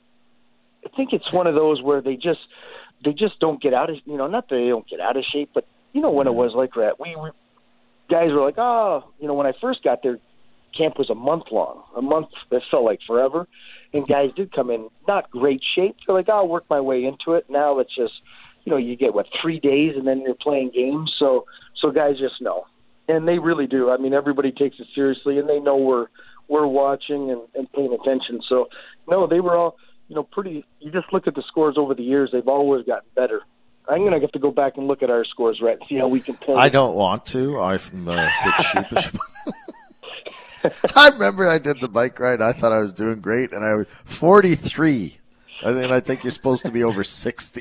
I think it's one of those where they just don't get out of, not that they don't get out of shape, but when it was like that, guys were like, oh, when I first got there, camp was a month long. A month that felt like forever, and guys did come in not great shape. They're like, oh, I'll work my way into it. Now it's just, you get 3 days and then you're playing games. So guys just know, and they really do. I mean, everybody takes it seriously, and they know we're watching and paying attention. So no, they were all. Pretty. You just look at the scores over the years; they've always gotten better. I'm gonna have to go back and look at our scores, Rhett, and see how we compare. I don't want to. I'm a bit sheepish. I remember I did the bike ride. I thought I was doing great, and I was 43. I think you're supposed to be over 60.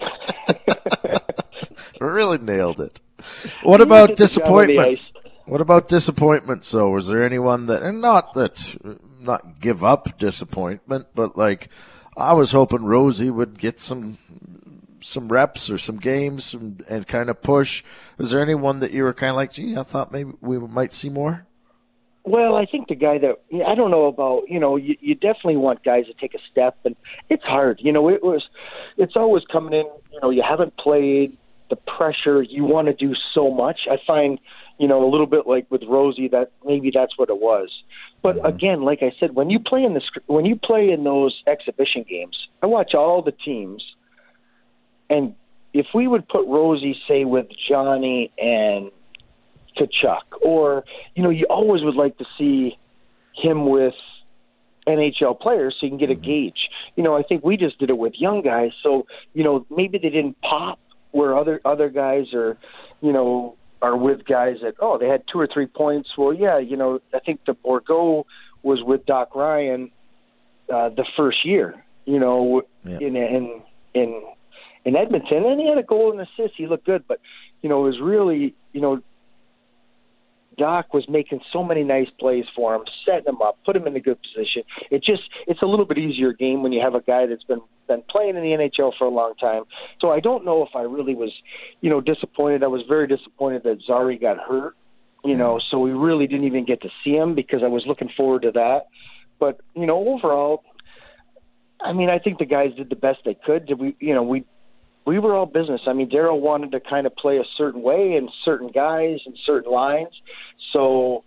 Really nailed it. What about disappointments? What about disappointments? So, was there anyone that, and not give up disappointment, but I was hoping Rosie would get some reps or some games and kind of push. Was there anyone that you were kind of like, gee, I thought maybe we might see more? Well, I think the guy that, I don't know about, you definitely want guys to take a step, and it's hard. It's always coming in, you haven't played, the pressure, you want to do so much. I find, a little bit like with Rosie, that maybe that's what it was. But again, like I said, when you play in those exhibition games, I watch all the teams, and if we would put Rosie, say, with Johnny and Tkachuk, or you always would like to see him with NHL players so you can get a gauge. I think we just did it with young guys, so maybe they didn't pop where other guys are, are with guys that, they had 2 or 3 points. Well, yeah, I think the Bourgault was with Doc Ryan the first year, in Edmonton, and he had a goal and assist. He looked good, but it was really, Doc was making so many nice plays for him, setting him up, put him in a good position. It's a little bit easier game when you have a guy that's been playing in the NHL for a long time. So I don't know if I really was, disappointed. I was very disappointed that Zari got hurt, so we really didn't even get to see him because I was looking forward to that. But, overall, I mean, I think the guys did the best they could. We were all business. I mean, Daryl wanted to kind of play a certain way and certain guys and certain lines. So,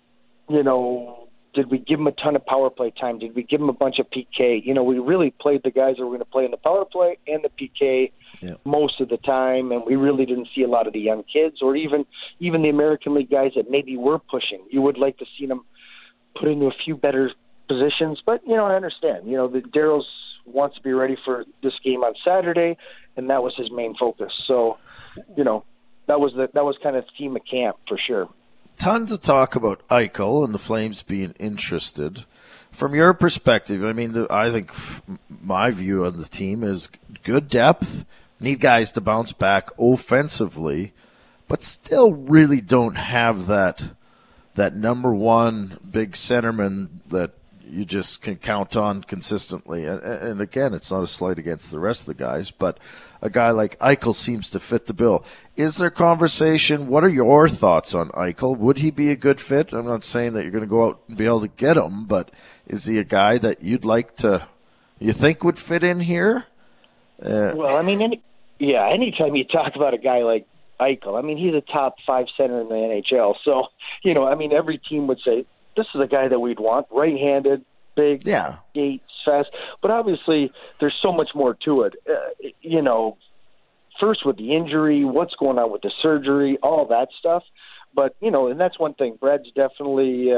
did we give him a ton of power play time? Did we give him a bunch of PK? We really played the guys that were going to play in the power play and the PK most of the time, and we really didn't see a lot of the young kids or even the American League guys that maybe were pushing. You would like to see them put into a few better positions, but, I understand. The Daryl's wants to be ready for this game on Saturday, and that was his main focus. So, that was kind of the theme of camp for sure. Tons of talk about Eichel and the Flames being interested. From your perspective, I mean, I think my view of the team is good depth, need guys to bounce back offensively, but still really don't have that number one big centerman that you just can count on consistently. And again, it's not a slight against the rest of the guys, but a guy like Eichel seems to fit the bill. Is there conversation? What are your thoughts on Eichel? Would he be a good fit? I'm not saying that you're going to go out and be able to get him, but is he a guy that you think would fit in here? Well, I mean, anytime you talk about a guy like Eichel, I mean, he's a top 5 center in the NHL. So, every team would say, this is a guy that we'd want, right-handed, big, skates, fast. But obviously, there's so much more to it. First with the injury, what's going on with the surgery, all that stuff. But, and that's one thing. Brad's definitely,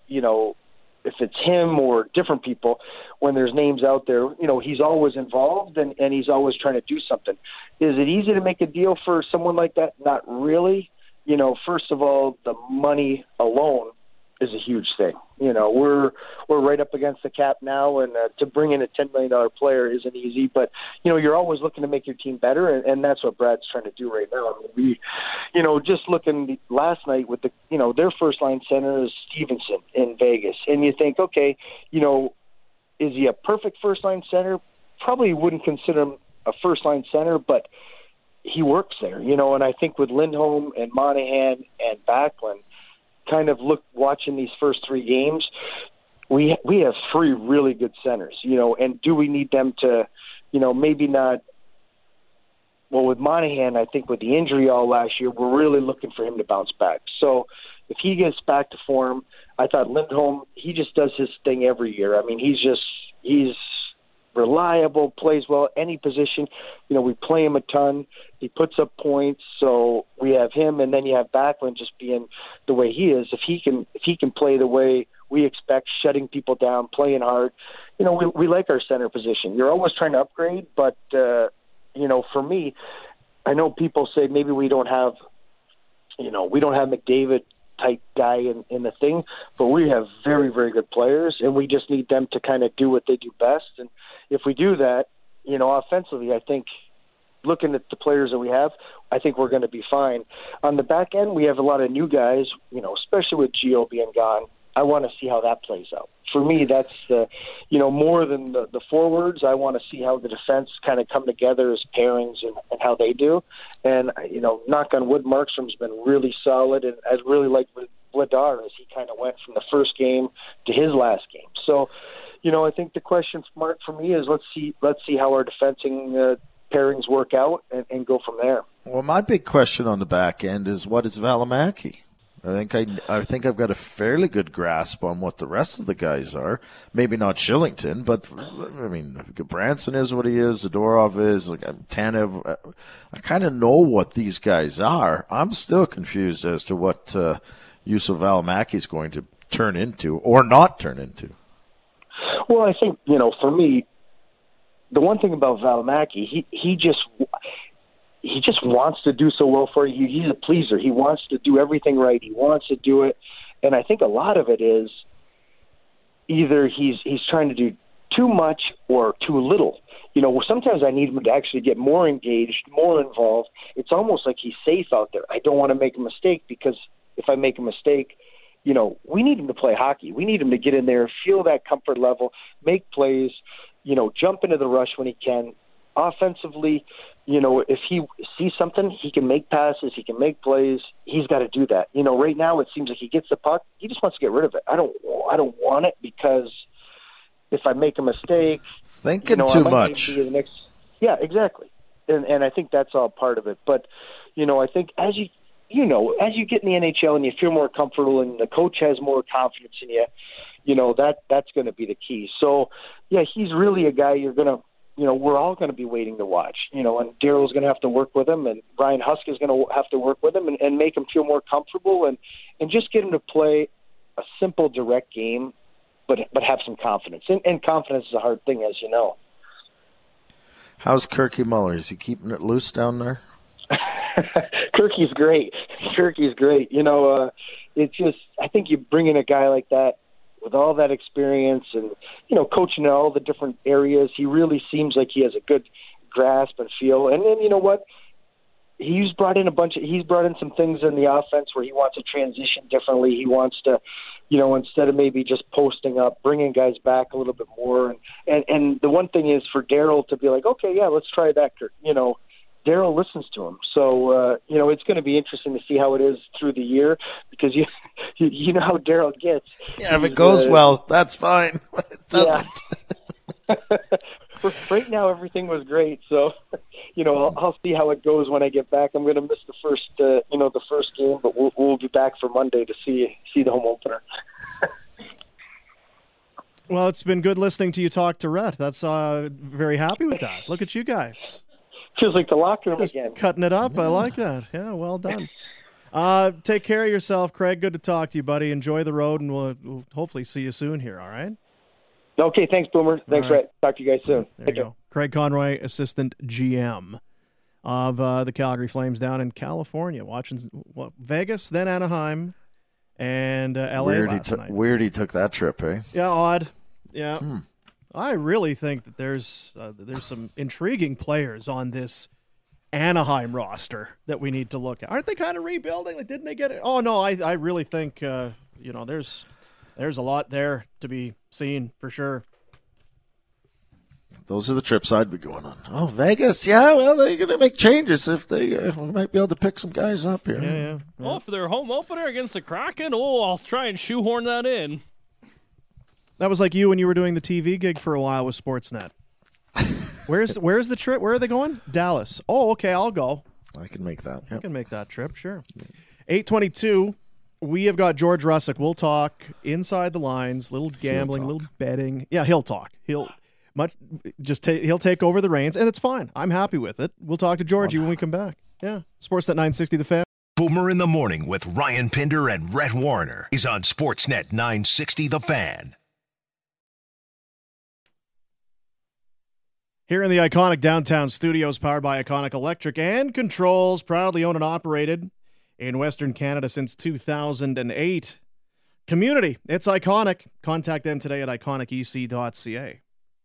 if it's him or different people, when there's names out there, he's always involved and he's always trying to do something. Is it easy to make a deal for someone like that? Not really. First of all, the money alone is a huge thing. We're right up against the cap now, and to bring in a $10 million player isn't easy. But you're always looking to make your team better, and that's what Brad's trying to do right now. I mean, just looking last night with their first line center is Stevenson in Vegas, and you think, okay, is he a perfect first line center? Probably wouldn't consider him a first line center, but he works there. And I think with Lindholm and Monahan and Backlund, kind of watching these first 3 games, we have 3 really good centers, and do we need them to, maybe not. Well, with Monahan, I think with the injury all last year, we're really looking for him to bounce back. So if he gets back to form, I thought Lindholm, he just does his thing every year. I mean, he's reliable, plays well, any position. We play him a ton. He puts up points, so we have him, and then you have Backlund just being the way he is. If he can play the way we expect, shutting people down, playing hard, we like our center position. You're always trying to upgrade, but for me, I know people say maybe we don't have McDavid type guy in the thing, but we have very, very good players, and we just need them to kind of do what they do best. And if we do that, offensively, I think looking at the players that we have, I think we're going to be fine. On the back end, we have a lot of new guys, especially with Gio being gone. I want to see how that plays out. For me, that's more than the forwards. I want to see how the defense kind of come together as pairings and how they do. And, knock on wood, Markstrom's been really solid, and I really like Vladar as he kind of went from the first game to his last game. So, I think the question mark for me is let's see how our defending pairings work out and go from there. Well, my big question on the back end is, what is Valimaki? I think I've got a fairly good grasp on what the rest of the guys are. Maybe not Shillington, but I mean, Branson is what he is. Zadorov is. Tanev. I kind of know what these guys are. I'm still confused as to what Juuso Valimaki is going to turn into or not turn into. Well, I think for me, the one thing about Valimaki, he just wants to do so well for you. He's a pleaser. He wants to do everything right. He wants to do it. And I think a lot of it is either he's trying to do too much or too little. Sometimes I need him to actually get more engaged, more involved. It's almost like he's safe out there. I don't want to make a mistake, because if I make a mistake, we need him to play hockey. We need him to get in there, feel that comfort level, make plays, jump into the rush when he can. Offensively, if he sees something, he can make passes, he can make plays. He's got to do that. Right now it seems like he gets the puck, he just wants to get rid of it. I don't want it, because if I make a mistake, thinking too much. Yeah, exactly. And I think that's all part of it. But I think as you get in the NHL and you feel more comfortable and the coach has more confidence in you, that's going to be the key. So yeah, he's really a guy you're going to. We're all going to be waiting to watch, and Daryl's going to have to work with him, and Ryan Husk is going to have to work with him and make him feel more comfortable and just get him to play a simple, direct game, but have some confidence. And confidence is a hard thing, as you know. How's Kirky Muller? Is he keeping it loose down there? Kirky's great. You know, it's just, I think you bring in a guy like that with all that experience and, you know, coaching in all the different areas. He really seems like he has a good grasp and feel. And then, you know what? He's brought in some things in the offense where he wants to transition differently. He wants to, you know, instead of maybe just posting up, bringing guys back a little bit more. And the one thing is for Daryl to be like, okay, yeah, let's try that. You know, Daryl listens to him. So, you know, it's going to be interesting to see how it is through the year because you know how Daryl gets. Yeah, if it goes well, that's fine. It doesn't. Yeah. Right now, everything was great. So, you know, I'll see how it goes when I get back. I'm going to miss the first game, but we'll be back for Monday to see the home opener. Well, it's been good listening to you talk to Rhett. That's very happy with that. Look at you guys. Feels like the locker room just again. Cutting it up. I like that. Yeah, well done. Take care of yourself, Craig. Good to talk to you, buddy. Enjoy the road, and we'll hopefully see you soon here, all right? Okay, thanks, Boomer. Thanks, Rhett. Talk to you guys soon. There you go. Craig Conroy, assistant GM of the Calgary Flames down in California, watching Vegas, then Anaheim, and LA last night. Weird he took that trip, eh? Yeah, odd. Yeah. I really think that there's some intriguing players on this Anaheim roster that we need to look at. Aren't they kind of rebuilding? Like, didn't they get it? Oh, no, I really think, you know, there's a lot there to be seen for sure. Those are the trips I'd be going on. Oh, Vegas, yeah. Well, they're going to make changes if we might be able to pick some guys up here. Yeah. Oh, for their home opener against the Kraken. Oh, I'll try and shoehorn that in. That was like you when you were doing the TV gig for a while with Sportsnet. Where's the trip? Where are they going? Dallas. Oh, okay, I'll go. I can make that. Yep. I can make that trip, sure. 8:22. We have got George Russick. We'll talk inside the lines, little gambling, little betting. Yeah, he'll talk. He'll take over the reins, and it's fine. I'm happy with it. We'll talk to Georgie when we come back. Yeah, Sportsnet 960 The Fan. Boomer in the Morning with Ryan Pinder and Rhett Warner is on Sportsnet 960 The Fan. Here in the iconic downtown studios, powered by Iconic Electric and Controls, proudly owned and operated in Western Canada since 2008. Community, it's iconic. Contact them today at iconicec.ca.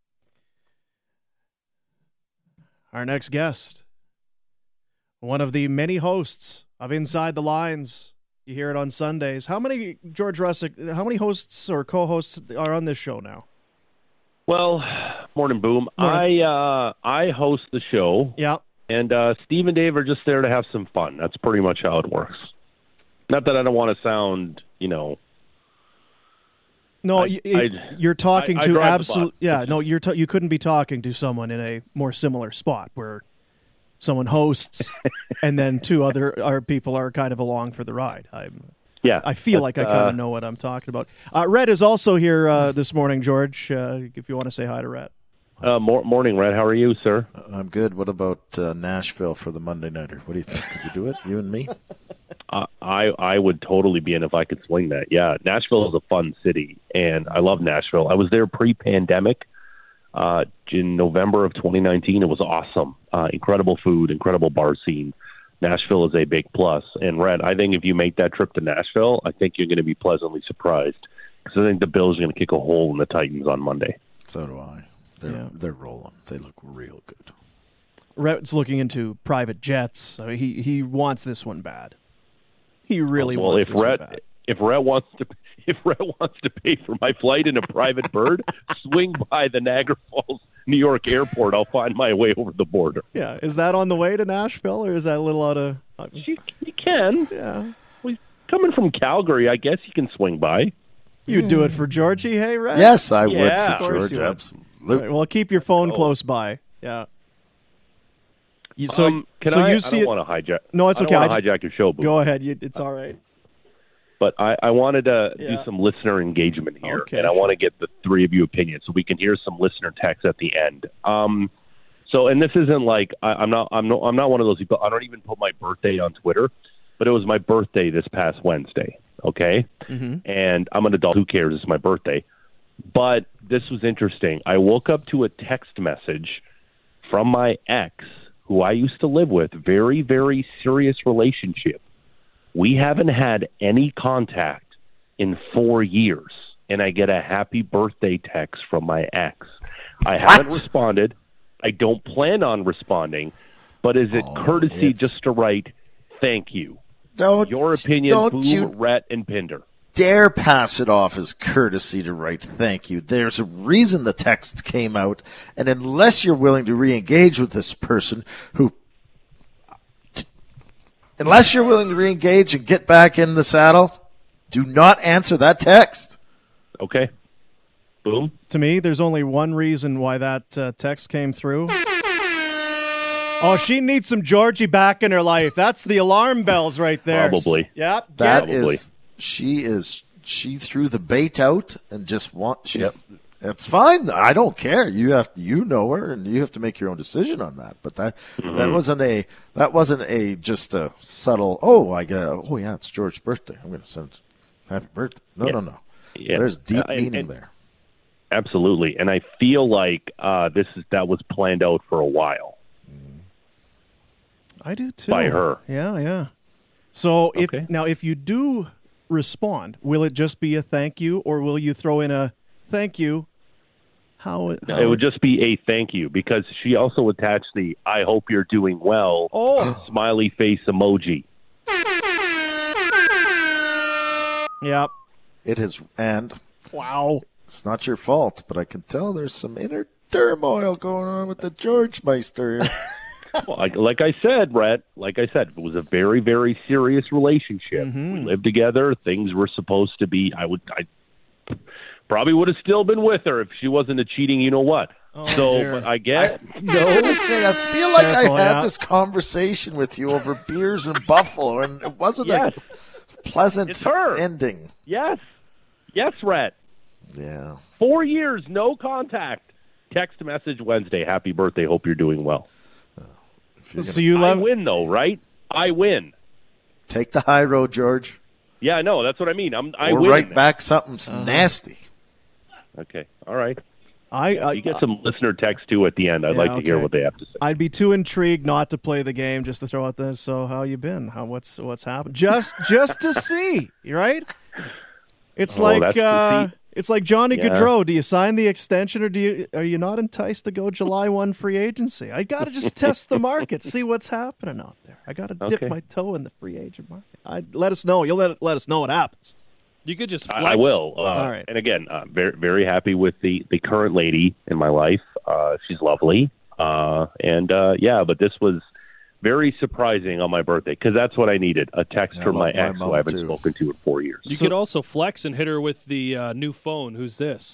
Our next guest, one of the many hosts of Inside the Lines. You hear it on Sundays. How many, George Russick, how many hosts or co-hosts are on this show now? Well, morning, Boom. Morning. I host the show. Yeah. And Steve and Dave are just there to have some fun. That's pretty much how it works. Not that I don't want to sound, you know. No, you're talking to absolute. Yeah, no, you couldn't be talking to someone in a more similar spot where someone hosts and then two other people are kind of along for the ride. I feel like I kind of know what I'm talking about. Rhett is also here this morning, George, if you want to say hi to Rhett. Morning, Rhett. How are you, sir? I'm good. What about Nashville for the Monday Nighter? What do you think? Could you do it, you and me? I would totally be in if I could swing that. Yeah, Nashville is a fun city, and I love Nashville. I was there pre-pandemic in November of 2019. It was awesome. Incredible food, incredible bar scene. Nashville is a big plus. And, Rhett, I think if you make that trip to Nashville, I think you're going to be pleasantly surprised because I think the Bills are going to kick a hole in the Titans on Monday. So do I. They're rolling. They look real good. Rhett's looking into private jets. I mean, he wants this one bad. He really wants this one bad. If Rhett wants to pay for my flight in a private bird, swing by the Niagara Falls, New York airport. I'll find my way over the border. Yeah, is that on the way to Nashville, or is that a little out of? You can. Yeah, coming from Calgary, I guess you can swing by. You'd do it for Georgie, hey, Rhett? Yes, I would for George. Absolutely. Right, well, keep your phone close by. Yeah. I don't want to hijack. No, it's okay. I don't want to hijack your show, Boo. Go ahead. It's all right. But I wanted to do some listener engagement here, and I want to get the three of you opinions so we can hear some listener text at the end. So, and this isn't like I'm not one of those people. I don't even put my birthday on Twitter, but it was my birthday this past Wednesday. Okay, and I'm an adult. Who cares? It's my birthday. But this was interesting. I woke up to a text message from my ex, who I used to live with, very, very serious relationship. We haven't had any contact in 4 years, and I get a happy birthday text from my ex. I haven't responded. I don't plan on responding, but is it courtesy just to write thank you? Your opinion, Boom, Rhett, and Pinder. Dare pass it off as courtesy to write thank you. There's a reason the text came out, and unless you're willing to re-engage with this person unless you're willing to re-engage and get back in the saddle, do not answer that text. Okay. Boom. To me, there's only one reason why that text came through. Oh, she needs some Georgie back in her life. That's the alarm bells right there. Probably. Yep. She threw the bait out and just It's fine. I don't care. You know her, and you have to make your own decision on that. But that wasn't just a subtle. It's George's birthday. I'm going to send happy birthday. No. Yeah. There's deep meaning there. Absolutely, and I feel like that was planned out for a while. I do too. By her. Yeah. So if you do respond, will it just be a thank you, or will you throw in a thank you? How it would just be a thank you, because she also attached the I hope you're doing well smiley face emoji. Yep. It is, and wow. It's not your fault, but I can tell there's some inner turmoil going on with the George Meister here. Well, like I said, Brett, it was a very, very serious relationship. Mm-hmm. We lived together. Things were supposed to be. I probably would have still been with her if she wasn't a cheating you-know-what. But I guess. I was going to say, I feel like I had this conversation with you over beers and Buffalo, and it wasn't a pleasant ending. Yes, Rhett. Yeah. 4 years, no contact. Text message Wednesday. Happy birthday. Hope you're doing well. I win, though, right? I win. Take the high road, George. Yeah, I know. That's what I mean. I win. Write back something nasty. Okay. All right. You get some listener text, too, at the end. I'd like to hear what they have to say. I'd be too intrigued not to play the game, just to throw out this. So how you been? What's happened? Just to see, right? It's it's like Johnny Gaudreau. Do you sign the extension, or are you not enticed to go July 1 free agency? I got to just test the market, see what's happening out there. I got to dip my toe in the free agent market. Let us know. You'll let us know what happens. You could just flex. I will. All right. And again, very, very happy with the current lady in my life. She's lovely. But this was very surprising on my birthday, because that's what I needed, a text from my ex who I haven't spoken to in 4 years. You could also flex and hit her with the new phone. Who's this?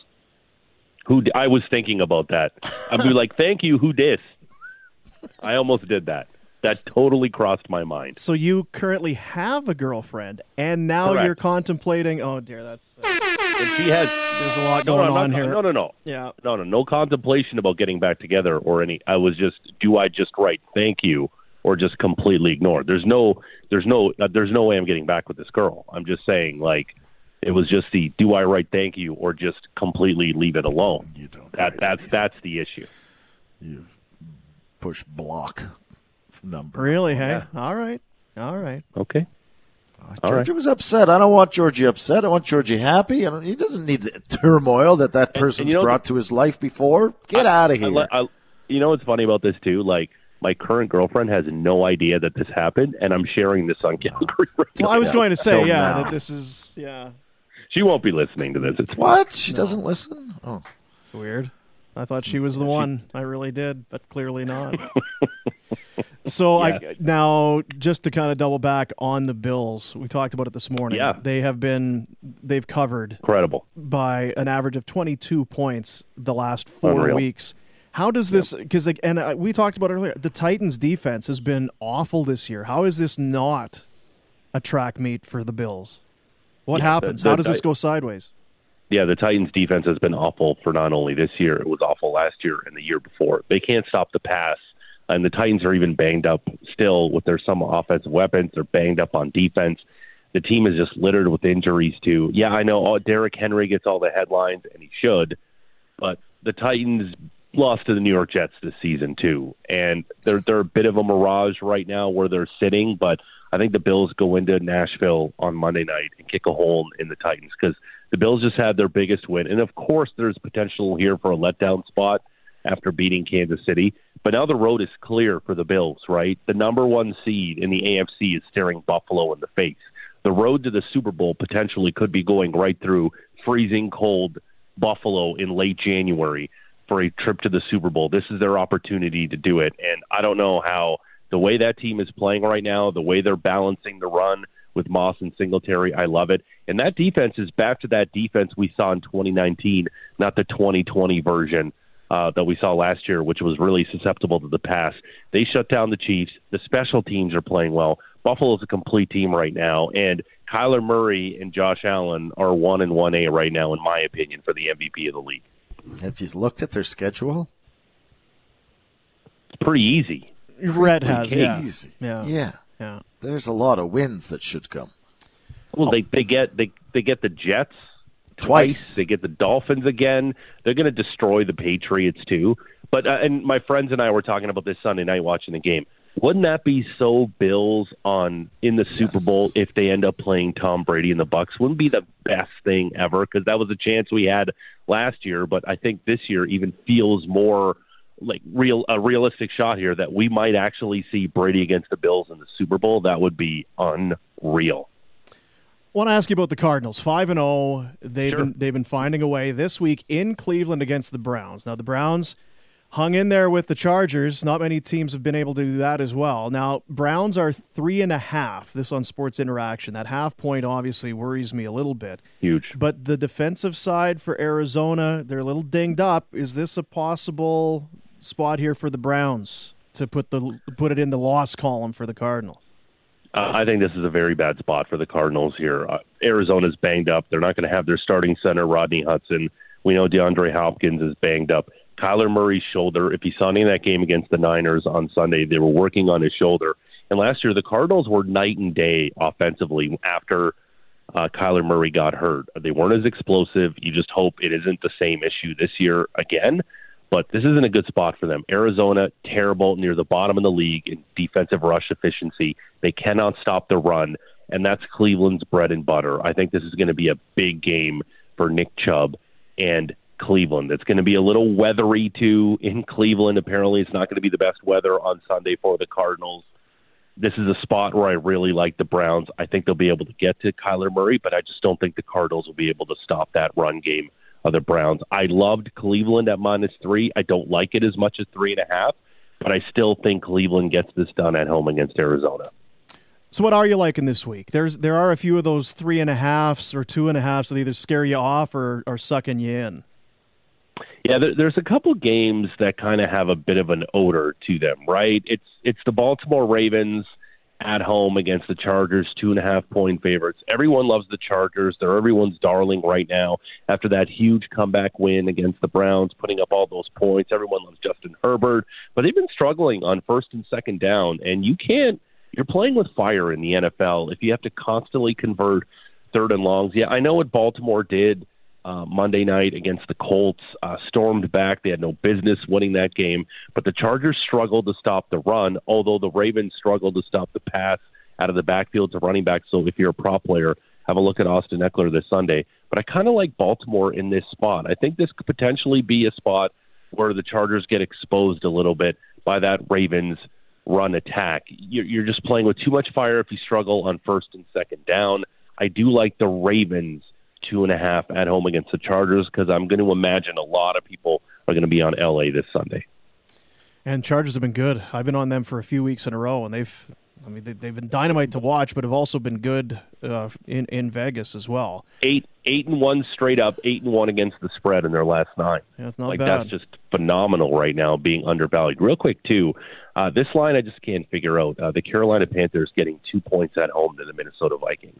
I was thinking about that. I'd be like, thank you, who dis? I almost did that. That totally crossed my mind. So you currently have a girlfriend, and now Correct. You're contemplating. Oh dear, that's. And she has. There's a lot going on here. No. Yeah. No contemplation about getting back together or any. I was just. Do I just write thank you or just completely ignore? There's no way I'm getting back with this girl. I'm just saying, like, it was just the. Do I write thank you or just completely leave it alone? You don't. That's the issue. You push block. Number. Really? Hey. Yeah. All right. Okay. Georgie was upset. I don't want Georgie upset. I want Georgie happy. He doesn't need the turmoil that person's brought to his life before. Get out of here. You know what's funny about this too? Like, my current girlfriend has no idea that this happened, and I'm sharing this on Calgary Radio. Well, I was going to say, that this is, She won't be listening to this. It's what? She doesn't listen? Oh, it's weird. I thought she was the one. I really did, but clearly not. So now, just to kind of double back on the Bills, we talked about it this morning. Yeah. They've covered incredible by an average of 22 points the last 4 weeks. How does this? Because we talked about it earlier. The Titans' defense has been awful this year. How is this not a track meet for the Bills? What happens? How does this go sideways? Yeah, the Titans' defense has been awful for not only this year; it was awful last year and the year before. They can't stop the pass. And the Titans are even banged up still with their some offensive weapons. They're banged up on defense. The team is just littered with injuries, too. Yeah, I know Derrick Henry gets all the headlines, and he should. But the Titans lost to the New York Jets this season too, and they're a bit of a mirage right now where they're sitting. But I think the Bills go into Nashville on Monday night and kick a hole in the Titans because the Bills just had their biggest win, and of course there's potential here for a letdown spot after beating Kansas City. But now the road is clear for the Bills, right? The number 1 seed in the AFC is staring Buffalo in the face. The road to the Super Bowl potentially could be going right through freezing cold Buffalo in late January for a trip to the Super Bowl. This is their opportunity to do it. And I don't know how the way that team is playing right now, the way they're balancing the run with Moss and Singletary, I love it. And that defense is back to that defense we saw in 2019, not the 2020 version that we saw last year, which was really susceptible to the pass. They shut down the Chiefs. The special teams are playing well. Buffalo's a complete team right now, and Kyler Murray and Josh Allen are 1 and 1A right now, in my opinion, for the MVP of the league. Have you looked at their schedule? It's pretty easy. Red has, easy. Yeah. There's a lot of wins that should come. Well, they get the Jets twice. They get the Dolphins again. They're going to destroy the Patriots too. But and my friends and I were talking about this Sunday night watching the game. Wouldn't that be so Bills in the Super Bowl if they end up playing Tom Brady and the Bucs? Wouldn't it be the best thing ever? Because that was a chance we had last year, but I think this year even feels more like a realistic shot here that we might actually see Brady against the Bills in the Super Bowl. That would be unreal. I want to ask you about the Cardinals. 5-0. They've been finding a way this week in Cleveland against the Browns. Now the Browns hung in there with the Chargers. Not many teams have been able to do that as well. Now, Browns are 3.5. This on Sports Interaction. That half point obviously worries me a little bit. Huge. But the defensive side for Arizona, they're a little dinged up. Is this a possible spot here for the Browns to put it in the loss column for the Cardinals? I think this is a very bad spot for the Cardinals here. Arizona's banged up. They're not going to have their starting center, Rodney Hudson. We know DeAndre Hopkins is banged up. Kyler Murray's shoulder, if you saw any of that game against the Niners on Sunday, they were working on his shoulder. And last year, the Cardinals were night and day offensively after Kyler Murray got hurt. They weren't as explosive. You just hope it isn't the same issue this year again. But this isn't a good spot for them. Arizona, terrible, near the bottom of the league in defensive rush efficiency. They cannot stop the run, and that's Cleveland's bread and butter. I think this is going to be a big game for Nick Chubb and Cleveland. It's going to be a little weathery, too, in Cleveland. Apparently, it's not going to be the best weather on Sunday for the Cardinals. This is a spot where I really like the Browns. I think they'll be able to get to Kyler Murray, but I just don't think the Cardinals will be able to stop that run game of the Browns. I loved Cleveland at -3. I don't like it as much as 3.5, but I still think Cleveland gets this done at home against Arizona. So what are you liking this week? There are a few of those 3.5s or 2.5s that either scare you off or are sucking you in. Yeah, there's a couple games that kind of have a bit of an odor to them, right? It's the Baltimore Ravens at home against the Chargers, 2.5-point favorites. Everyone loves the Chargers. They're everyone's darling right now after that huge comeback win against the Browns, putting up all those points. Everyone loves Justin Herbert, but they've been struggling on first and second down, and you're playing with fire in the NFL if you have to constantly convert third and longs. Yeah, I know what Baltimore did Monday night against the Colts, stormed back. They had no business winning that game, but the Chargers struggled to stop the run, although the Ravens struggled to stop the pass out of the backfield to running back. So if you're a prop player, have a look at Austin Eckler this Sunday. But I kind of like Baltimore in this spot. I think this could potentially be a spot where the Chargers get exposed a little bit by that Ravens run attack. You're just playing with too much fire if you struggle on first and second down. I do like the Ravens 2.5 at home against the Chargers because I'm going to imagine a lot of people are going to be on LA this Sunday. And Chargers have been good. I've been on them for a few weeks in a row, and they've been dynamite to watch, but have also been good in Vegas as well. 8-1 straight up, 8-1 against the spread in their last 9. Yeah, it's not bad. That's just phenomenal right now, being undervalued. Real quick too, this line I just can't figure out. The Carolina Panthers getting 2 points at home to the Minnesota Vikings.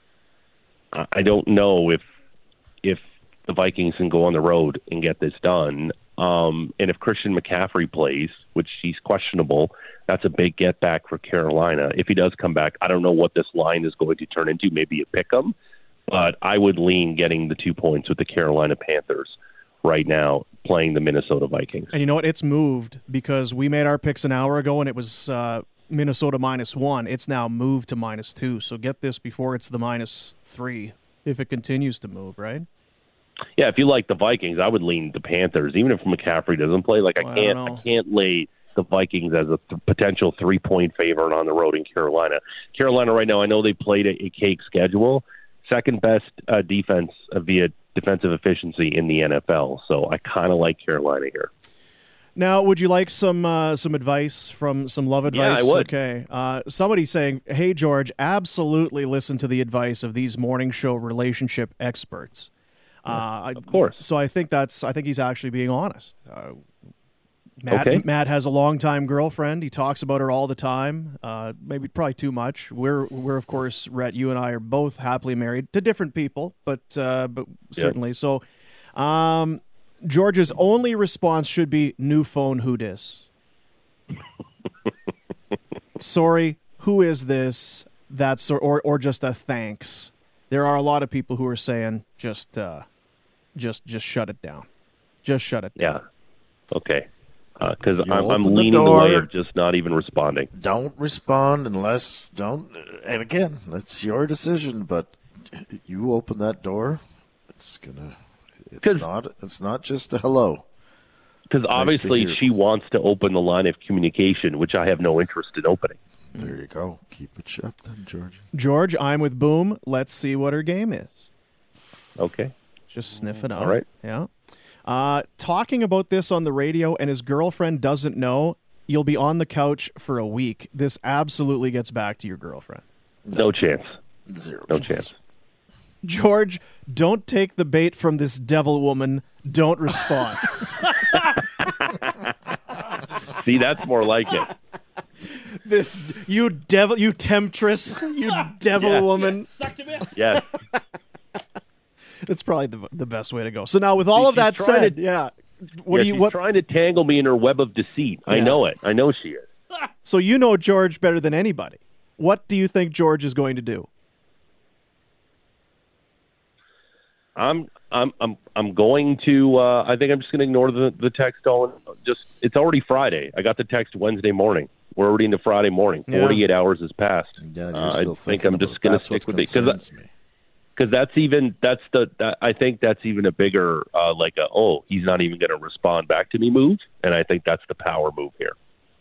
I don't know if the Vikings can go on the road and get this done. And if Christian McCaffrey plays, which he's questionable, that's a big get back for Carolina. If he does come back, I don't know what this line is going to turn into, maybe a pick 'em, but I would lean getting the 2 points with the Carolina Panthers right now playing the Minnesota Vikings. And you know what? It's moved because we made our picks an hour ago, and it was Minnesota -1. It's now moved to -2. So get this before it's the -3 if it continues to move, right? Yeah, if you like the Vikings, I would lean the Panthers. Even if McCaffrey doesn't play, I can't lay the Vikings as a potential 3-point favorite on the road in Carolina. Carolina right now, I know they played a cake schedule, second best defense via defensive efficiency in the NFL. So I kind of like Carolina here. Now, would you like some advice from some love advice? Yeah, I would. Okay. Somebody's saying, hey, George, absolutely listen to the advice of these morning show relationship experts. Of course. So I think he's actually being honest. Matt has a longtime girlfriend. He talks about her all the time. Probably too much. We're of course, Rhett, you and I are both happily married to different people, but certainly. Yeah. So, George's only response should be new phone. Who dis? Sorry, who is this? That's or just a thanks. There are a lot of people who are saying just shut it down. Just shut it down. Yeah. Okay. Because I'm leaning the way of just not even responding. Don't respond unless and again, that's your decision. But you open that door, it's not just a hello. Because obviously she wants to open the line of communication, which I have no interest in opening. There you go. Keep it shut then, George. George, I'm with Boom. Let's see what her game is. Okay. Just sniff it out. All right. Yeah. Talking about this on the radio and his girlfriend doesn't know, you'll be on the couch for a week. This absolutely gets back to your girlfriend. No chance. Zero. No chance. George, don't take the bait from this devil woman. Don't respond. See, that's more like it. This, you devil, you temptress, you devil woman. Yes. It's probably the best way to go. So now, with all of that said, she's trying to tangle me in her web of deceit. Yeah. I know it. I know she is. So you know George better than anybody. What do you think George is going to do? I'm going to. I think I'm just going to ignore the text. It's already Friday. I got the text Wednesday morning. We're already into Friday morning. 48 hours has passed. Yeah, I think I'm just going to stick with it because I think that's even a bigger he's not even going to respond back to me move, and I think that's the power move here.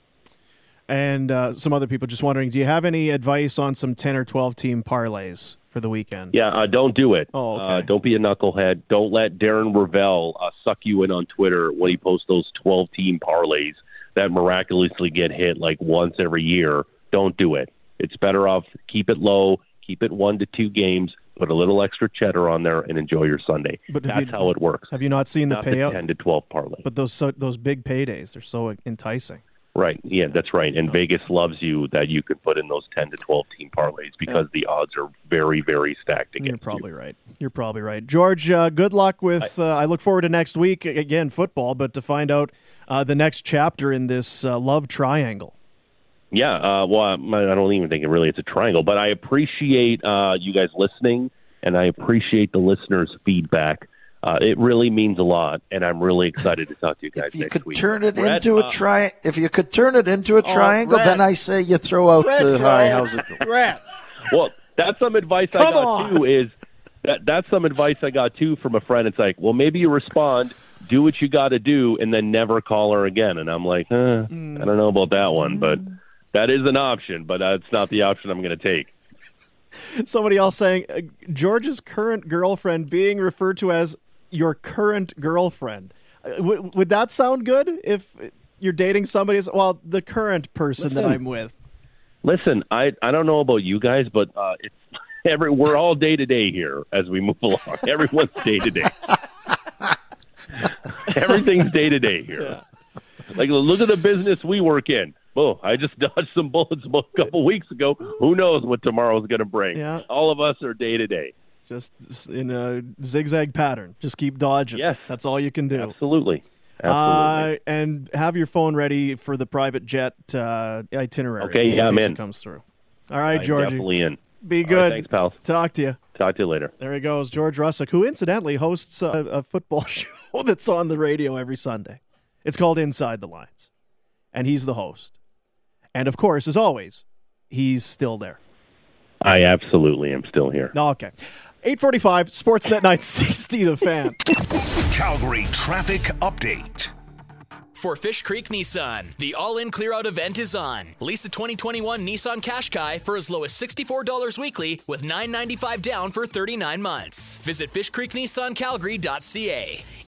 And some other people just wondering, do you have any advice on some 10 or 12 team parlays for the weekend? Yeah, don't do it. Oh, okay. Don't be a knucklehead. Don't let Darren Ravel suck you in on Twitter when he posts those 12-team parlays that miraculously get hit like once every year. Don't do it. It's better off keep it low, keep it 1 to 2 games, put a little extra cheddar on there, and enjoy your Sunday. But that's how it works. Have you not seen the payout? The 10 to 12 parlay. But those big paydays, they're so enticing. Right. Yeah, that's right. And Vegas loves you that you can put in those 10 to 12 team parlays because the odds are very, very stacked against You're probably right. You're probably right. George, good luck with I look forward to next week, again, football, but to find out the next chapter in this love triangle. Yeah, I don't even think it's a triangle, but I appreciate you guys listening, and I appreciate the listeners' feedback. It really means a lot, and I'm really excited to talk to you guys next week. If you could turn it into a triangle, then I say you throw out the hi. How's it going? Well, that's some advice I got too. Is that's some advice I got too from a friend. It's like, well, maybe you respond, do what you got to do, and then never call her again. And I'm like, I don't know about that one, but that is an option. But that's not the option I'm going to take. Somebody else saying George's current girlfriend being referred to as your current girlfriend. Would that sound good if you're dating somebody? Well, the current person that I'm with. Listen, I don't know about you guys, but we're all day to day here as we move along. Everyone's day to day. Everything's day to day here. Yeah. Like, look at the business we work in. Oh, I just dodged some bullets a couple weeks ago. Who knows what tomorrow's going to bring? Yeah. All of us are day to day. Just in a zigzag pattern. Just keep dodging. Yes. That's all you can do. Absolutely. And have your phone ready for the private jet itinerary. Okay, yeah, in case I'm in. It comes through. All right, Georgie. Definitely in. Be good. All right, thanks, pal. Talk to you. Talk to you later. There he goes, George Russick, who incidentally hosts a football show that's on the radio every Sunday. It's called Inside the Lines, and he's the host. And, of course, as always, he's still there. I absolutely am still here. Okay. 8:45, Sportsnet 960, The Fan. Calgary traffic update. For Fish Creek Nissan, the all-in clear-out event is on. Lease a 2021 Nissan Qashqai for as low as $64 weekly with $995 down for 39 months. Visit fishcreeknissancalgary.ca.